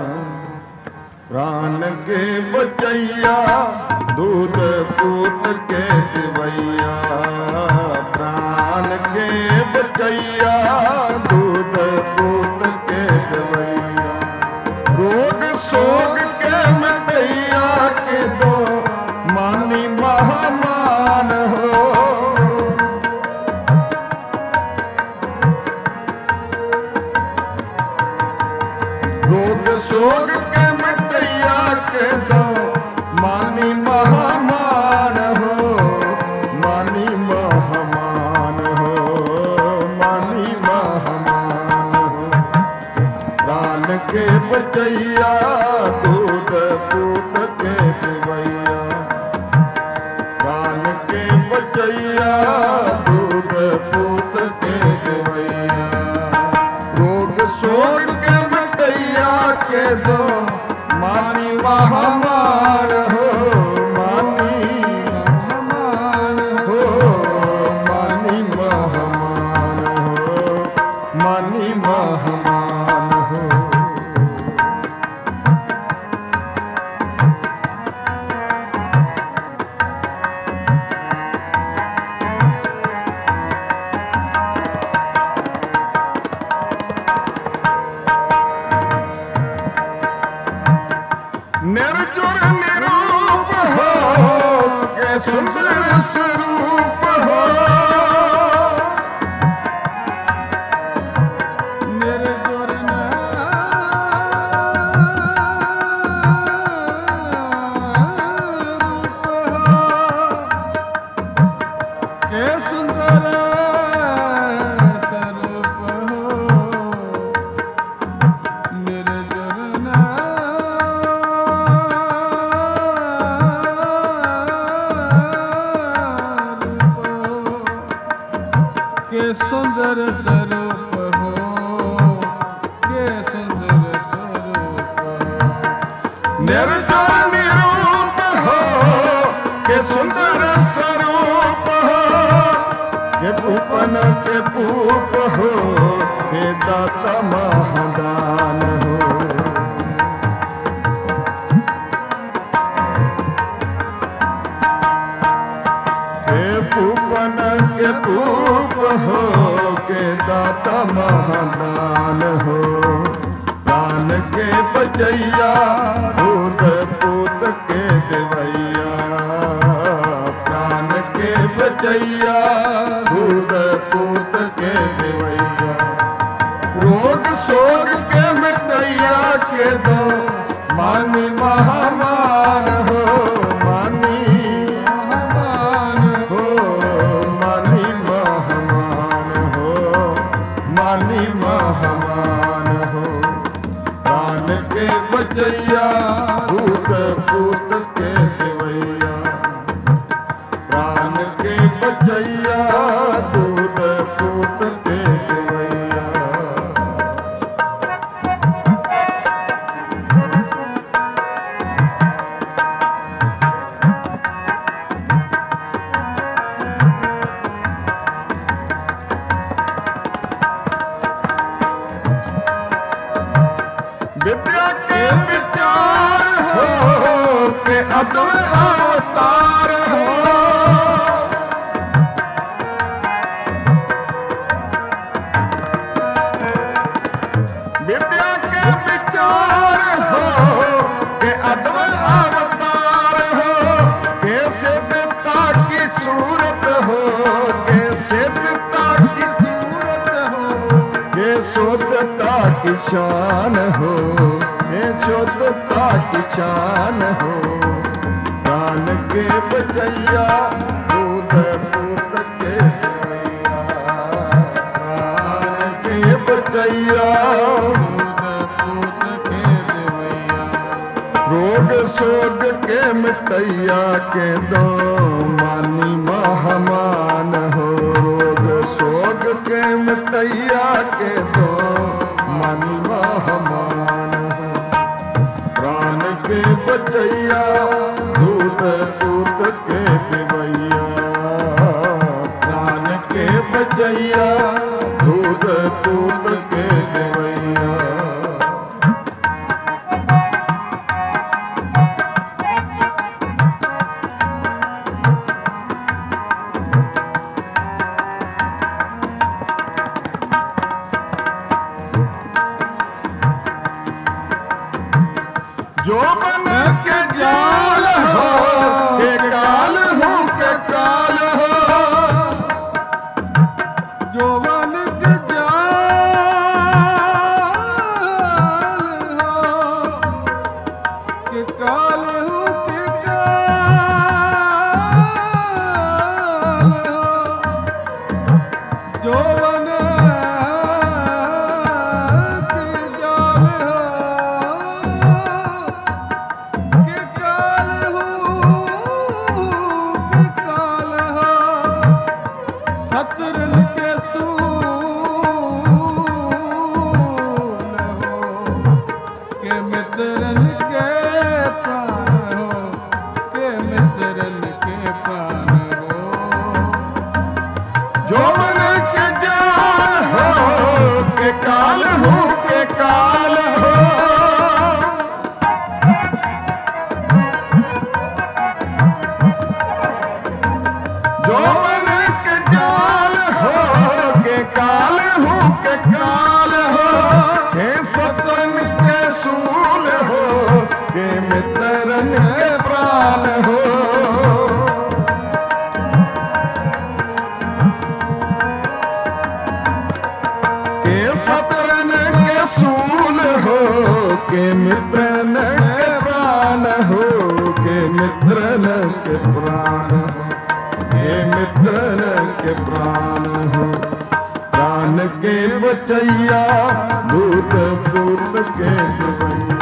A: प्राण के बचैया दूध पूत के दिवैया। प्राण के बचैया दूध पूत के दिवैया। रोग सोग के मिटैया के दो मानी महामान हो। रोग सोग के मिटैया के दो मानी महामान हो। मानी महामान हो। मानी महामान हो। प्राण के बचैया दूध पूत के दिवैया। प्राण के बचैया दूध पूत के दिवैया। रोग सोग के के दो मानी महामान हो। मानी महामान हो। मानी महामान हो। मानी महामान हो। निर्जुर निरूप हो के सुंदर स्वरूप हो।
C: निर्जुर के सुंदर स्वरूप हो। निर्जुर के सुंदर स्वरूप हो। के सुंदर स्वरूप हो।
A: निर्जुर निरूप हो के सुंदर स्वरूप हो। के पूपन के पूप हो के दाता महादान हो। के पूपन के पूप हो के दाता महादान हो। प्राण के बचैया दूध पूत के दिवैया। प्राण के बचैया दूध पूत के दिवैया। रोग सोग के मिटैया के दो मानी महामान हो। मानी महामान हो। मानी महामान हो। मानी महामान हो। प्राण के बचैया दूध पूत के दिवैया। प्राण के बचैया दूध पूत के दिवैया। विद्या के विचार हो के अद्व अवतार हो। विद्या के विचार हो के अद्व अवतार हो, के सिद्धता की सूरत हो, के सिद्धता की सूरत हो, के शुद्धता की शान हो, के शुद्धता की शान हो। प्राण के बचैया दूध पूत के देवैया, प्राण के बचैया रोग सोग के मिटैया के दो मानी महामान हो। रोग सोग के मिटैया के दो मानी महामान हो। प्राण के बचैया दूध पूत के देवैया, प्राण के बचैया दूध पूत के देवैया। जो बन के जाल हो के काल हो के काल हो, जो बन के जाल हो के काल हो के काल हो, जो बन के जाल हो सतरन के सूल हो के मित्रन के प्राण हो, के मित्रन के प्राण हो। जो मन के जाल हो के काल हो के काल हो, जो मन के जाल हो के काल हो के काल हो, के सत्संग के सूल हो के मित्रन के प्राण हो। के सतरन के सूल हो के मित्रन के प्राण हो, के मित्रन के प्राण हो, के मित्रन के प्राण हो। प्राण के बचैया दूत पूत के देवैया,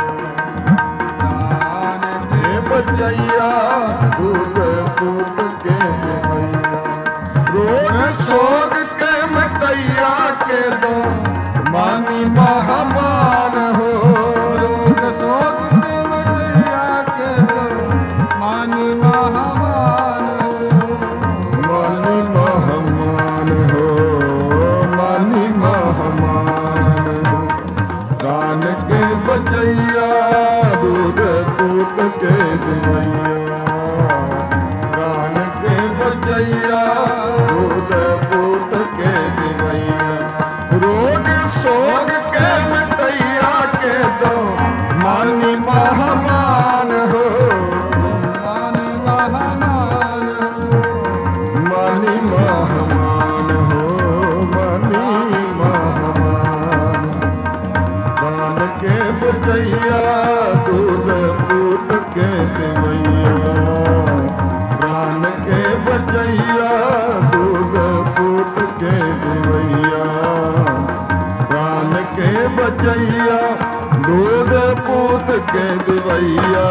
A: प्राण के बचैया दूत पूत के देवैया। रोग सोग के मिटैया के दो मानी महामान हो। रोग सोग के मिटैया के दो मानी महामान हो। मानी महामान हो, मानी महामान हो। प्राण के बचैया दूध पूत के देवैया, प्राण के बचैया दूध पूत के देवैया। रोग सोग के मिटैया के दो मानी महामान हो। मानी महामान हो, मानी महामान हो, मानी महामान। प्राण के बचैया दूध पूत के देवैया, प्राण के बचैया दूध पूत के देवैया, प्राण के बचैया दूध पूत के देवैया।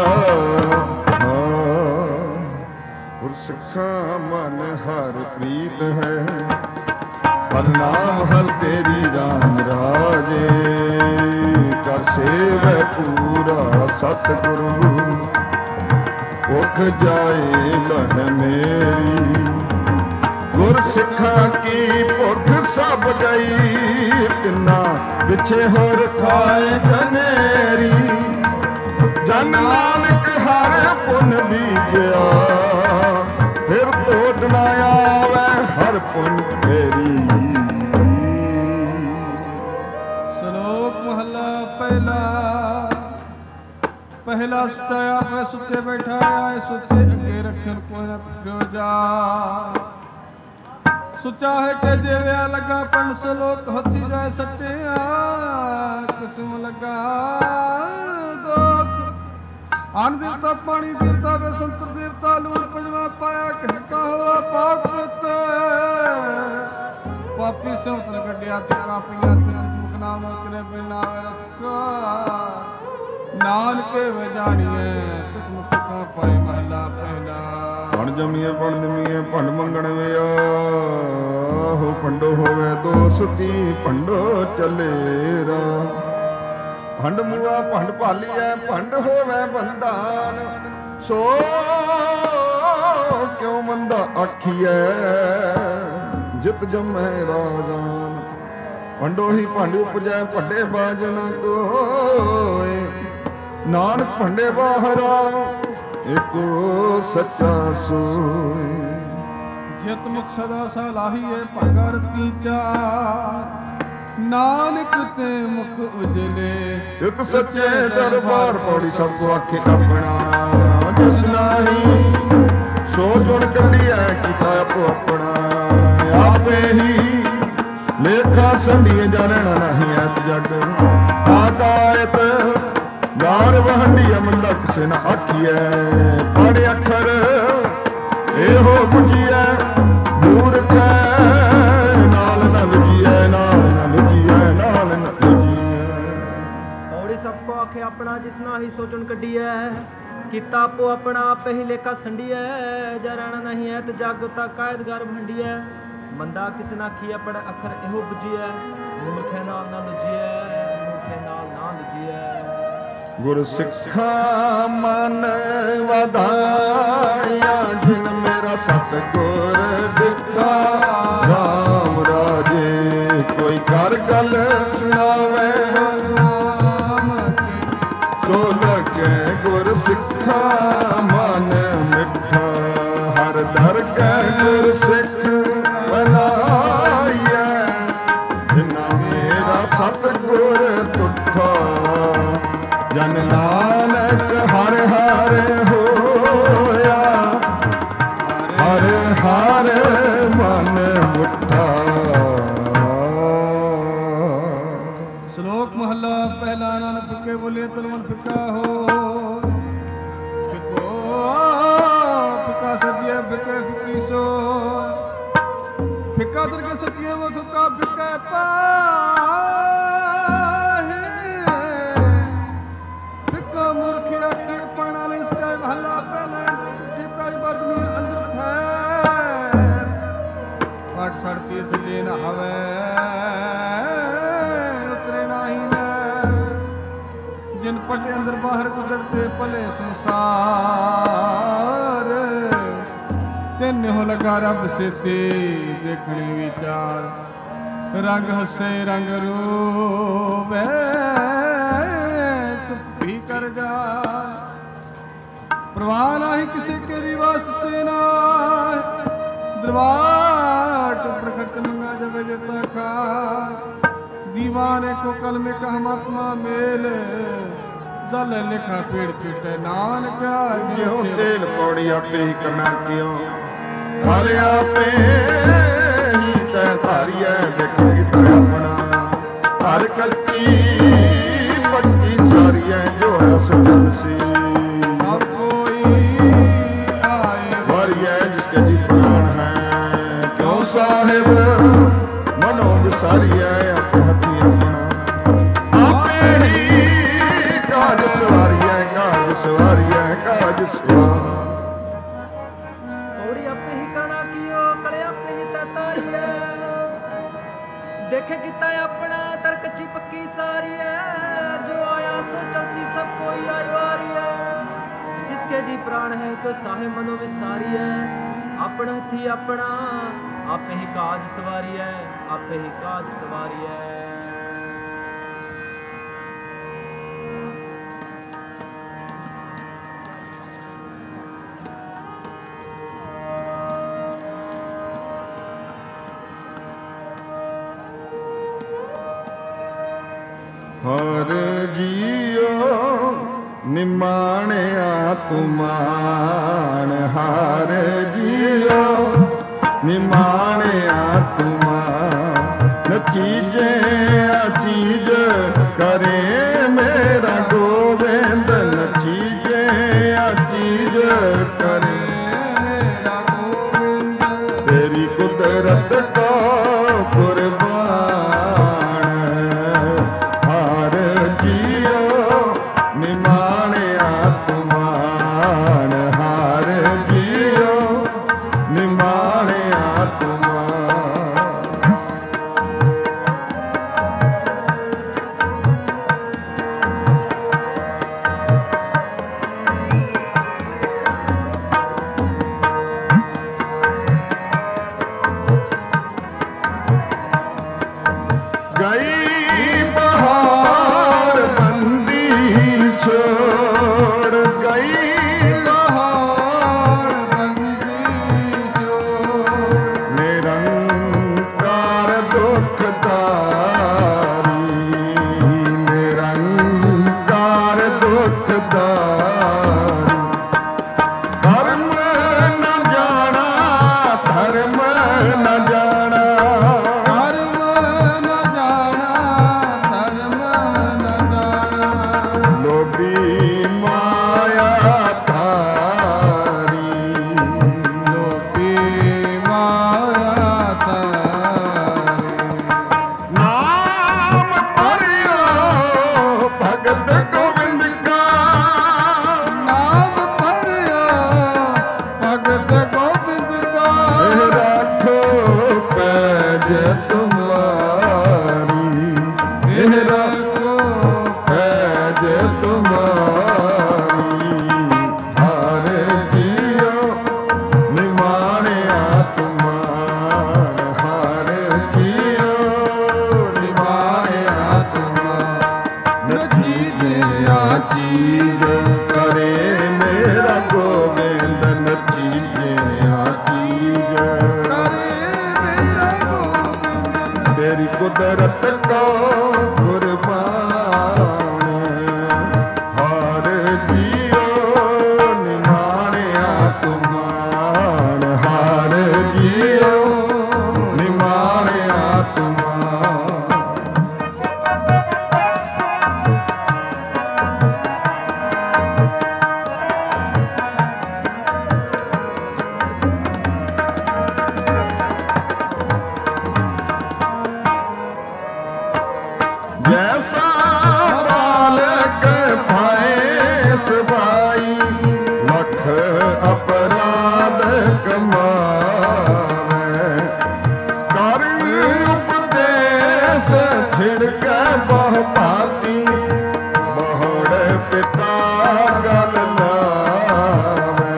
A: और सिखा मन हर प्रीत है, हर नाम हर तेरी राम राजे। कर सेव पूरा सतगुरु उठ जाए लह मेरी। गुर सिखा की पुख सब गई, तिना पिछे होर खाए जनेरी। जन नानक हर पुर ਮਨ ਵੀ ਗਿਆ, ਫਿਰ ਟੋਟ ਨਾ ਆਵੇ ਹਰ ਪੁੰਨ ਫੇਰੀ।
C: ਸ਼ਲੋਕ ਮਹੱਲਾ ਪਹਿਲਾ। ਪਹਿਲਾ ਸੁੱਚਾ ਆਪੇ ਸੁੱਤੇ ਬੈਠਾ ਆਏ, ਸੁੱਚੇ ਅੱਗੇ ਰੱਖਣ ਕੋਈ ਨਾ ਪਿਓ ਜਾ। ਸੁੱਚਾ ਹੈ ਕਿ ਜਿਵਿਆ ਲੱਗਾ ਪੰਨ ਸਲੋਕ ਹੱਥੀ ਜਾਏ ਸੱਚਿਆ, ਕਿਸਮ ਲੱਗਾ ਦੋਖ। ਅਨ ਦੇਵਤਾ ਪਾਣੀ ਦੇਵਤਾ ਵੇ ਸੰਤਰ ਦੇਵਤਾ ਲੂਣ ਪੰਜਵਾ ਪਾਇਆ, ਕਿਹਤਾ ਹੋਆ ਪਾਪ ਤੇ ਪਾਪੀ ਸਿਉਤਨ ਕੱਢਿਆ ਤਿੱਕਾਂ ਪਈਆਂ ਤਿੰਨ ਨਾਮ ਕਿਨੇ ਬਿਨਾ ਨਾਨਕੇ ਵਜਾਣੀਏ ਤੁਧ ਮੁਕਤਾ ਪਾਏ। ਮਹਲਾ ਪਹਿਲਾ।
A: ਭਣ ਜਮੀਏ ਭਣ ਨਿਮੀਏ ਭੰਡ ਮੰਗਣ ਵਿਆ, ਹੋ ਭੰਡੋ ਹੋਵੇ ਦੋਸਤੀ ਭੰਡੋ ਚੱਲੇਰਾ। ਭੰਡ ਮੂਆ ਭੰਡ ਭਾਲੀਐ ਭੰਡ ਹੋਵੇ ਬੰਦਾਨ, ਸੋ ਕਿਉ ਮੰਦਾ ਆਖੀਐ ਜਿਤ ਜਮੈ ਰਾਜਾਨ। ਭੰਡੋ ਹੀ ਭੰਡ ਉਪਜੈ ਭੰਡੇ ਬਾਜਨ ਕੋਏ, ਨਾਨਕ ਭੰਡੇ ਬਾਹਰਾ ਏਕੋ ਸੱਚਾ ਸੋਇ।
C: ਜਿਤ ਮੁਖ ਸਦਾ ਸਲਾਹੀਏ ਭਗਰ ਚਾਰ, ਨਾਨਕ ਤੇ ਮੁਖ ਉਜਲੇ।
A: ਤਿਤ ਸੱਚੇ ਦਰਬਾਰ ਪੌੜੀ ਸਭ ਕੋ ਆਖੇ ਆਪਣਾ, ਜਿਸ ਨਾਹੀ ਸੋ ਜੁਣ ਕੱਢੀਐ ਕੀਤਾ ਆਪੋ ਆਪਣਾ। ਆਪੇ ਹੀ ਲੇਖਾ ਸੰਧੀਏ ਜਾਣਨਾ ਨਹੀਂ ਐਤ ਜਗ, ਆਕਾਇਤ ਯਾਰ ਵਹੰਡੀ ਅਮੰਦਾ ਕਿਸੇ ਨਾ ਆਖੀਐ। ਪੜ ਅੱਖਰ ਇਹੋ ਬੁਝੀਐ, ਮੂਰਖੈ ਨਾਲ ਨਾ ਲੁਝੀਐ, ਨਾਲ ਨਾ ਲੁਝੀਐ, ਨਾਲ ਨਾ ਲੁਝੀਐ।
B: ਔੜੀ ਸਭ ਕੋ ਆਖੇ ਆਪਣਾ, ਜਿਸ ਨਾ ਹੀ ਸੋਚਣ ਕੱਢੀਐ। ਕੀਤਾ ਆਪੋ ਆਪਣਾ ਆਪੇ ਹੀ ਲੇਖਾ ਸੰਡੀਐ। ਜਾ ਰਹਿਣਾ ਨਹੀਂ ਐ ਤੇ ਜਗ ਤਾ ਕਾਇਦ ਗਰ ਭੰਡੀਐ। ਮੰਦਾ ਕਿਸ ਨਾ ਆਖੀਐ, ਪੜ ਅੱਖਰ ਇਹੋ ਬੁਝੀਐ। ਮੂਰਖੈ ਨਾਲ ਨਾ ਲੁਝੀਐ, ਮੂਰਖੈ ਨਾਲ ਨਾ ਲੁਝੀਐ।
A: ਗੁਰ ਸਿੱਖਾਂ ਮਨ ਵਧਾਇਆ, ਜਿਨ ਮੇਰਾ ਸਤਿਗੁਰ ਦਿੱਤਾ। ਰਾਮ ਰਾਜੇ ਕੋਈ ਕਰ ਗੱਲ ਸੁਣਾਵੇ, ਸੋ ਲੱਗੇ ਗੁਰ ਸਿੱਖਾਂ ਮਨ ਮਿੱਠਾ। ਹਰ ਦਰ ਕੈ ਗੁਰ ਸਿੱਖ ਬਣਾਈਐ, ਜਿਨਾ ਮੇਰਾ ਸਤਿਗੁਰ ਤੁਠਾ। ਜਨ ਨਾਨਕ ਹਰ ਹਰ ਹੋਇਆ, ਹਰ ਹਰ ਮਨ ਮੁੱਠਾ।
C: ਸ਼ਲੋਕ ਮਹੱਲਾ ਪਹਿਲਾ। ਨਾਨਕ ਫਿੱਕੇ ਬੋਲੇ ਤਲਵਨ ਫਿੱਕਾ ਹੋ, ਫਿੱਕੋ ਫਿੱਕਾ ਸੱਜਿਆ ਫਿੱਕੇ ਫਿੱਕੀ ਸੋ। ਫਿੱਕਾ ਦਰਗੇ ਸੱਜਿਆ ਵੋ ਥੁੱਕਾ ਫਿੱਕੇ ਪਾਹੇ। ਫਿੱਕਾ ਮੂਰਖ ਆਖੇ ਪਾਣਾ ਲੈ ਸਕਾਏ। ਮਹੱਲਾ ਪਹਿਲਾ। ਜਿਤਾ ਬਰਦਮੀ ਅੰਦਰ ਹੈ, ਪਟ ਸੜ ਤੀਰਥ ਲੈ ਨਾ ਹਵੇ। ਜਿਨ ਪਟੇ ਅੰਦਰ ਬਾਹਰ ਗੁਜ਼ਰਤੇ ਭਲੇ ਸੰਸਾਰ। ਤਿੰਨ ਹੋ ਲਗਾ ਰੱਬ ਸੇਤੀ ਦੇਖਣੀ ਵਿਚਾਰ। ਰੰਗ ਹੱਸੇ ਰੰਗ ਰੂਵੇ ਚੁੱਪੀ ਕਰ ਜਾ। ਪ੍ਰਵਾਹ ਨਹੀਂ ਕਿਸੇ ਕੇ ਵਾਸਤੇ ਨਾ, दरबार प्रखट मंगा जब जता खा। दीवाने को कल में कह महात्मा मेल, दल लिखा पेड़ चिटे नानक।
A: जो तेल पौड़ी आपे ही करना क्यों, हर आपे ही तय धारिया देखो किता अपना। हर कच्ची पक्की सारी है जो है सुचल सी।
C: सब कोई आए
A: वारी है जिसके जी प्राण है, क्यों साहिब मनो विसारी है अपने हथी अपना। आपे ही काज सवारी है, काज सवारी है, काज सवारी।
B: थोड़ी आपे ही करना कियो, कड़े आपे ही तारी है। देखे किता अपना तर कच्ची पक्की सारी है। जो आया सो चलसी सब कोई आई वारी है। जिसके जी प्राण है को साहिब मनो विसारी है। अपना हथी अपना आपे ही काज सवारी है, आपे ही काज सवारी है।
A: ਹਰ ਜੀਓ ਨਿਮਾਣਿਆ ਤੁਮਾਨ, ਹਰ ਜੀਓ ਨਿਮਾਣਿਆ ਤੁਮਾਨ। ਨਚੀਜੇ ਚੀਜ ਕਰੇ ਮੇਰਾ ਗੋਬਿੰਦ, ਨਚੀਜੇ ਚੀਜ ਕਰੇ ਮੇਰਾ ਗੋਬਿੰਦ। ਤੇਰੀ ਕੁਦਰਤ ਕੋ ਕੁਰਬਾਨ, ਹਰ ਜੀਓ ਨਿਮਾਣਿਆ ਤੁਮਾਨ, ਹਰ ਜੀਓ ਨਿਮਾਣਿਆ ਤੁਮਾਨ। ਗਈ ਬਹਾਰ ਬੰਦੀ ਛੋੜ, ਗਈ ਬਹਾਰ ਬੰਦੀ ਛੋੜ। ਨਿਰੰਕਾਰ ਦੁਖਦਾਰੀ, ਨਿਰੰਕਾਰ ਦੁਖਦਾਰੀ। ਧਰਮ ਨ ਜਾਣਾ, ਧਰਮ ਨ ਜਾਣਾ, ਲੋਭੀ ਮਾਇਆ ਧਾਰੀ, ਲੋਭੀ ਮਾਇਆ ਧਾਰੀ। ਨਾਮ ਪਰਿਓ ਭਗਤ ਗੋਬਿੰਦ ਕਾ, ਨਾਮ ਪਰਿਓ ਭਗਤ ਗੋਬਿੰਦ ਕਾ। ਰਾਖੋ ਪੈਜ ਤੁਮਾਰੀ, ਇਹ ਰਾਖੋ ਪੈਜ ਤੁਮਾਰੀ। ਹਰ ਜੀਓ ਨਿਮਾਣਿਆ ਤੁਮਾਨ, ਹਰ ਜੀਓ ਨਿਮਾਣਿਆ ਤੁਮਾਨ। ਨਚੀਜੇ ਚੀਜ ਕਰੇ ਮੇਰਾ ਗੋਬਿੰਦ, ਨਚੀਜੇ ਚੀਜ ਕਰੇ ਮੇਰਾ ਗੋਬਿੰਦ। ਤੇਰੀ ਕੁਦਰਤ ਕੋ ਕੁਰਬਾਨ, ਹਰ ਜੀਓ ਨਿਮਾਣਿਆ ਤੁਮਾਨ, ਹਰ ਜੀਓ ਨਿਮਾਣਿਆ ਤੁਮਾਨ। ਜੈਸਾ ਬਾਲਕ ਪਾਏ ਸਵਾਈ, ਲਖ ਅਪਰਾਧ ਕਮਾਵੇ। ਕਰ ਉਪਦੇਸ਼ ਛਿੜਕੈ ਬਹੁ ਭਾਂਤੀ, ਬਹੁੜ ਪਿਤਾ ਗਲ ਲਾਵੇ।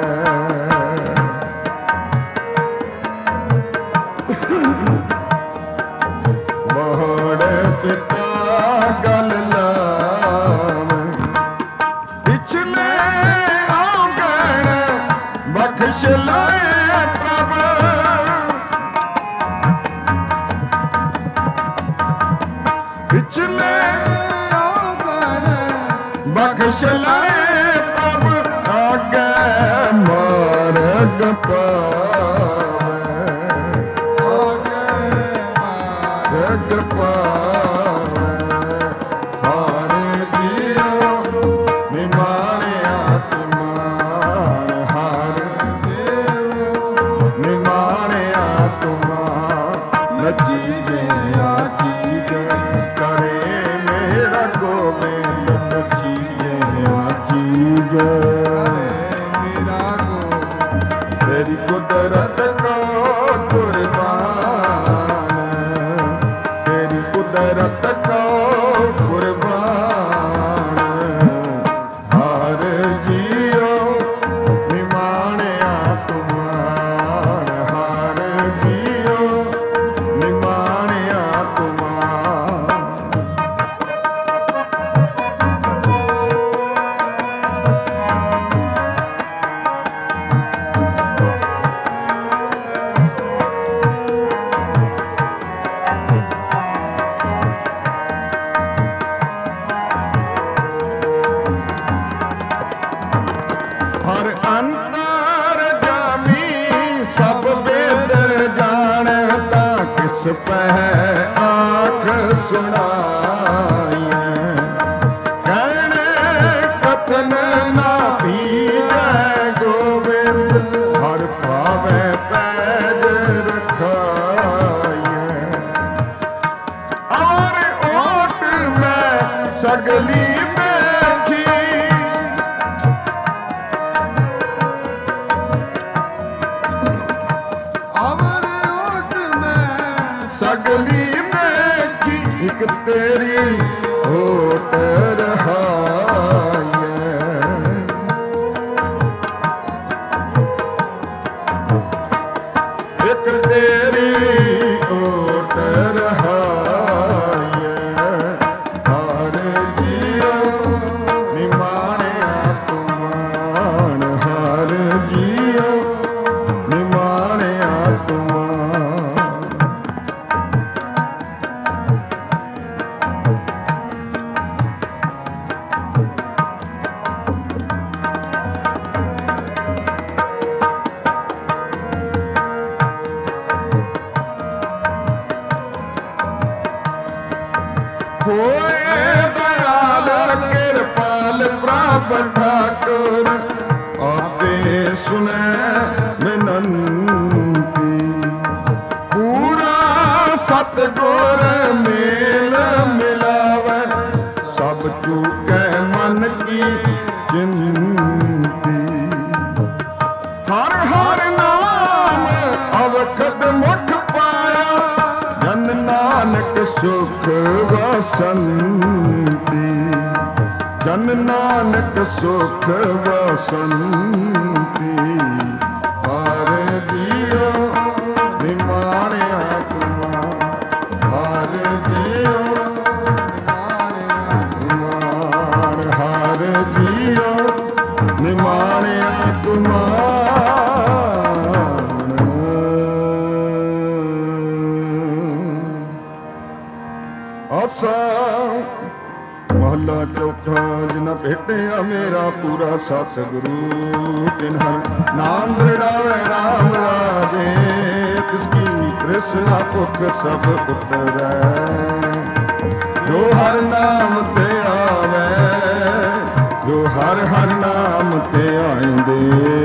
A: ਬਹੁੜ ਪਿਤਾ ਗਲ ਲਾਵੇ। ਪਿਛਲੇ ਆਂਗਣ ਬਖਸ਼ ਲੈ ਪ੍ਰਭ, ਪਿਛਲੇ ਆਂਗਣ ਬਖਸ਼ ਲੈ ਪ੍ਰਭ। ਆਗੇ ਮਾਰਗ ਪਾਵੇ, ਆਗੇ ਮਾਰਗ ਪਾਵੇ। ਹਰ ਜੀਓ ਨਿਮਾਣਿਆ ਤੁਮਾਨ, ਹਰ ਜੀਓ ਨਿਮਾਣਿਆ ਤੁਮਾਨ। ਨਚੀਜੇ ਚੀਜ ਕਰੇ ਮੇਰਾ ਗੋਬਿੰਦ, ਨਚੀਜੇ ਚੀਜ ਕਰੇ ਮੇਰਾ ਗੋਬਿੰਦ। ਤੇਰੀ ਕੁਦਰਤ ਕੋ ਕੁਰਬਾਨ, ਤੇਰੀ ਕੁਦਰਤ ਕੋ ਕੁਰਬਾਨ। ਹਰ ਜੀਓ ਨਿਮਾਣਿਆ ਤੁਮਾਨ, ਹਰ ਜੀਓ ਨਿਮਾਣਿਆ ਤੁਮਾਨ। ਪੈ ਆਖ ਸੁਣਾਈਐ ਕਹਿਣੇ ਕਥਨ ਨਾ ਪੀਵੈ ਗੋਬਿੰਦ ਹਰ ਭਾਵੈ ਪੈਜ ਰਖਾਈਐ ਔਰ ਓਟ ਮੈਂ ਸਗਲੀ ਸਗਲੀ ਦੇਖੀ ਇੱਕ ਤੇਰੀ ਹੋਟ ਰਹਾਈਐ ਇੱਕ ਤੇਰੀ ਹੋਟ ਰਹਾਈਐ ਹਰ ਜੀਉ ਨਿਮਾਣਿਆ ਤੁਮਾਨ ਹਰ ਜੀਉ ਨਿਮਾਣਿਆ ਤੁਮਾਨ ਹੋਏ ਦਇਆਲ ਕਿਰਪਾਲ ਪ੍ਰਭ ਠਾਕੁਰ ਆਪੇ ਸੁਨੈ ਬਿਨੰਤੀ ਪੂਰਾ ਸਤਿਗੁਰ ਮੇਲ ਮਿਲਾਵੈ ਸਭ ਚੂਕੈ ਮਨ ਕੀ ਚਿੰਤੀ ਹਰ ਹਰ ਨਾਮ ਅਵਖਦ ਮੁਖ ਪਾਇਆ ਜਨ ਨਾਨਕ ਸੁਖ ਵਸੰਤੀ ਜਨ ਨਾਨਕ ਸੁਖ ਵਸੰਤੀ ਹਰ ਜੀਉ ਨਿਮਾਣਿਆ ਤੁਮਾ ਹਰ ਜੀਉ ਨਿਮਾਣ ਹਰ ਜੀਉ ਨਿਮਾਣਿਆ ਤੁਮਾ ਆਸਾ ਮਹੱਲਾ ਚੌਥਾ ਜਿਨ ਭੇਟਿਆ ਮੇਰਾ ਪੂਰਾ ਸਤਿਗੁਰੂ ਤਿਨ ਹਰ ਨਾਮ ਦ੍ਰਿੜਾਵੇ ਰਾਮ ਰਾਜੇ ਤਿਸ ਕੀ ਤ੍ਰਿਸ਼ਨਾ ਭੁਖ ਸਭ ਉਤਰੈ ਜੋ ਹਰ ਨਾਮ ਤੇ ਆਵੇ ਜੋ ਹਰ ਹਰ ਨਾਮ ਤੇ ਆਇਂਦੇ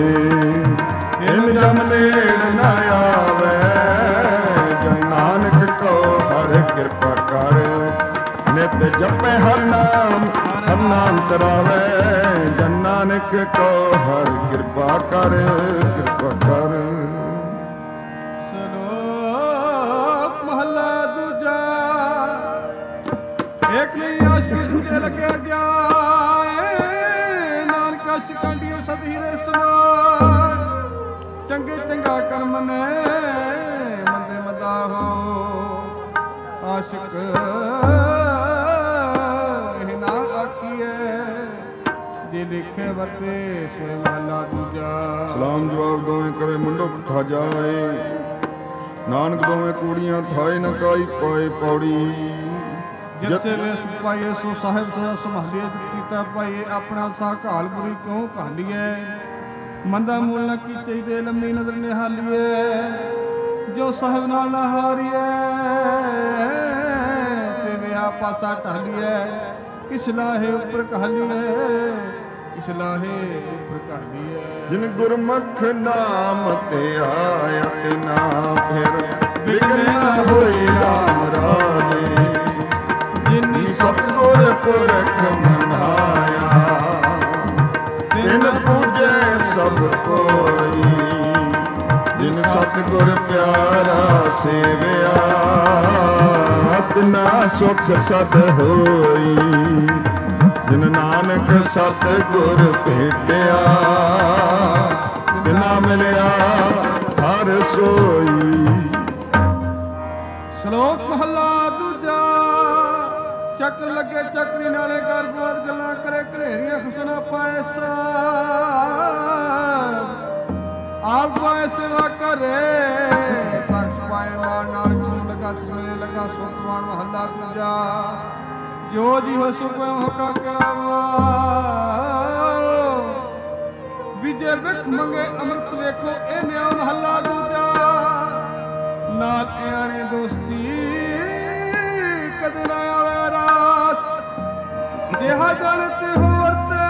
A: ਇਨ ਜਮ ਨੇੜ ਨ ਆਵੇ ਜਨ ਨਾਨਕ ਕੋ ਹਰ ਕਿਰਪਾ ਕਰ ਨਿਤ ਜਪੈ ਹਰ ਨਾਮ ਤਰਾਵੇ ਜਨ ਨਾਨਕ ਕੋ ਹਰ ਕਿਰਪਾ ਕਰ ਕਿਰਪਾ ਕਰ
C: ਸ਼ਲੋਕ ਮਹਲਾ ਦੂਜਾ ਏਕ ਲਈ ਆਸ਼ਕੀ ਸੁਦੇ ਲੱਗਿਆ ਗਿਆ ਨਾਨਕਾ ਸਿਕੰਡੀਏ ਸਭ ਹੀਰੇ ਸਮਾਨ ਚੰਗੇ ਚੰਗਾ ਕਰਮ ਨੇ ਮੰਦੇ ਮਦਾ ਹੋ ਆਸ਼ਿਕ ਜੇ ਲਿਖੇ ਵਰਤੇ ਸੋਇ ਮਹਲਾ ਦੂਜਾ
A: ਸਲਾਮ ਜਵਾਬ ਦੋਵੇਂ ਕਰੇ ਮੁੰਡੋ ਪੁੱਠਾ ਜਾਏ ਨਾਨਕ ਦੋਵੇਂ ਕੂੜੀਆਂ ਥਾਏ ਨ ਕਾਈ ਪਾਏ ਪੌੜੀ
C: ਜਿਸੇ ਵੇ ਸੁਪਾਈਏ ਸੋ ਸਾਹਿਬ ਸਦਾ ਸੰਭਾਲੀਏ ਕੀਤਾ ਪਾਈਏ ਆਪਣਾ ਸਾ ਘਾਲ ਬੁਰੀ ਕਿਉਂ ਘਾਲੀਏ ਮੰਦਾ ਮੂਲ ਨ ਕੀਤੇ ਦੇ ਲੰਮੀ ਨਜ਼ਰ ਨਿਹਾਲੀਏ ਜੋ ਸਾਹਿਬ ਨਾਲ ਨਾ ਹਾਰੀਏ ਤੇ ਵਿਹਾ ਪਾਸਾ ਢਾਲੀਏ ਕਿਸ ਲਾਹੇ ਉੱਪਰ ਕਹਾਲੀਏ ਕਿਸ ਲਾਹੇ ਉੱਪਰ ਕਹਾਲੀਏ
A: ਜਿਨ ਗੁਰਮੁਖ ਨਾਮ ਤੇ ਆਇਆ ਤੇ ਨਾ ਫਿਰ ਬਿਗਨ ਨਾ ਹੋਈ ਰਾਮ ਰਾਜੇ ਜਿਨੀ ਸਤਿਗੁਰ ਪੁਰਖ ਮਨਾਇਆ ਤਿਨ ਪੂਜੈ ਸਭ ਕੋਈ ਜਿਨ ਸਤਿਗੁਰ ਪਿਆਰਾ ਸੇਵਿਆ ਤਿਨਾ ਸੁਖ ਸਦ ਹੋਈ ਜਿਨ ਨਾਨਕ ਸਤਿਗੁਰ ਭੇਟਿਆ ਤਿਨਾ ਮਿਲਿਆ ਹਰ ਸੋਈ
C: ਸ਼ਲੋਕ ਮਹਲਾ ਦੂਜਾ ਚੱਕਰ ਲੱਗੇ ਚੱਕਰੀ ਨਾਲੇ ਗਰਭਵਤ ਗੱਲਾਂ ਕਰੇ ਘਰੇਰੀਆਂ ਖਸਨਾ ਪਾਏ ਸਾ ਆਪ ਪਾਏ ਸੇਵਾ ਕਰੇ ਤਖਸ਼ ਪਾਏ ਮਾਂ ਨਾਲ ਸੁਣ ਲਗਾ ਸੁਣੇ ਲਗਾ ਸੁਖਵਾਨ ਮਹੱਲਾ ਦੂਜਾ ਜੋ ਜੀ ਹੋ ਸੁਖ ਹਕਾ ਕਰਾਵਾ ਵਿਜੇ ਵਿਖ ਮੰਗੇ ਅੰਮ੍ਰਿਤ ਵੇਖੋ ਇਹ ਨਿਆ ਮਹੱਲਾ ਦੂਜਾ ਨਾਲ ਆਣੇ ਦੋਸਤੀ ਕਦੇ ਨਾ ਆਵੇ ਰਾਸ ਜਿਹਾ ਜਲਤ ਹੋਵਰਤੇ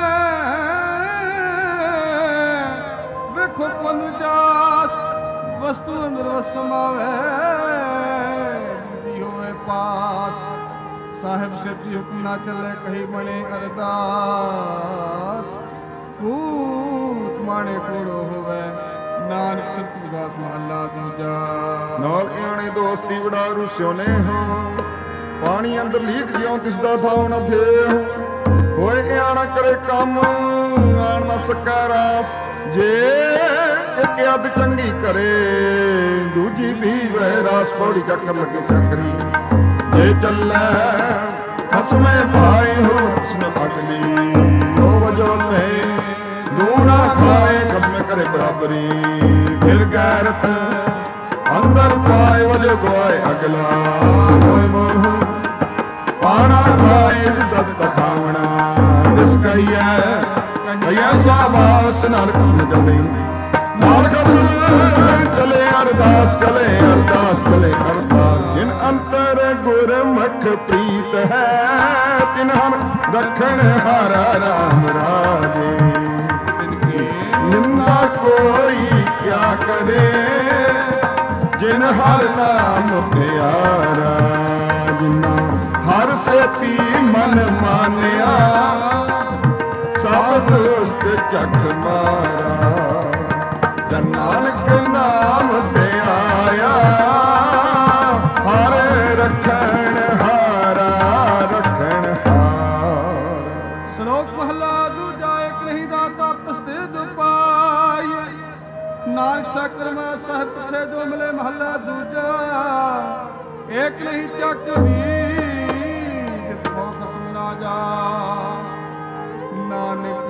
C: ਵੇਖੋ ਕੋਨ ਜਾਸ ਵਸਤੂ ਅੰਦਰ ਵਸਮਾਵੇ ਦੀ ਹੋਵੇ ਪਾਸ ਸਾਹਿਬ ਸੱਚੀ ਹੁਕਮ ਨਾ ਚੱਲੇ ਕਹੀ ਬਣੇ ਅਰਦਾਸ ਕੂਟ ਮਾਣੇ ਕੋੜੋ ਹੋਵੇ ਨਾਨਕ ਸਤਿ ਗਾਤ ਮਹੱਲਾ ਦੂਜਾ
A: ਨਾਲ ਆਣੇ ਦੋਸਤੀ ਬੜਾ ਰੁਸਿਓ ਨੇ ਹਾਂ ਪਾਣੀ ਅੰਦਰ ਲੀਕ ਜਿਉਂ ਤਿਸਦਾ ਥਾਉ ਨ ਥੇ ਹੋਏ ਆਣਾ ਕਰੇ ਕੰਮ ਆਣ ਨਾ ਸਕਾ ਰਾਸ ਜੇ ਇੱਕ ਅੱਧ ਚੰਗੀ ਕਰੇ ਦੂਜੀ ਵੀ ਵਹਿ ਰਾਸ ਪੌੜੀ ਚੱਕਰ ਲੱਗੇ ਚੱਕਰੀ ਜੇ ਚੱਲੇ ਹਸਮੇ ਭਾਈ ਹੋ ਹਸਨ ਅਗਲੀ ਹੋ ਵਜੋ ਲੈ ਲੂਣਾ ਖਾਏ ਖਸਮੇ ਕਰੇ ਬਰਾਬਰੀ ਫਿਰ ਗੈਰਤ ਅੰਦਰ ਪਾਏ ਵਜੇ ਗਵਾਏ ਅਗਲਾ ਹੋਏ ਮੋਹ ਪਾਣਾ ਖਾਏ ਦਤ ਤਖਾਵਣਾ ਦਿਸ ਕਈਐ ਕਈਐ ਸਾਵਾਸ ਨਾਲ ਕੰਮ ਚੱਲੇ ਨਾਲ ਕਸਮ ਚਲੇ ਅਰਦਾਸ ਚਲੇ ਅਰਦਾਸ ਚਲੇ ਅਰਦਾਸ ਜਿਨ ਅੰਤਰ ਗੁਰਮੁਖ ਪ੍ਰੀਤ ਹੈ ਤਿਨ੍ਹਾਂ ਰੱਖਣ ਹਾਰਾ ਰਾਮ ਰਾਜੇ ਨਿੰਦਾ ਕੋਈ ਕਿਆ ਕਰੇ ਜਿਨ ਹਰ ਨਾਮ ਪਿਆਰਾ ਜਿਨਾ ਹਰ ਸੇਤੀ ਮਨ ਮਾਨਿਆ ਸਭ ਦੋਸਤ ਚੱਕ ਮਾਰਾ ਜਨ ਨਾਨਕ ਨਾਮ ਤੇ ਆਇਆ ਹਰ ਰੱਖਣ ਹਾਰਾ ਰੱਖਣ ਹਾਰਾ
C: ਸ਼ਲੋਕ ਮਹਲਾ ਦੂਜਾ ਇੱਕ ਨਹੀਂ ਦਾਤਾ ਪਸਤੇ ਦੁਪਾਈ ਨਾਨਕ ਸਾਕਰ ਮੈਂ ਸਾਹਿਬ ਪਿਛੇ ਜੋ ਮਿਲੇ ਮਹੱਲਾ ਦੂਜਾ ਇੱਕ ਨਹੀਂ ਚੱਕ ਵੀ ਜਿਤ ਬਹੁ ਖਸਮ ਨਾ ਜਾ ਨਾਨਕ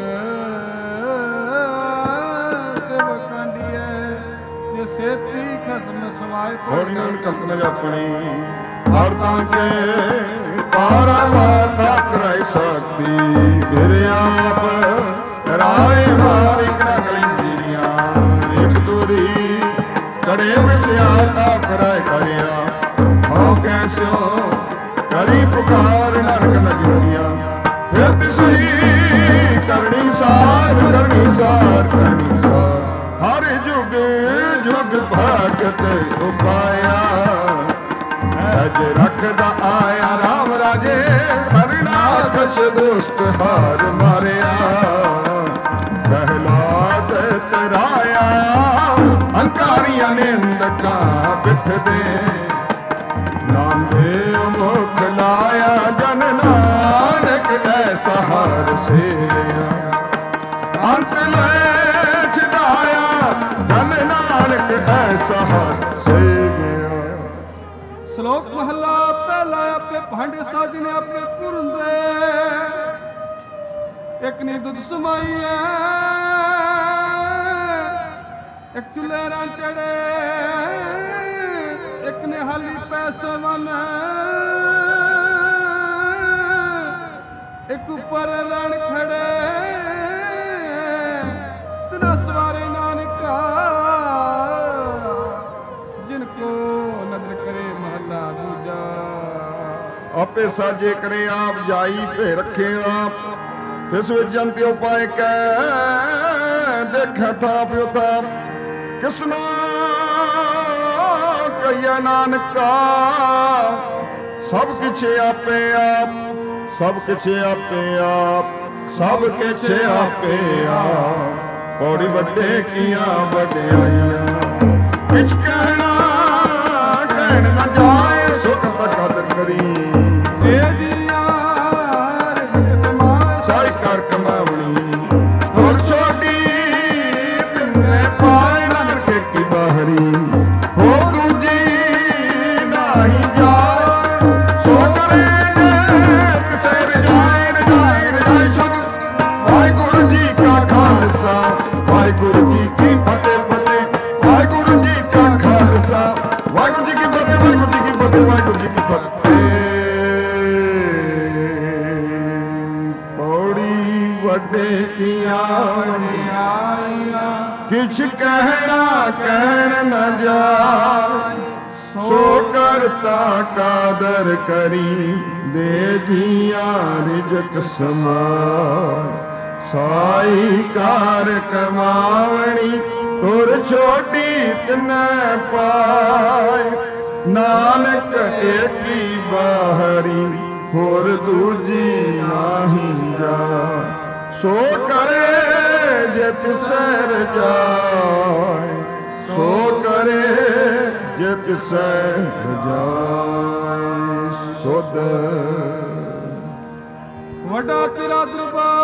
C: ਸੇਵਕਾਂਡੀਏ ਜੇ ਸੇਤੀ ਖਸਮ ਸਮਾਏ
A: ਹੋਣੀ ਨਾਨਕ ਕਲਪਨਾ ਜਾਪਣੀ ਹਰ ਤਾਂ ਕੇ ਪਾਰਾਵਾਰ ਦਾ ਕਰਾਈ ਸਕਤੀ ਫਿਰ ਆਪ ਰਾਏ ਮਾਰ ਇੱਕ ਨਾ ਗਲਿੰਦੀਆਂ ਇੱਕ ਦੂਰੀ ਕੜੇ ਵਿਸਿਆ ਦਾ ਕਰਾਏ ਕਰਿਆ ਹੋ ਕੈਸੋ ਕਰੀ ਪੁਕਾਰ ਨਾਨਕ ਨਗਰੀਆਂ ਫਿਰ ਤਿਸਹੀ ਕਰਨੀ ਸਾਰ ਕਰਨੀ ਸਾਰ ਕਰਨੀ ਸਾਰ ਹਰ ਜੁਗ ਜੁਗ ਭਗਤ ਉਪਾਇਆ ਅਜ ਰੱਖਦਾ ਆਇਆ ਰਾਮ ਰਾਜੇ ਹਰਨਾਖਸ਼ ਦੁਸ਼ਟ ਹਾਰ ਮਾਰਿਆ ਪ੍ਰਹਿਲਾਦ ਤਰਾਇਆ ਅੰਕਾਰੀਆਂ ਨਿੰਦਕਾਂ ਬਿਠਦੇ ਨਾਮ ਦੇ ਮੁਖ ਲਾਇਆ ਜਨ ਨਾਨਕ ਐਸਾ ਹਰ ਸੇਵਿਆ ਅੰਤ ਲੈ ਛਡਾਇਆ ਜਨ ਨਾਨਕ ਐਸਾ ਹਰ ਸੇਵਿਆ
C: ਸ਼ਲੋਕ ਮਹੱਲਾ ਪਹਿਲਾ ਆਪੇ ਭਾਂਡੇ ਸਾਜਨੇ ਆਪੇ ਪੁਰੰਦੇ ਇੱਕ ਨੇ ਦੁੱਧ ਸਮਾਈਐ ਇੱਕ ਚੁੱਲ੍ਹੇ ਰਾਂ ਚੜੇ ਇੱਕ ਨੇ ਹਾਲੀ ਪੈਸੇ ਵਨ ਇੱਕ ਉੱਪਰ ਰਣ ਖੜੇ ਤਨਾ ਸਵਾਰੇ ਨਾਨਕਾ ਜਿਨ ਕੋ ਨਦਰ ਕਰੇ ਮਹੱਲਾ ਦੂਜਾ
A: ਆਪੇ ਸਾਜੇ ਕਰੇ ਆਪ ਜਾਈ ਭੇ ਰੱਖੇ ਆਪ ਤਿਸ ਵਿੱਚ ਜੰਤਿਓ ਪਾਏ ਕੈ ਦੇਖਾ ਥਾਪ ਉਤਾਪ ਕਿਸਨਾ ਕਈਆ ਨਾਨਕਾ ਸਭ ਕਿਛ ਆਪੇ ਆਪ ਸਭ ਕਿਛ ਆਪੇ ਆਪ ਸਭ ਕਿਛ ਆਪੇ ਆਪ ਪੌੜੀ ਵੱਡੇ ਕੀਆਂ ਵਡਿਆਈਆਂ ਕਿਛ ਕਹਿਣਾ ਕਹਿਣ ਨਾ ਜਾਏ ਸੁਖ ਤੱਕ ਕਦਰ ਕਰੀ ਸਾਈ ਕਰ ਕਮਾਵਣੀ ਹੋਰ ਛੋਟੀ ਤਿੰਨੇ ਪਾਏ ਨਾਨਕ ਕੀ ਬਾਹਰੀ ਹੋ ਦੂਜੀ ਨਹੀਂ ਜਾਏ ਸੋ ਕਰੇ ਕਿਸੇ ਰਜਾਏ ਰਜਾਏ ਰਜਾਏ ਸ਼ੁਧ ਵਾਹਿਗੁਰੂ ਜੀ ਕਾ ਖਾਲਸਾ ਵਾਹਿਗੁਰੂ ਜੀ ਕੀ ਫਤਿਹ ਫਤਿਹ ਵਾਹਿਗੁਰੂ ਜੀ ਕਾ ਖਾਲਸਾ ਵਾਹਿਗੁਰੂ ਜੀ ਕੀ ਫਤਿਹ ਵਾਹਿਗੁਰੂ ਜੀ ਕੀ ਫਤਿਹ ਵਾਹਿਗੁਰੂ ਜੀ ਕੀ ਫਤਿਹ ਵੱਡੇ ਕੀਆਂ ਵਡਿਆਈਆਂ किछ कहना कहन न जाय सो करता कादर करी दे जिया रिजक समाय साई कार कमावणी तुर छोटी तने पाय नानक एकी बाहरी होर दूजी नाही जा सो करे जित सर जाय सो करे जित सर जाय सुध
C: वड्डा तेरा दरबार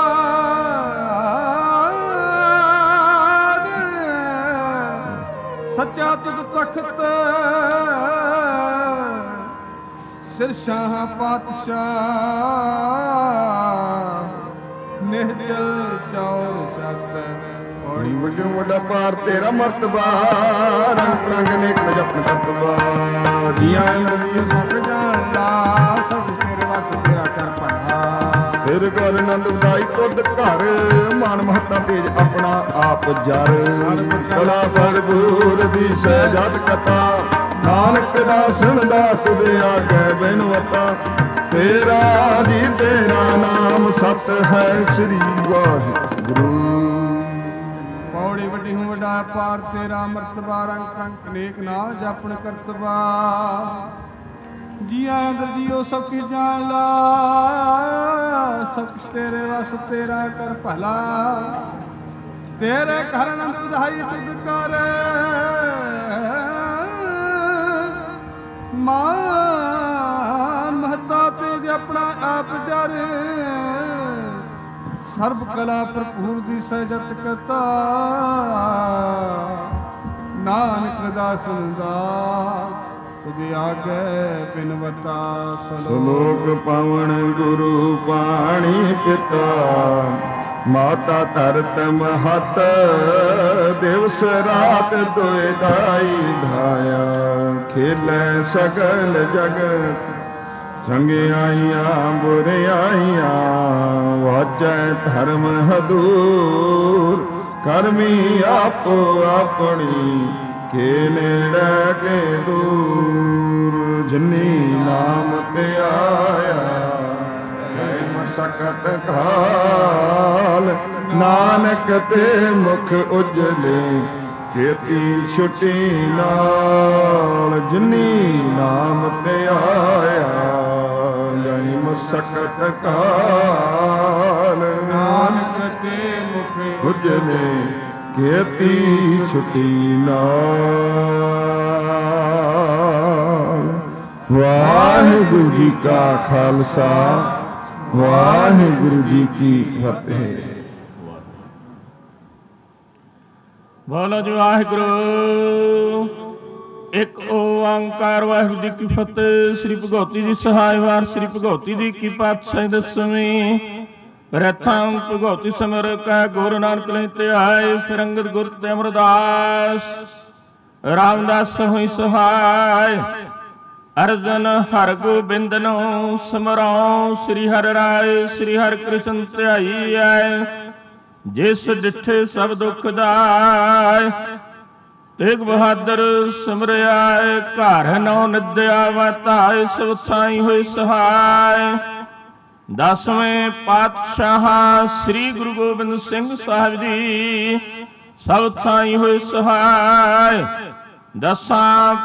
C: सच्चा तुझ तख्त सिर शाह पातशाह निहचल चौर सत
A: बड़ी वड्डो वड्डा पार तेरा मर्तबा रंग रंग ने जप करतबा जिया नबी
C: सक जान ला सब तेरे वस तेरा कर पढ़ा
A: ਫਿਰ ਗੁਰ ਨੰਦ ਉਦਾਈ ਤੁਧ ਘਰ ਮਨ ਮਹਤਾ ਤੇਜ ਆਪਣਾ ਆਪ ਜਰ ਕਲਾ ਭਰਪੂਰ ਦੀ ਸਹਿਜਤ ਕਥਾ ਨਾਨਕ ਦਾਸਨ ਦਾਸ ਤੁਦੇ ਆਗੇ ਬਿਨਵਤਾ ਤੇਰਾ ਜੀ ਤੇਰਾ ਨਾਮ ਸਤ ਹੈ ਸ੍ਰੀ ਵਾਹਿਗੁਰੂ
C: ਪੌੜੀ ਵੱਡੀ ਹੂੰ ਵੱਡਾ ਪਾਰ ਤੇਰਾ ਮਰਤਬਾ ਰੰਗ ਰੰਗ ਅਨੇਕ ਨਾ ਜਪਣ ਕਰਤਬਾ ਜੀਆਂ ਅੰਦਰ ਜੀਓ ਸਭ ਕੀ ਜਾਣ ਲਾ ਸਭ ਕੁਛ ਤੇਰੇ ਵਸ ਤੇਰਾ ਕਰ ਭਲਾ ਤੇਰੇ ਘਰ ਅਨੰਦ ਵਧਾਈ ਤੁਧ ਕਰ ਮਾਨ ਮਹਤਾ ਤੇਜ ਆਪਣਾ ਆਪ ਜਰ ਸਰਬ ਕਲਾ ਭਰਪੂਰ ਦੀ ਸਹਿਜਤ ਕਤਾ ਨਾਨਕ ਦਾਸਨ ਦਾ ਤੁਝੇ ਆਗੇ ਬਿਨਵਤਾ
A: ਸਲੋਕ ਪਵਨ ਗੁਰੂ ਪਾਣੀ ਪਿਤਾ ਮਾਤਾ ਧਰਤ ਮਹਤ ਦਿਵਸ ਰਾਤ ਦੋਇ ਦਾਈ ਧਾਇਆ ਖੇਲੇ ਸਗਲ ਜਗਤ ਚੰਗਿਆਈਆਂ ਬੁਰਿਆਈਆਂ ਵਾਚੈ ਧਰਮ ਹਦੂਰ ਕਰਮੀ ਆਪੋ ਆਪਣੀ ਕੇ ਨੇੜੇ ਕੇ ਦੂਰ ਜਿਨੀ ਨਾਮ ਤੇ ਆਇਆ ਹੈ ਮਸਕਤ ਘਾਲ ਨਾਨਕ ਤੇ ਮੁਖ ਉਜਲੇ ਕੀਤੀ ਛੁੱਟੀ ਨਾਲ ਜਿਨੀ ਨਾਮ ਤੇ ਆਇਆ ਗਈ ਮਸਕਤ ਘਾਲ
C: ਨਾਨਕ ਤੇ ਮੁਖ
A: ਉਜਲੇ ਕੀਤੀ ਛੁੱਟੀ ਨਾਲ ਵਾਹਿਗੁਰੂ ਜੀ ਕਾ ਖਾਲਸਾ ਵਾਹਿਗੁਰੂ ਜੀ ਕੀ ਫਤਿਹ।
F: ਬੋਲੋ ਜੀ ਵਾਹਿਗੁਰੂ। ਇੱਕ ਓੰਕਾਰ ਵਾਹਿਗੁਰੂ ਜੀ ਕੀ ਫਤਿਹ। ਸ੍ਰੀ ਭਗਉਤੀ ਜੀ ਸਹਾਇ ਵਾਰ ਸ੍ਰੀ ਭਗਉਤੀ ਜੀ ਕੀ ਪਾਤਸ਼ਾਹੀ ਦਸਵੀਂ ਪ੍ਰਥਮ ਭਗਉਤੀ ਸਿਮਰ ਕੈ ਗੁਰੂ ਨਾਨਕ ਲਈ ਧਿਆਏ ਫਿਰ ਅੰਗਦ ਗੁਰ ਤੇ ਅਮਰਦਾਸ ਰਾਮਦਾਸ ਹੋਈ ਸਹਾਇ ਅਰਜਨ ਹਰਿ ਗੋਬਿੰਦ ਨੂੰ ਸਿਮਰਉ ਸ੍ਰੀ ਹਰਿ ਰਾਏ ਸ੍ਰੀ ਹਰਿ ਕ੍ਰਿਸ਼ਨ ਧਿਆਈ ਆਏ ਜਿਸ ਡਿਠੇ ਸਭ ਦੁਖ ਦਾਇ ਤੇਗ ਬਹਾਦਰ ਸਿਮਰਿਆ ਘਰ ਨੌ ਨਿਦਿਆ ਵਤਾਇ ਸਭ ਥਾਈ ਹੋਈ ਸਹਾਇ ਦਸਵੇਂ ਪਾਤਸ਼ਾਹ ਸ੍ਰੀ ਗੁਰੂ ਗੋਬਿੰਦ ਸਿੰਘ ਸਾਹਿਬ ਜੀ ਸਭ ਥਾਈ ਹੋਏ ਸਹਾਇ ਦਸਾਂ